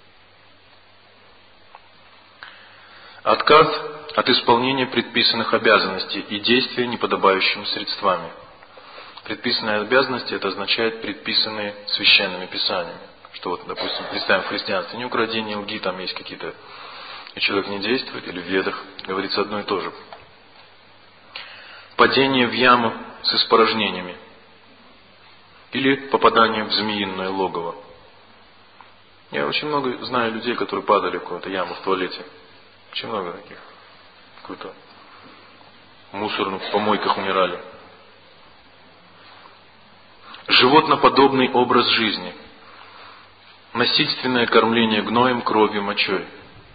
Отказ от исполнения предписанных обязанностей и действия неподобающими средствами. Предписанные обязанности, это означает предписанные священными писаниями. Что вот, допустим, представим в христианстве, не укради, не лги, там есть какие-то, и человек не действует, или в ведах говорится одно и то же. Падение в яму с испорожнениями. Или попадание в змеиное логово. Я очень много знаю людей, которые падали в какую-то яму в туалете. Очень много таких. Какую-то мусорную, в помойках умирали. Животноподобный образ жизни. Насильственное кормление гноем, кровью, мочой.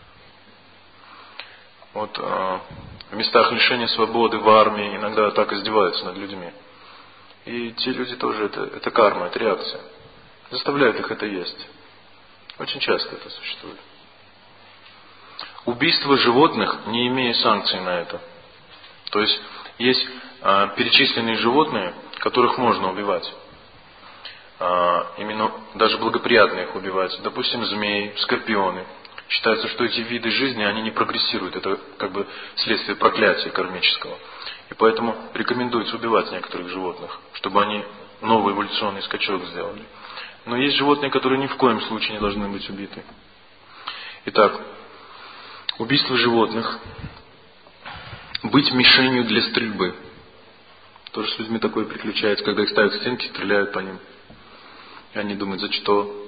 Вот в местах лишения свободы, в армии иногда так издеваются над людьми. И те люди тоже, это карма, это реакция. Заставляют их это есть. Очень часто это существует. Убийство животных, не имея санкций на это. То есть перечисленные животные, которых можно убивать. Именно даже благоприятно их убивать. Допустим, змеи, скорпионы. Считается, что эти виды жизни, они не прогрессируют. Это как бы следствие проклятия кармического. И поэтому рекомендуется убивать некоторых животных, чтобы они новый эволюционный скачок сделали. Но есть животные, которые ни в коем случае не должны быть убиты. Итак, убийство животных. Быть мишенью для стрельбы. Тоже с людьми такое приключается, когда их ставят к стенке, стреляют по ним. И они думают, за что?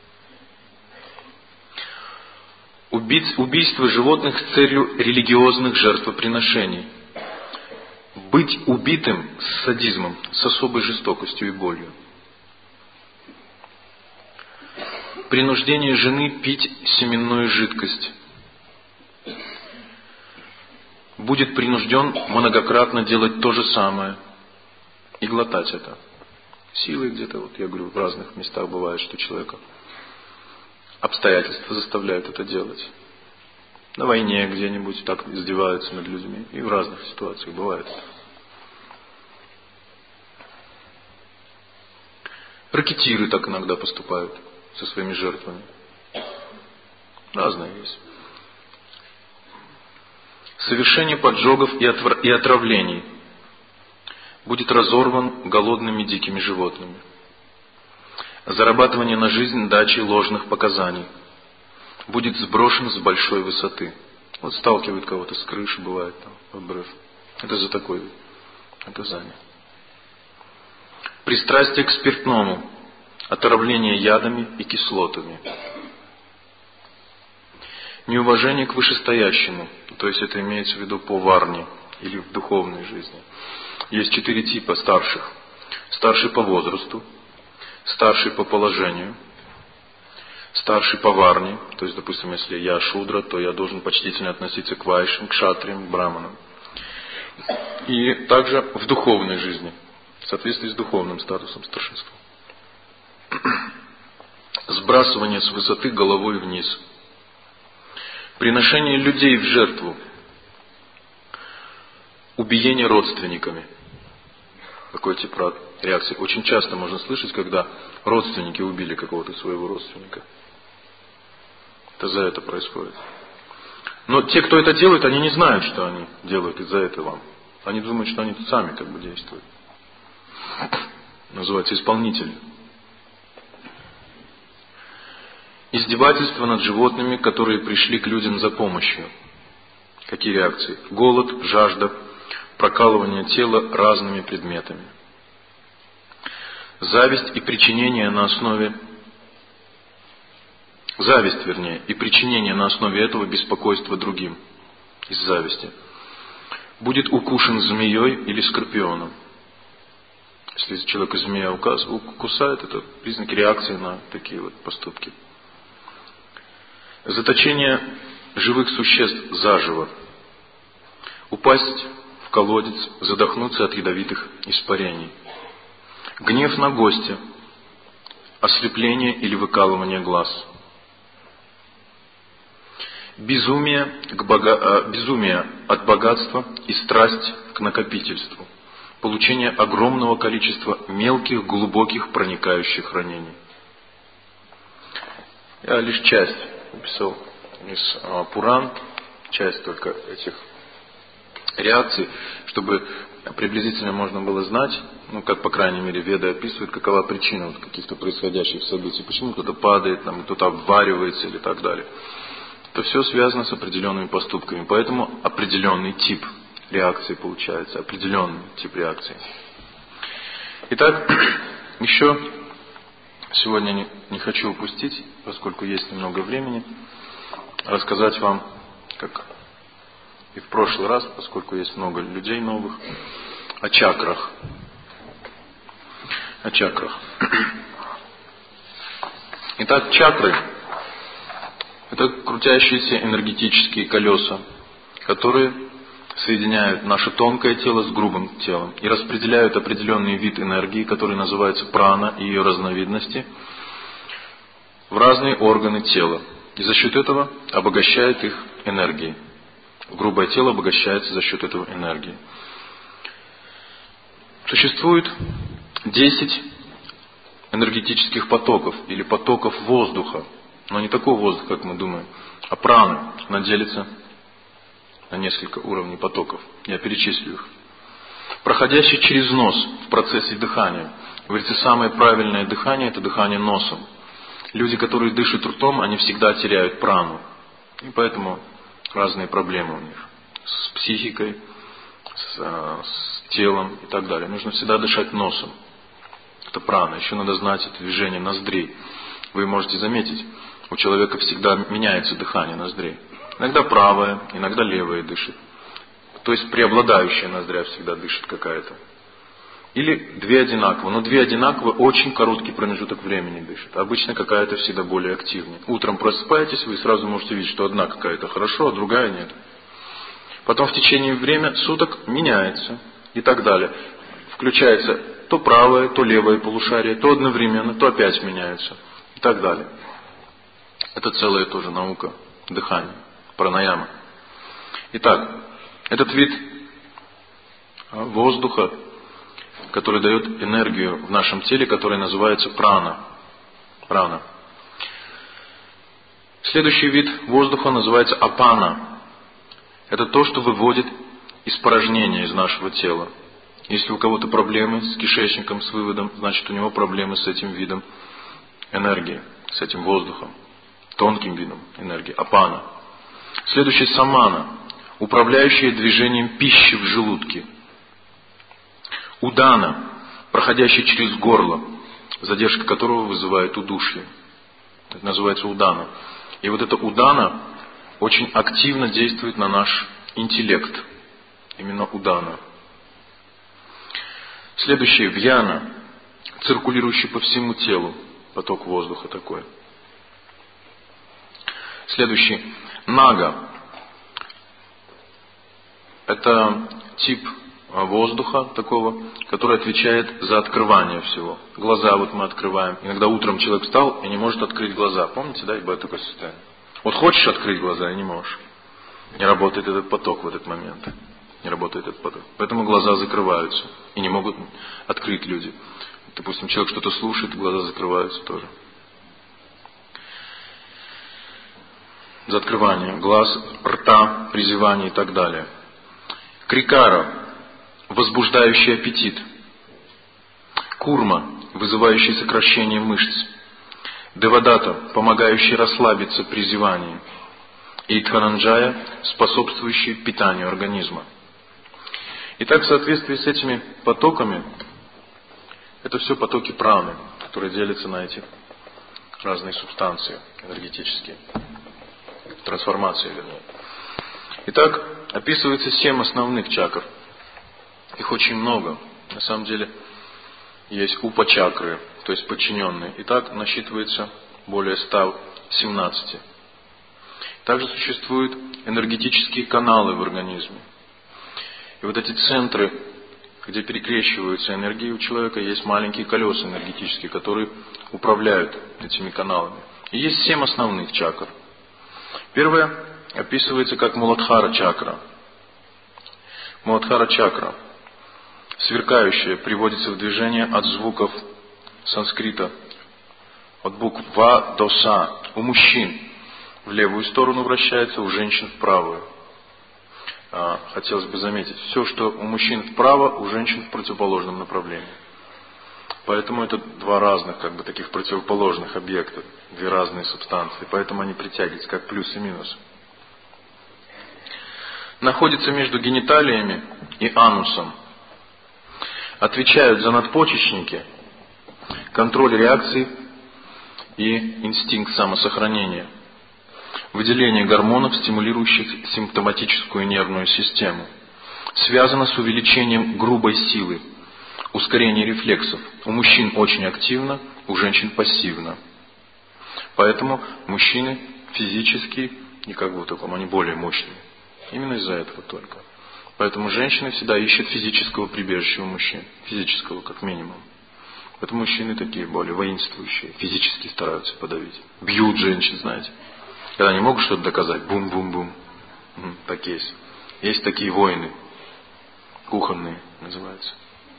Убийство животных с целью религиозных жертвоприношений. Быть убитым с садизмом, с особой жестокостью и болью. Принуждение жены пить семенную жидкость. Будет принужден многократно делать то же самое и глотать это. Силой где-то, вот я говорю, в разных местах бывает, что человека обстоятельства заставляют это делать. На войне где-нибудь так издеваются над людьми. И в разных ситуациях бывает это. Ракетиры так иногда поступают со своими жертвами. Разные есть. Совершение поджогов и отравлений будет разорван голодными дикими животными. Зарабатывание на жизнь дачей ложных показаний будет сброшен с большой высоты. Вот сталкивают кого-то с крыши, бывает там, обрыв. Это за такое наказание. Пристрастие к спиртному, отравление ядами и кислотами. Неуважение к вышестоящему, то есть это имеется в виду по варне или в духовной жизни. Есть 4 типа старших. Старший по возрасту, старший по положению, старший по варне, то есть, допустим, если я шудра, то я должен почтительно относиться к вайшам, к шатриям, к браманам. И также в духовной жизни, в соответствии с духовным статусом старшинства. Сбрасывание с высоты головой вниз. Приношение людей в жертву. Убиение родственниками. Такой тип реакции. Очень часто можно слышать, когда родственники убили какого-то своего родственника. Это за это происходит. Но те, кто это делает, они не знают, что они делают из-за этого. Они думают, что они тут сами как бы действуют. Называется исполнители. Издевательство над животными, которые пришли к людям за помощью. Какие реакции? Голод, жажда, прокалывание тела разными предметами. Зависть и причинение на основе... Зависть, вернее, и причинение на основе этого беспокойства другим. Из зависти. Будет укушен змеей или скорпионом. Если человека змея укусает, это признаки реакции на такие вот поступки. Заточение живых существ заживо. Упасть в колодец, задохнуться от ядовитых испарений. Гнев на гостя. Ослепление или выкалывание глаз. Безумие от богатства и страсть к накопительству. Получение огромного количества мелких, глубоких, проникающих ранений. Я лишь часть написал из Пуран, часть только этих реакций, чтобы приблизительно можно было знать, как по крайней мере Веды описывают, какова причина вот каких-то происходящих событий, почему кто-то падает, кто-то обваривается или так далее. Это все связано с определенными поступками, поэтому определенный тип реакции получается, определенный тип реакции. Итак, еще сегодня не хочу упустить, поскольку есть немного времени, рассказать вам, как и в прошлый раз, поскольку есть много людей новых, о чакрах. Итак, чакры – это крутящиеся энергетические колеса, которые соединяют наше тонкое тело с грубым телом и распределяют определенный вид энергии, который называется прана и ее разновидности, в разные органы тела. И за счет этого обогащает их энергией. Грубое тело обогащается за счет этого энергии. Существует 10 энергетических потоков или потоков воздуха. Но не такого воздуха, как мы думаем, а праны. Она делится на несколько уровней потоков. Я перечислю их. Проходящий через нос в процессе дыхания. Говорится, самое правильное дыхание – это дыхание носом. Люди, которые дышат ртом, они всегда теряют прану. И поэтому разные проблемы у них. С психикой, с телом и так далее. Нужно всегда дышать носом. Это прана. Еще надо знать это движение ноздрей. Вы можете заметить, у человека всегда меняется дыхание ноздрей. Иногда правая, иногда левая дышит. То есть преобладающая ноздря всегда дышит какая-то. Или две одинаково. Но две одинаково очень короткий промежуток времени дышат. Обычно какая-то всегда более активнее. Утром просыпаетесь, вы сразу можете видеть, что одна какая-то хорошо, а другая нет. Потом в течение времени суток меняется и так далее. Включается то правое, то левое полушарие, то одновременно, то опять меняется и так далее. Это целая тоже наука дыхания, пранаяма. Итак, этот вид воздуха, который дает энергию в нашем теле, которая называется прана. Прана. Следующий вид воздуха называется апана. Это то, что выводит испражнения из нашего тела. Если у кого-то проблемы с кишечником, с выводом, значит у него проблемы с этим видом энергии, с этим воздухом, тонким видом энергии, апана. Следующий самана, управляющая движением пищи в желудке. Удана, проходящий через горло, задержка которого вызывает удушье. Это называется удана. И вот эта удана очень активно действует на наш интеллект. Именно удана. Следующее, вьяна, циркулирующий по всему телу, поток воздуха такой. Следующий, нага. Это тип воздуха такого, который отвечает за открывание всего. Глаза вот мы открываем. Иногда утром человек встал и не может открыть глаза. Помните, да, и бывает такое состояние. Вот хочешь открыть глаза и не можешь. Не работает этот поток в этот момент. Не работает этот поток. Поэтому глаза закрываются. И не могут открыть люди. Допустим, человек что-то слушает, глаза закрываются тоже. За открывание глаз, рта, призевание и так далее. Крикара, возбуждающий аппетит. Курма, вызывающий сокращение мышц. Девадата, помогающий расслабиться при зевании. И Дхананджая, способствующий питанию организма. Итак, в соответствии с этими потоками, это все потоки праны, которые делятся на эти разные субстанции энергетические. Трансформации, вернее. Итак, описывается 7 основных чакр. Их очень много. На самом деле, есть упа-чакры, то есть подчиненные. Итак, насчитывается более 117. Также существуют энергетические каналы в организме. И вот эти центры, где перекрещиваются энергии у человека, есть маленькие колеса энергетические, которые управляют этими каналами. И есть 7 основных чакр. Первая описывается как Муладхара чакра. Муладхара чакра, сверкающая, приводится в движение от звуков санскрита, от букв Ва до Са. У мужчин в левую сторону вращается, у женщин в правую. Хотелось бы заметить, все, что у мужчин вправо, у женщин в противоположном направлении. Поэтому это два разных, таких противоположных объекта, две разные субстанции. Поэтому они притягиваются, как плюс и минус. Находится между гениталиями и анусом. Отвечают за надпочечники, контроль реакций и инстинкт самосохранения. Выделение гормонов, стимулирующих симптоматическую нервную систему. Связано с увеличением грубой силы, ускорение рефлексов. У мужчин очень активно, у женщин пассивно. Поэтому мужчины физически, и они более мощные. Именно из-за этого только. Поэтому женщины всегда ищут физического прибежища у мужчин. Физического, как минимум. Поэтому мужчины такие более воинствующие, физически стараются подавить. Бьют женщин, знаете. Когда не могут что-то доказать, бум-бум-бум. Так есть. Есть такие воины. Кухонные называются.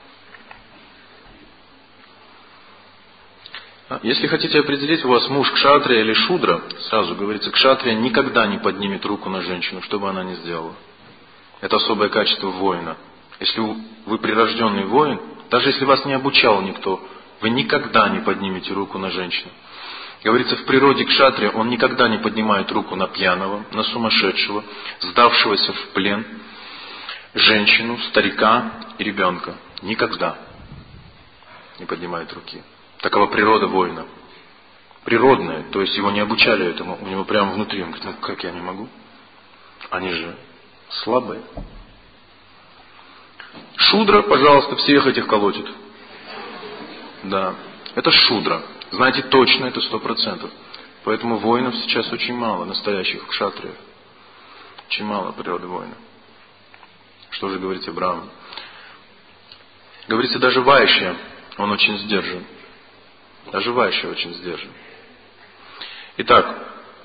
Если хотите определить, у вас муж кшатрия или шудра, сразу говорится, кшатрия никогда не поднимет руку на женщину, что бы она ни сделала. Это особое качество воина. Если вы прирожденный воин, даже если вас не обучал никто, вы никогда не поднимете руку на женщину. Говорится, в природе кшатрия он никогда не поднимает руку на пьяного, на сумасшедшего, сдавшегося в плен, женщину, старика и ребенка. Никогда не поднимает руки. Такова природа воина. Природная, то есть его не обучали этому, у него прямо внутри. Он говорит, как я не могу? Они же слабые. Шудра, пожалуйста, всех этих колотит. Да, это шудра. Знаете точно, это 100%. Поэтому воинов сейчас очень мало, настоящих кшатриев. Очень мало природы воина. Что же говорить о Брахмане? Говорится, даже Вайшья, он очень сдержан. Даже Вайшья очень сдержан. Итак,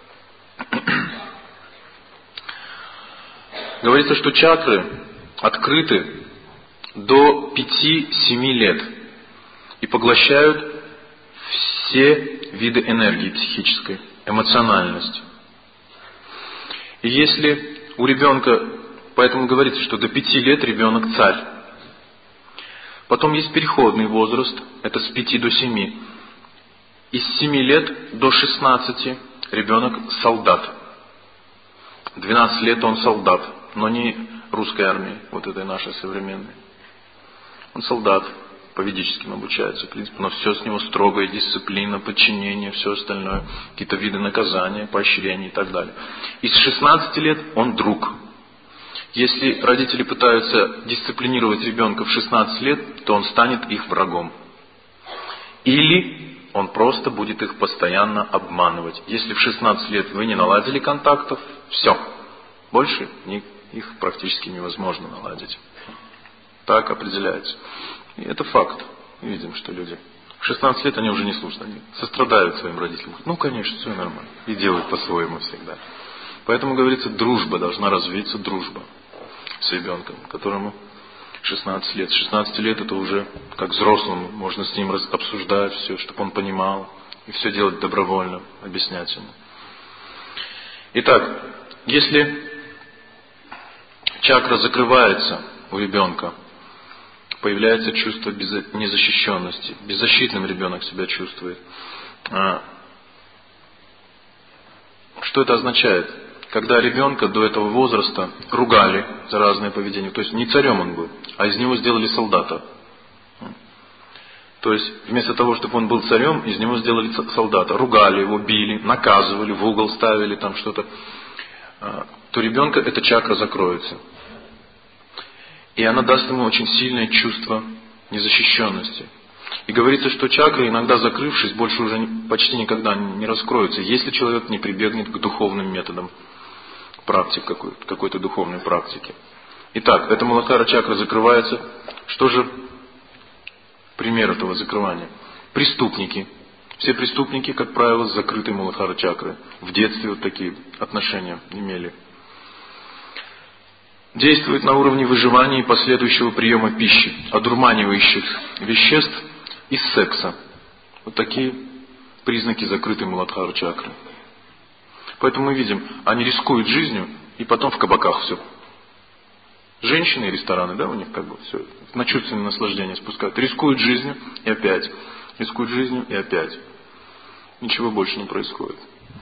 говорится, что чакры открыты до 5-7 лет и поглощают все виды энергии психической, эмоциональность. И если у ребенка, поэтому говорится, что до 5 лет ребенок царь. Потом есть переходный возраст, это с 5 до 7. И с 7 лет до 16 ребенок солдат. 12 лет он солдат, но не русской армии, вот этой нашей современной. Он солдат, по ведическим обучается, в принципе, но все с него строгая дисциплина, подчинение, все остальное, какие-то виды наказания, поощрения и так далее. И с 16 лет он друг. Если родители пытаются дисциплинировать ребенка в 16 лет, то он станет их врагом. Или он просто будет их постоянно обманывать. Если в 16 лет вы не наладили контактов, все. Больше их практически невозможно наладить. Так определяется. И это факт. Мы видим, что люди в 16 лет они уже не слушают, они сострадают своим родителям. Ну, конечно, все нормально. И делают по-своему всегда. Поэтому, говорится, дружба, должна развиться дружба с ребенком, которому 16 лет. С 16 лет это уже как взрослому, можно с ним обсуждать все, чтобы он понимал, и все делать добровольно, объяснять ему. Итак, если чакра закрывается у ребенка, появляется чувство незащищенности. Беззащитным ребенок себя чувствует. Что это означает? Когда ребенка до этого возраста ругали за разное поведение, то есть не царем он был, а из него сделали солдата. То есть вместо того, чтобы он был царем, из него сделали солдата. Ругали его, били, наказывали, в угол ставили, там что-то. То ребенка эта чакра закроется. И она даст ему очень сильное чувство незащищенности. И говорится, что чакры, иногда закрывшись, больше уже почти никогда не раскроются, если человек не прибегнет к духовным методам практик какой-то духовной практики. Итак, эта Муладхара чакра закрывается. Что же пример этого закрывания? Преступники. Все преступники, как правило, с закрытой Муладхара чакрой. В детстве вот такие отношения имели. Действует на уровне выживания и последующего приема пищи, одурманивающих веществ и секса. Вот такие признаки закрытой Муладхара чакры. Поэтому мы видим, они рискуют жизнью, и потом в кабаках все. Женщины и рестораны, да, у них как бы все на чувственное наслаждение спускают. Рискуют жизнью и опять. Рискуют жизнью и опять. Ничего больше не происходит.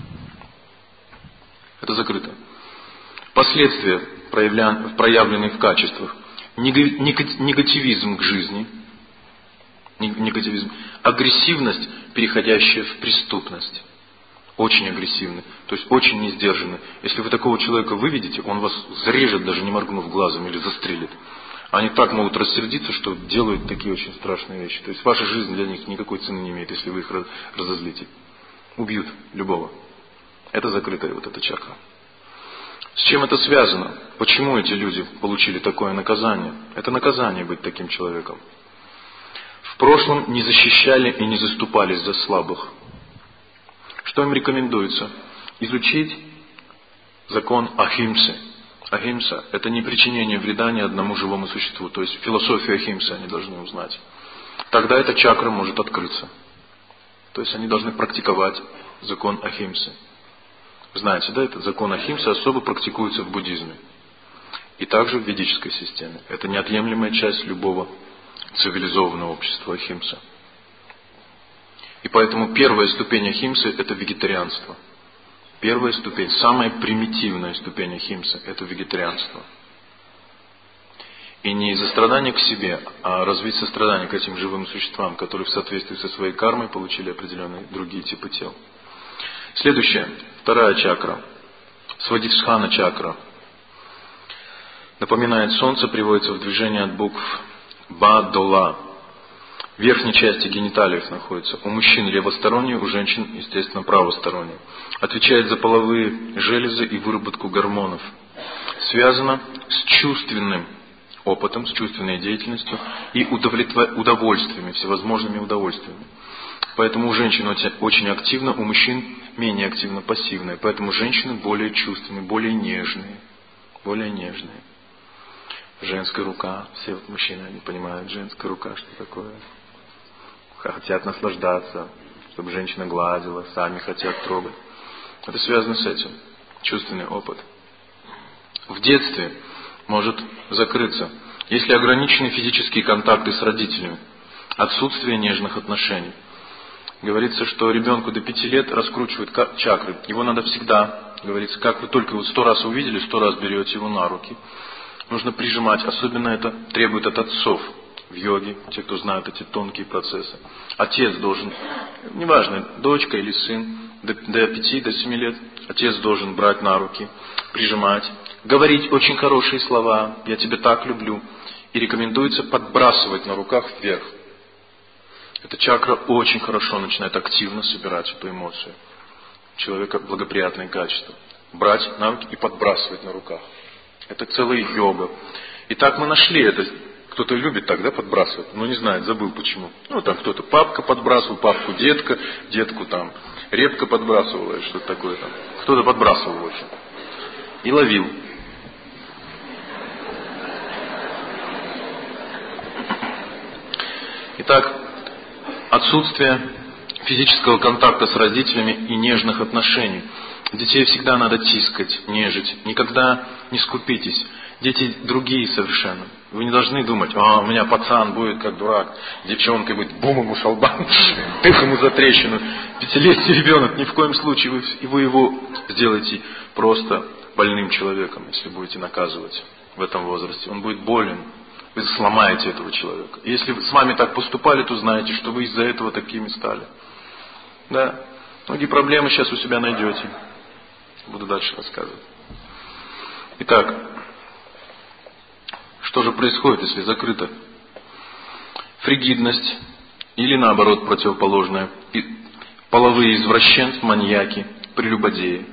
Это закрыто. Последствия, проявленные в качествах. Негативизм к жизни. Негативизм. Агрессивность, переходящая в преступность. Очень агрессивный, то есть очень несдержанный. Если вы такого человека выведете, он вас зарежет, даже не моргнув глазом, или застрелит. Они так могут рассердиться, что делают такие очень страшные вещи. То есть ваша жизнь для них никакой цены не имеет, если вы их разозлите. Убьют любого. Это закрытая вот эта чакра. С чем это связано? Почему эти люди получили такое наказание? Это наказание быть таким человеком. В прошлом не защищали и не заступались за слабых. Что им рекомендуется? Изучить закон Ахимсы. Ахимса – это не причинение вреда ни одному живому существу. То есть философию Ахимсы они должны узнать. Тогда эта чакра может открыться. То есть они должны практиковать закон Ахимсы. Знаете, да, этот закон Ахимсы особо практикуется в буддизме. И также в ведической системе. Это неотъемлемая часть любого цивилизованного общества Ахимса. И поэтому первая ступень Ахимсы – это вегетарианство. Первая ступень, самая примитивная ступень Ахимсы – это вегетарианство. И не из-за страдания к себе, а развить сострадание к этим живым существам, которые в соответствии со своей кармой получили определенные другие типы тел. Следующая, вторая чакра. Свадхистхана чакра. Напоминает солнце, приводится в движение от букв Ба до Ла. В верхней части гениталиев находится. У мужчин левосторонний, у женщин, естественно, правосторонний. Отвечает за половые железы и выработку гормонов. Связано с чувственным опытом, с чувственной деятельностью и удовольствиями, всевозможными удовольствиями. Поэтому у женщин очень активно, у мужчин менее активно, пассивное. Поэтому женщины более чувственные, более нежные. Более нежные. Женская рука. Все вот мужчины, они понимают, женская рука, что такое. Хотят наслаждаться, чтобы женщина гладила, сами хотят трогать. Это связано с этим. Чувственный опыт. В детстве может закрыться, если ограничены физические контакты с родителями, отсутствие нежных отношений. Говорится, что ребенку до 5 лет раскручивают чакры. Его надо всегда, говорится, как вы только его 100 раз увидели, 100 раз берете его на руки. Нужно прижимать. Особенно это требует от отцов в йоге, те, кто знают эти тонкие процессы. Отец должен, неважно, дочка или сын, до 5, до 7 лет, отец должен брать на руки, прижимать, говорить очень хорошие слова, я тебя так люблю. И рекомендуется подбрасывать на руках вверх. Эта чакра очень хорошо начинает активно собирать эту эмоцию. У человека благоприятные качества. Брать на руки и подбрасывать на руках. Это целая йога. И так мы нашли это. Кто-то любит так, да, подбрасывать, но не знает, забыл почему. Ну, там кто-то папка подбрасывал, папку детка, детку там репка подбрасывала, или что-то такое там. Кто-то подбрасывал, в общем. И ловил. Итак, отсутствие физического контакта с родителями и нежных отношений. Детей всегда надо тискать, нежить. Никогда не скупитесь. Дети другие совершенно. Вы не должны думать, у меня пацан будет как дурак, девчонка будет, бум ему шалбан, тых ему за трещину. 5-летний ребенок, ни в коем случае вы его сделаете просто больным человеком, если будете наказывать в этом возрасте. Он будет болен. Вы сломаете этого человека. Если с вами так поступали, то знаете, что вы из-за этого такими стали. Да. Многие проблемы сейчас у себя найдете. Буду дальше рассказывать. Итак, что же происходит, если закрыта фригидность или наоборот противоположное, половые извращенцы, маньяки, прелюбодеи?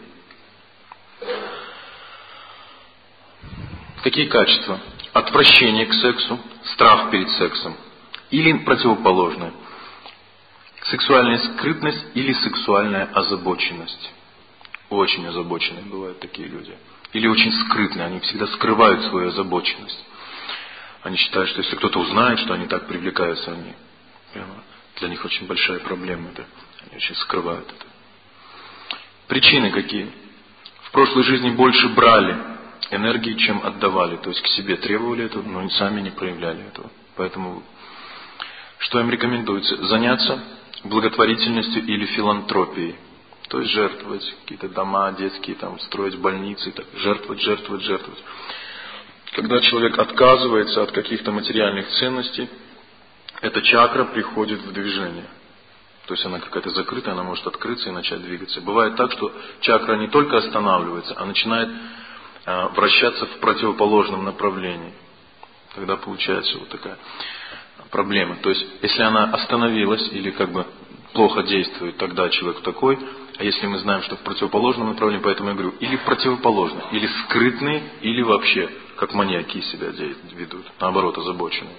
Какие качества? Отвращение к сексу, страх перед сексом или противоположное? Сексуальная скрытность или сексуальная озабоченность? Очень озабоченные бывают такие люди. Или очень скрытные, они всегда скрывают свою озабоченность. Они считают, что если кто-то узнает, что они так привлекаются, они для них очень большая проблема это. Они очень скрывают это. Причины какие? В прошлой жизни больше брали энергии, чем отдавали. То есть к себе требовали этого, но сами не проявляли этого. Поэтому что им рекомендуется? Заняться благотворительностью или филантропией. То есть жертвовать какие-то дома детские, там, строить больницы, так, жертвовать. Когда человек отказывается от каких-то материальных ценностей, эта чакра приходит в движение. То есть она какая-то закрытая, она может открыться и начать двигаться. Бывает так, что чакра не только останавливается, а начинает вращаться в противоположном направлении. Тогда получается вот такая проблема. То есть, если она остановилась или как бы плохо действует, тогда человек такой. А если мы знаем, что в противоположном направлении, поэтому я говорю, или противоположно, или скрытные, или вообще, как маньяки себя ведут, наоборот, озабоченные.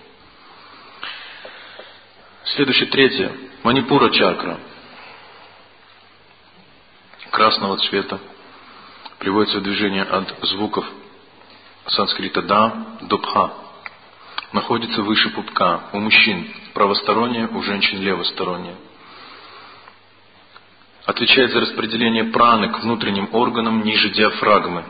Следующее, третье. Манипура чакра. Красного цвета. Приводится в движение от звуков санскрита да до пха. Находится выше пупка. У мужчин правосторонняя, у женщин левосторонняя. Отвечает за распределение праны к внутренним органам ниже диафрагмы.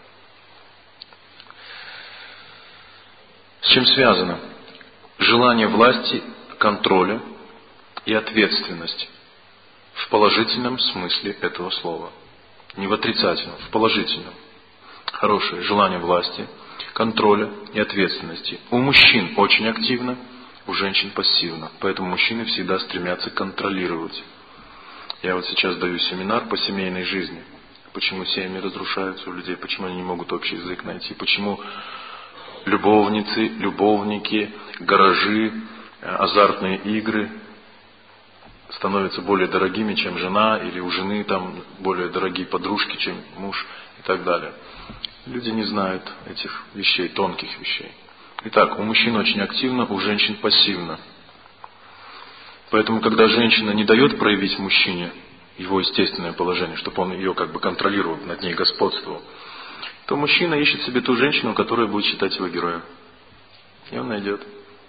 С чем связано? Желание власти, контроля и ответственности. В положительном смысле этого слова. Не в отрицательном, в положительном. Хорошее желание власти, контроля и ответственности. У мужчин очень активно, у женщин пассивно. Поэтому мужчины всегда стремятся контролировать. Я вот сейчас даю семинар по семейной жизни. Почему семьи разрушаются у людей, почему они не могут общий язык найти, почему любовницы, любовники, гаражи, азартные игры становятся более дорогими, чем жена, или у жены там более дорогие подружки, чем муж и так далее. Люди не знают этих вещей, тонких вещей. Итак, у мужчин очень активно, у женщин пассивно. Поэтому, когда женщина не дает проявить мужчине его естественное положение, чтобы он ее как бы контролировал, над ней господствовал, то мужчина ищет себе ту женщину, которая будет считать его героем. И он найдет.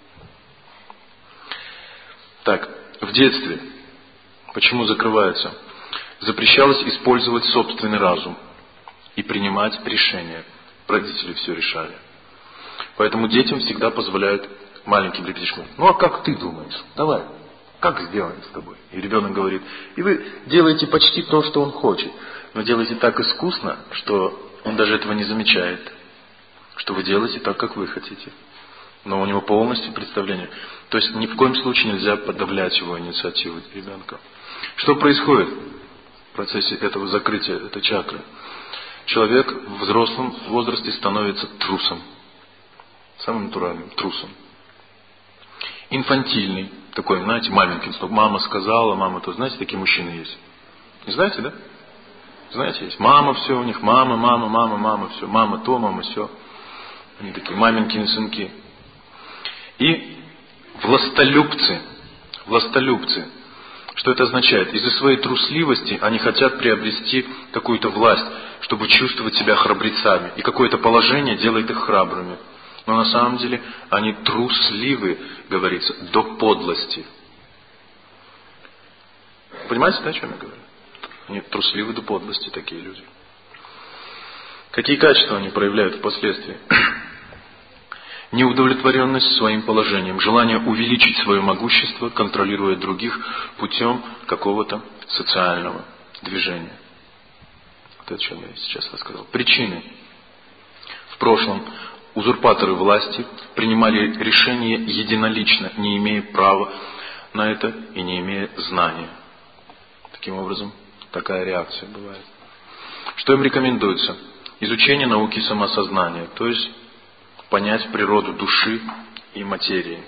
Так, в детстве, почему закрывается? Запрещалось использовать собственный разум и принимать решения. Родители все решали. Поэтому детям всегда позволяют маленьким ребятишкам: ну а как ты думаешь? Давай, как сделаем с тобой? И ребенок говорит: и вы делаете почти то, что он хочет, но делаете так искусно, что он даже этого не замечает, что вы делаете так, как вы хотите. Но у него полностью представление. То есть ни в коем случае нельзя подавлять его инициативу ребенка. Что происходит в процессе этого закрытия этой чакры? Человек в взрослом возрасте становится трусом. Самым натуральным трусом. Инфантильный. Такой, знаете, маменькин стоп. Мама сказала, мама то. Знаете, такие мужчины есть? Не знаете, да? Знаете, есть. Мама все у них. Мама, все. Мама то, мама все. Они такие маменькины сынки. И властолюбцы. Властолюбцы. Что это означает? Из-за своей трусливости они хотят приобрести какую-то власть, чтобы чувствовать себя храбрецами. И какое-то положение делает их храбрыми. Но на самом деле они трусливы, говорится, до подлости. Понимаете, да, о чем я говорю? Они трусливы до подлости, такие люди. Какие качества они проявляют впоследствии? Неудовлетворенность своим положением, желание увеличить свое могущество, контролируя других путем какого-то социального движения. Вот о чем я сейчас рассказал. Причины. В прошлом узурпаторы власти принимали решения единолично, не имея права на это и не имея знания. Таким образом, такая реакция бывает. Что им рекомендуется? Изучение науки самосознания, то есть понять природу души и материи.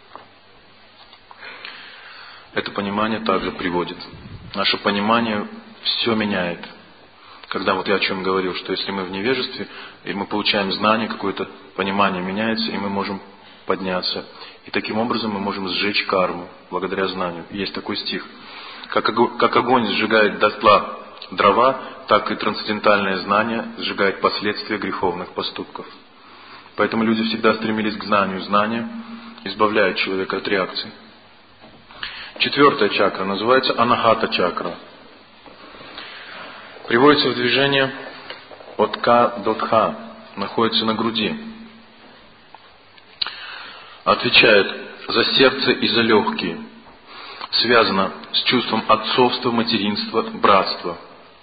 Это понимание также приводит. Наше понимание все меняет. Когда вот я о чем говорил, что если мы в невежестве, и мы получаем знание, какое-то понимание меняется, и мы можем подняться. И таким образом мы можем сжечь карму, благодаря знанию. Есть такой стих. Как огонь сжигает дотла дрова, так и трансцендентальное знание сжигает последствия греховных поступков. Поэтому люди всегда стремились к знанию. Знание избавляет человека от реакций. 4-я чакра называется анахата чакра. Приводится в движение от Ка до Кха. Находится на груди. Отвечает за сердце и за легкие. Связано с чувством отцовства, материнства, братства.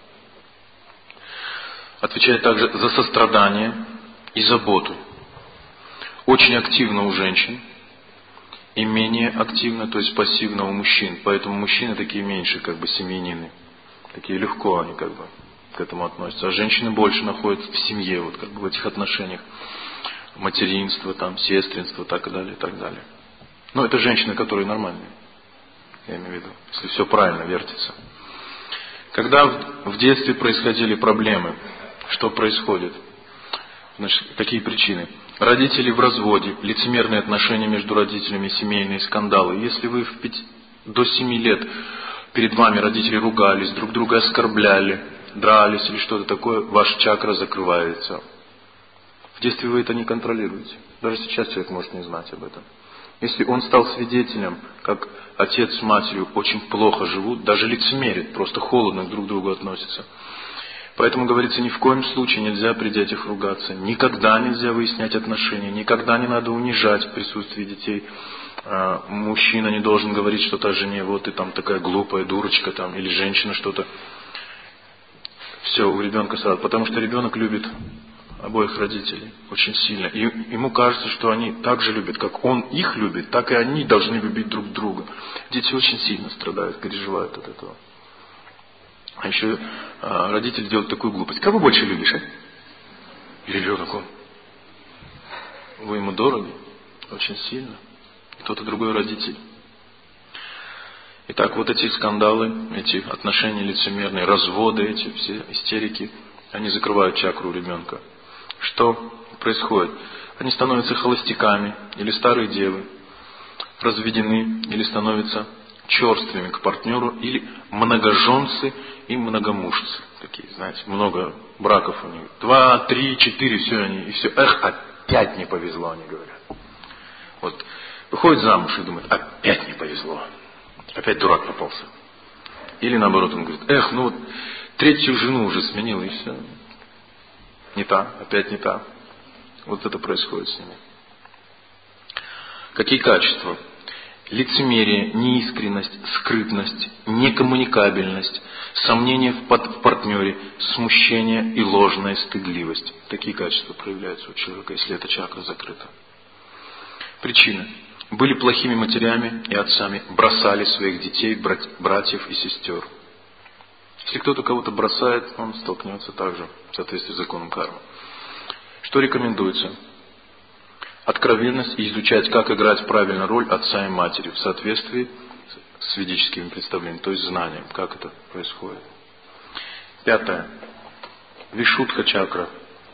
Отвечает также за сострадание и заботу. Очень активно у женщин и менее активно, то есть пассивно у мужчин. Поэтому мужчины такие меньше, как бы семьянины. Такие легко они как бы к этому относятся. А женщины больше находятся в семье, вот как бы в этих отношениях. Материнство, там, сестринство, так далее, и так далее. Но это женщины, которые нормальные. Я имею в виду, если все правильно вертится. Когда в детстве происходили проблемы, что происходит? Значит, какие причины? Родители в разводе, лицемерные отношения между родителями, семейные скандалы. Если вы до 7 лет перед вами родители ругались, друг друга оскорбляли, дрались или что-то такое, ваша чакра закрывается. В детстве вы это не контролируете. Даже сейчас человек может не знать об этом. Если он стал свидетелем, как отец с матерью очень плохо живут, даже лицемерят, просто холодно друг к другу относятся. Поэтому, говорится, ни в коем случае нельзя при детях ругаться. Никогда нельзя выяснять отношения. Никогда не надо унижать в присутствии детей. Мужчина не должен говорить что-то о жене. Вот ты там такая глупая дурочка там, или женщина что-то. Все, у ребенка сразу. Потому что ребенок любит обоих родителей очень сильно. И ему кажется, что они так же любят, как он их любит, так и они должны любить друг друга. Дети очень сильно страдают, переживают от этого. А еще родители делают такую глупость. Кого больше любишь, а? И ребенок, вы ему дороги очень сильно, и тот и другой родитель. Итак, вот эти скандалы, эти отношения лицемерные, разводы, эти все истерики, они закрывают чакру ребенка. Что происходит? Они становятся холостяками или старые девы, разведены или становятся черствыми к партнеру, или многоженцы и многомужцы. Такие, знаете, много браков у них. 2, 3, 4, все они, и все. Эх, опять не повезло, они говорят. Вот, выходит замуж и думает, опять не повезло. Опять дурак попался. Или наоборот, он говорит, эх, ну вот, третью жену уже сменил, и все. Не та, опять не та. Вот это происходит с ними. Какие качества? Лицемерие, неискренность, скрытность, некоммуникабельность, сомнение в партнере, смущение и ложная стыдливость. Такие качества проявляются у человека, если эта чакра закрыта. Причины. Были плохими матерями и отцами, бросали своих детей, братьев и сестер. Если кто-то кого-то бросает, он столкнется также в соответствии с законом кармы. Что рекомендуется? Откровенность и изучать, как играть правильно роль отца и матери в соответствии с ведическими представлениями, то есть знанием, как это происходит. 5. Вишудха чакра.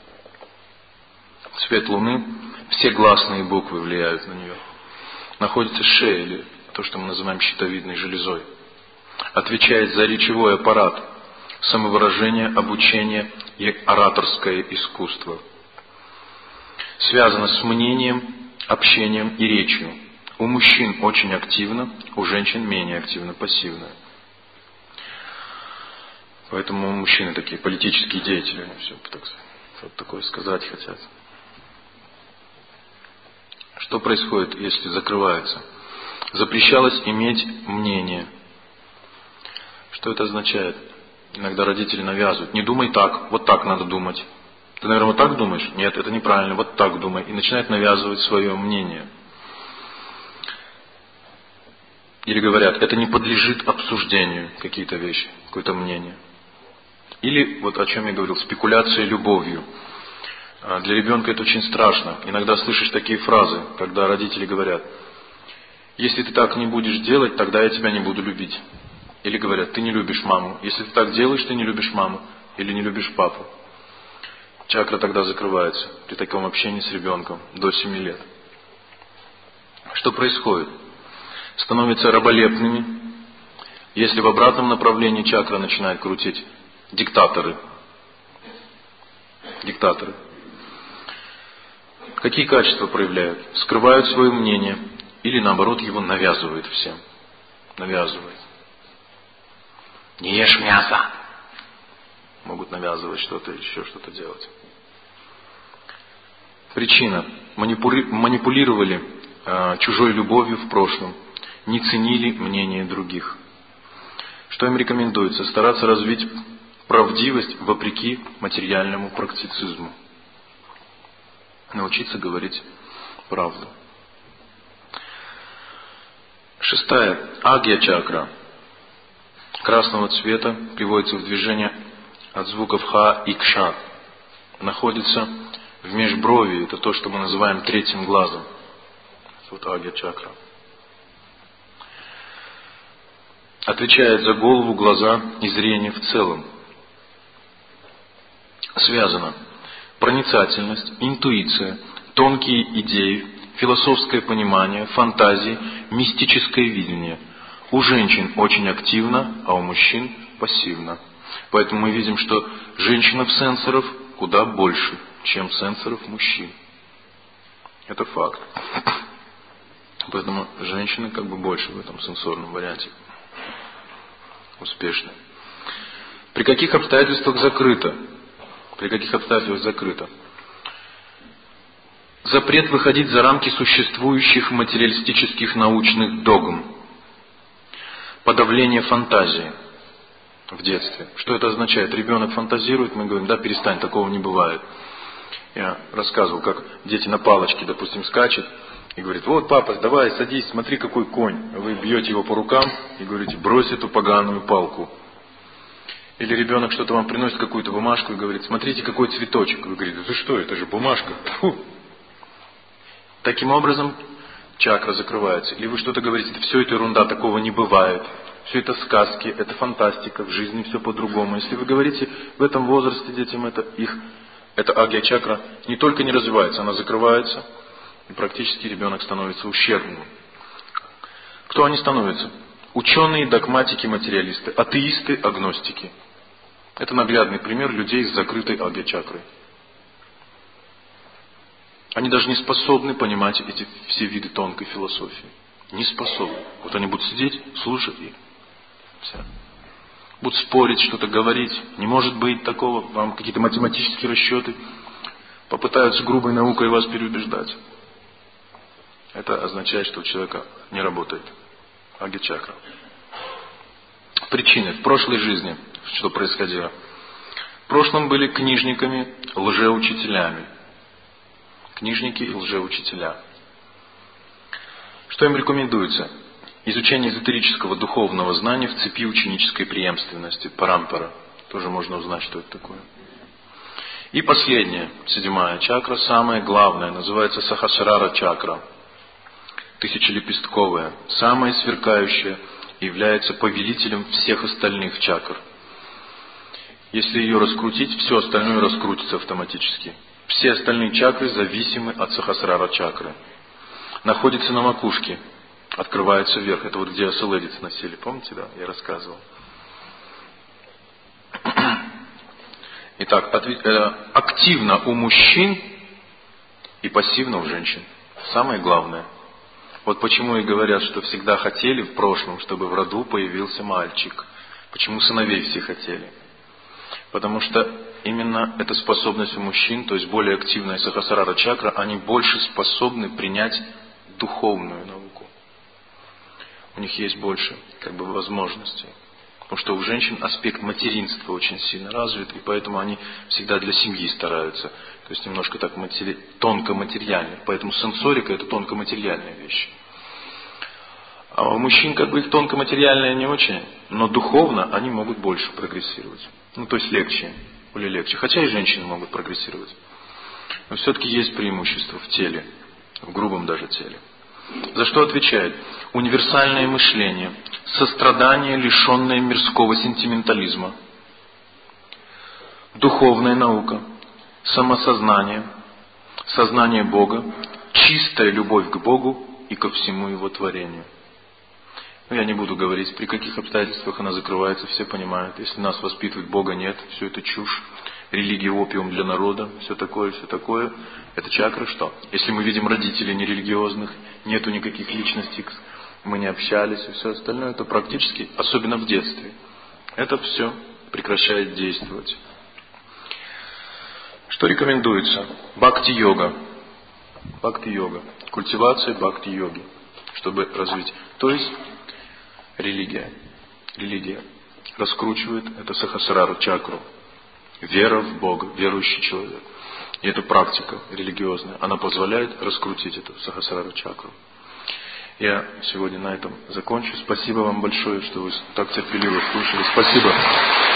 Свет луны, все гласные буквы влияют на нее. Находится шея, или то, что мы называем щитовидной железой. Отвечает за речевой аппарат, самовыражение, обучение и ораторское искусство. Связано с мнением, общением и речью. У мужчин очень активно, у женщин менее активно, пассивно. Поэтому мужчины такие политические деятели, они все так, что-то такое сказать хотят. Что происходит, если закрывается? Запрещалось иметь мнение. Что это означает? Иногда родители навязывают. Не думай так, вот так надо думать. Ты, наверное, вот так думаешь? Нет, это неправильно, вот так думай. И начинает навязывать свое мнение. Или говорят, это не подлежит обсуждению, какие-то вещи, какое-то мнение. Или, вот о чем я говорил, спекуляция любовью. Для ребенка это очень страшно. Иногда слышишь такие фразы, когда родители говорят, если ты так не будешь делать, тогда я тебя не буду любить. Или говорят, ты не любишь маму. Если ты так делаешь, ты не любишь маму. Или не любишь папу. Чакра тогда закрывается при таком общении с ребенком до 7 лет. Что происходит? Становятся раболепными. Если в обратном направлении чакра начинает крутить, диктаторы. Какие качества проявляют? Скрывают свое мнение или наоборот его навязывают всем. Навязывают. Не ешь мясо. Могут навязывать что-то, еще что-то делать. Причина. Манипулировали чужой любовью в прошлом. Не ценили мнение других. Что им рекомендуется? Стараться развить правдивость вопреки материальному практицизму. Научиться говорить правду. 6. Агья чакра. Красного цвета, приводится в движение от звуков ха и кша. Находится в межброви. Это то, что мы называем третьим глазом. Вот агья чакра. Отвечает за голову, глаза и зрение в целом. Связано проницательность, интуиция, тонкие идеи, философское понимание, фантазии, мистическое видение. У женщин очень активно, а у мужчин пассивно. Поэтому мы видим, что женщин-сенсоров куда больше, чем сенсоров мужчин. Это факт. Поэтому женщины как бы больше в этом сенсорном варианте успешны. При каких обстоятельствах закрыто? При каких обстоятельствах закрыто? Запрет выходить за рамки существующих материалистических научных догм. Подавление фантазии в детстве. Что это означает? Ребенок фантазирует, мы говорим, да, перестань, такого не бывает. Я рассказывал, как дети на палочке, допустим, скачут и говорят, вот, папа, давай, садись, смотри, какой конь. Вы бьете его по рукам и говорите, брось эту поганую палку. Или ребенок что-то вам приносит, какую-то бумажку и говорит, смотрите, какой цветочек. Вы говорите, ты что, это же бумажка. Фу. Таким образом, чакра закрывается. Или вы что-то говорите, все это ерунда, такого не бывает. Все это сказки, это фантастика, в жизни все по-другому. Если вы говорите в этом возрасте детям, эта агья-чакра не только не развивается, она закрывается, и практически ребенок становится ущербным. Кто они становятся? Ученые, догматики, материалисты, атеисты, агностики. Это наглядный пример людей с закрытой агья-чакрой. Они даже не способны понимать эти все виды тонкой философии. Не способны. Вот они будут сидеть, слушать и все. Будут спорить, что-то говорить. Не может быть такого. Вам какие-то математические расчеты. Попытаются грубой наукой вас переубеждать. Это означает, что у человека не работает агья-чакра. Причины. В прошлой жизни что происходило? В прошлом были книжниками, лжеучителями. Книжники и лжеучителя. Что им рекомендуется? Изучение эзотерического духовного знания в цепи ученической преемственности, парампара. Тоже можно узнать, что это такое. И последняя, 7-я чакра, самая главная, называется Сахасрара чакра. Тысячелепестковая, самая сверкающая, является повелителем всех остальных чакр. Если ее раскрутить, все остальное раскрутится автоматически. Все остальные чакры зависимы от Сахасрара чакры. Находится на макушке, открывается вверх. Это вот где оселедец носили, помните, да? Я рассказывал. Итак, активно у мужчин и пассивно у женщин. Самое главное. Вот почему и говорят, что всегда хотели в прошлом, чтобы в роду появился мальчик. Почему сыновей все хотели? Потому что именно эта способность у мужчин, то есть более активная Сахасрара чакра, они больше способны принять духовную науку. У них есть больше возможностей. Потому что у женщин аспект материнства очень сильно развит, и поэтому они всегда для семьи стараются. То есть немножко так тонко материально. Поэтому сенсорика — это тонко материальная вещь. А у мужчин их тонко материальное не очень, но духовно они могут больше прогрессировать. То есть легче, более легче. Хотя и женщины могут прогрессировать. Но все-таки есть преимущество в теле, в грубом даже теле. За что отвечает? Универсальное мышление, сострадание, лишенное мирского сентиментализма, духовная наука, самосознание, сознание Бога, чистая любовь к Богу и ко всему Его творению. Я не буду говорить, при каких обстоятельствах она закрывается, все понимают. Если нас воспитывают, Бога нет, все это чушь. Религия — опиум для народа, все такое. Это чакры что? Если мы видим родителей нерелигиозных, нету никаких личностей, мы не общались и все остальное, то практически, особенно в детстве, это все прекращает действовать. Что рекомендуется? Бхакти-йога. Бхакти-йога. Культивация бхакти-йоги, чтобы развить. То есть религия. Религия раскручивает это Сахасрару чакру. Вера в Бога, верующий человек. И эта практика религиозная, она позволяет раскрутить эту Сахасрару чакру. Я сегодня на этом закончу. Спасибо вам большое, что вы так терпеливо слушали. Спасибо.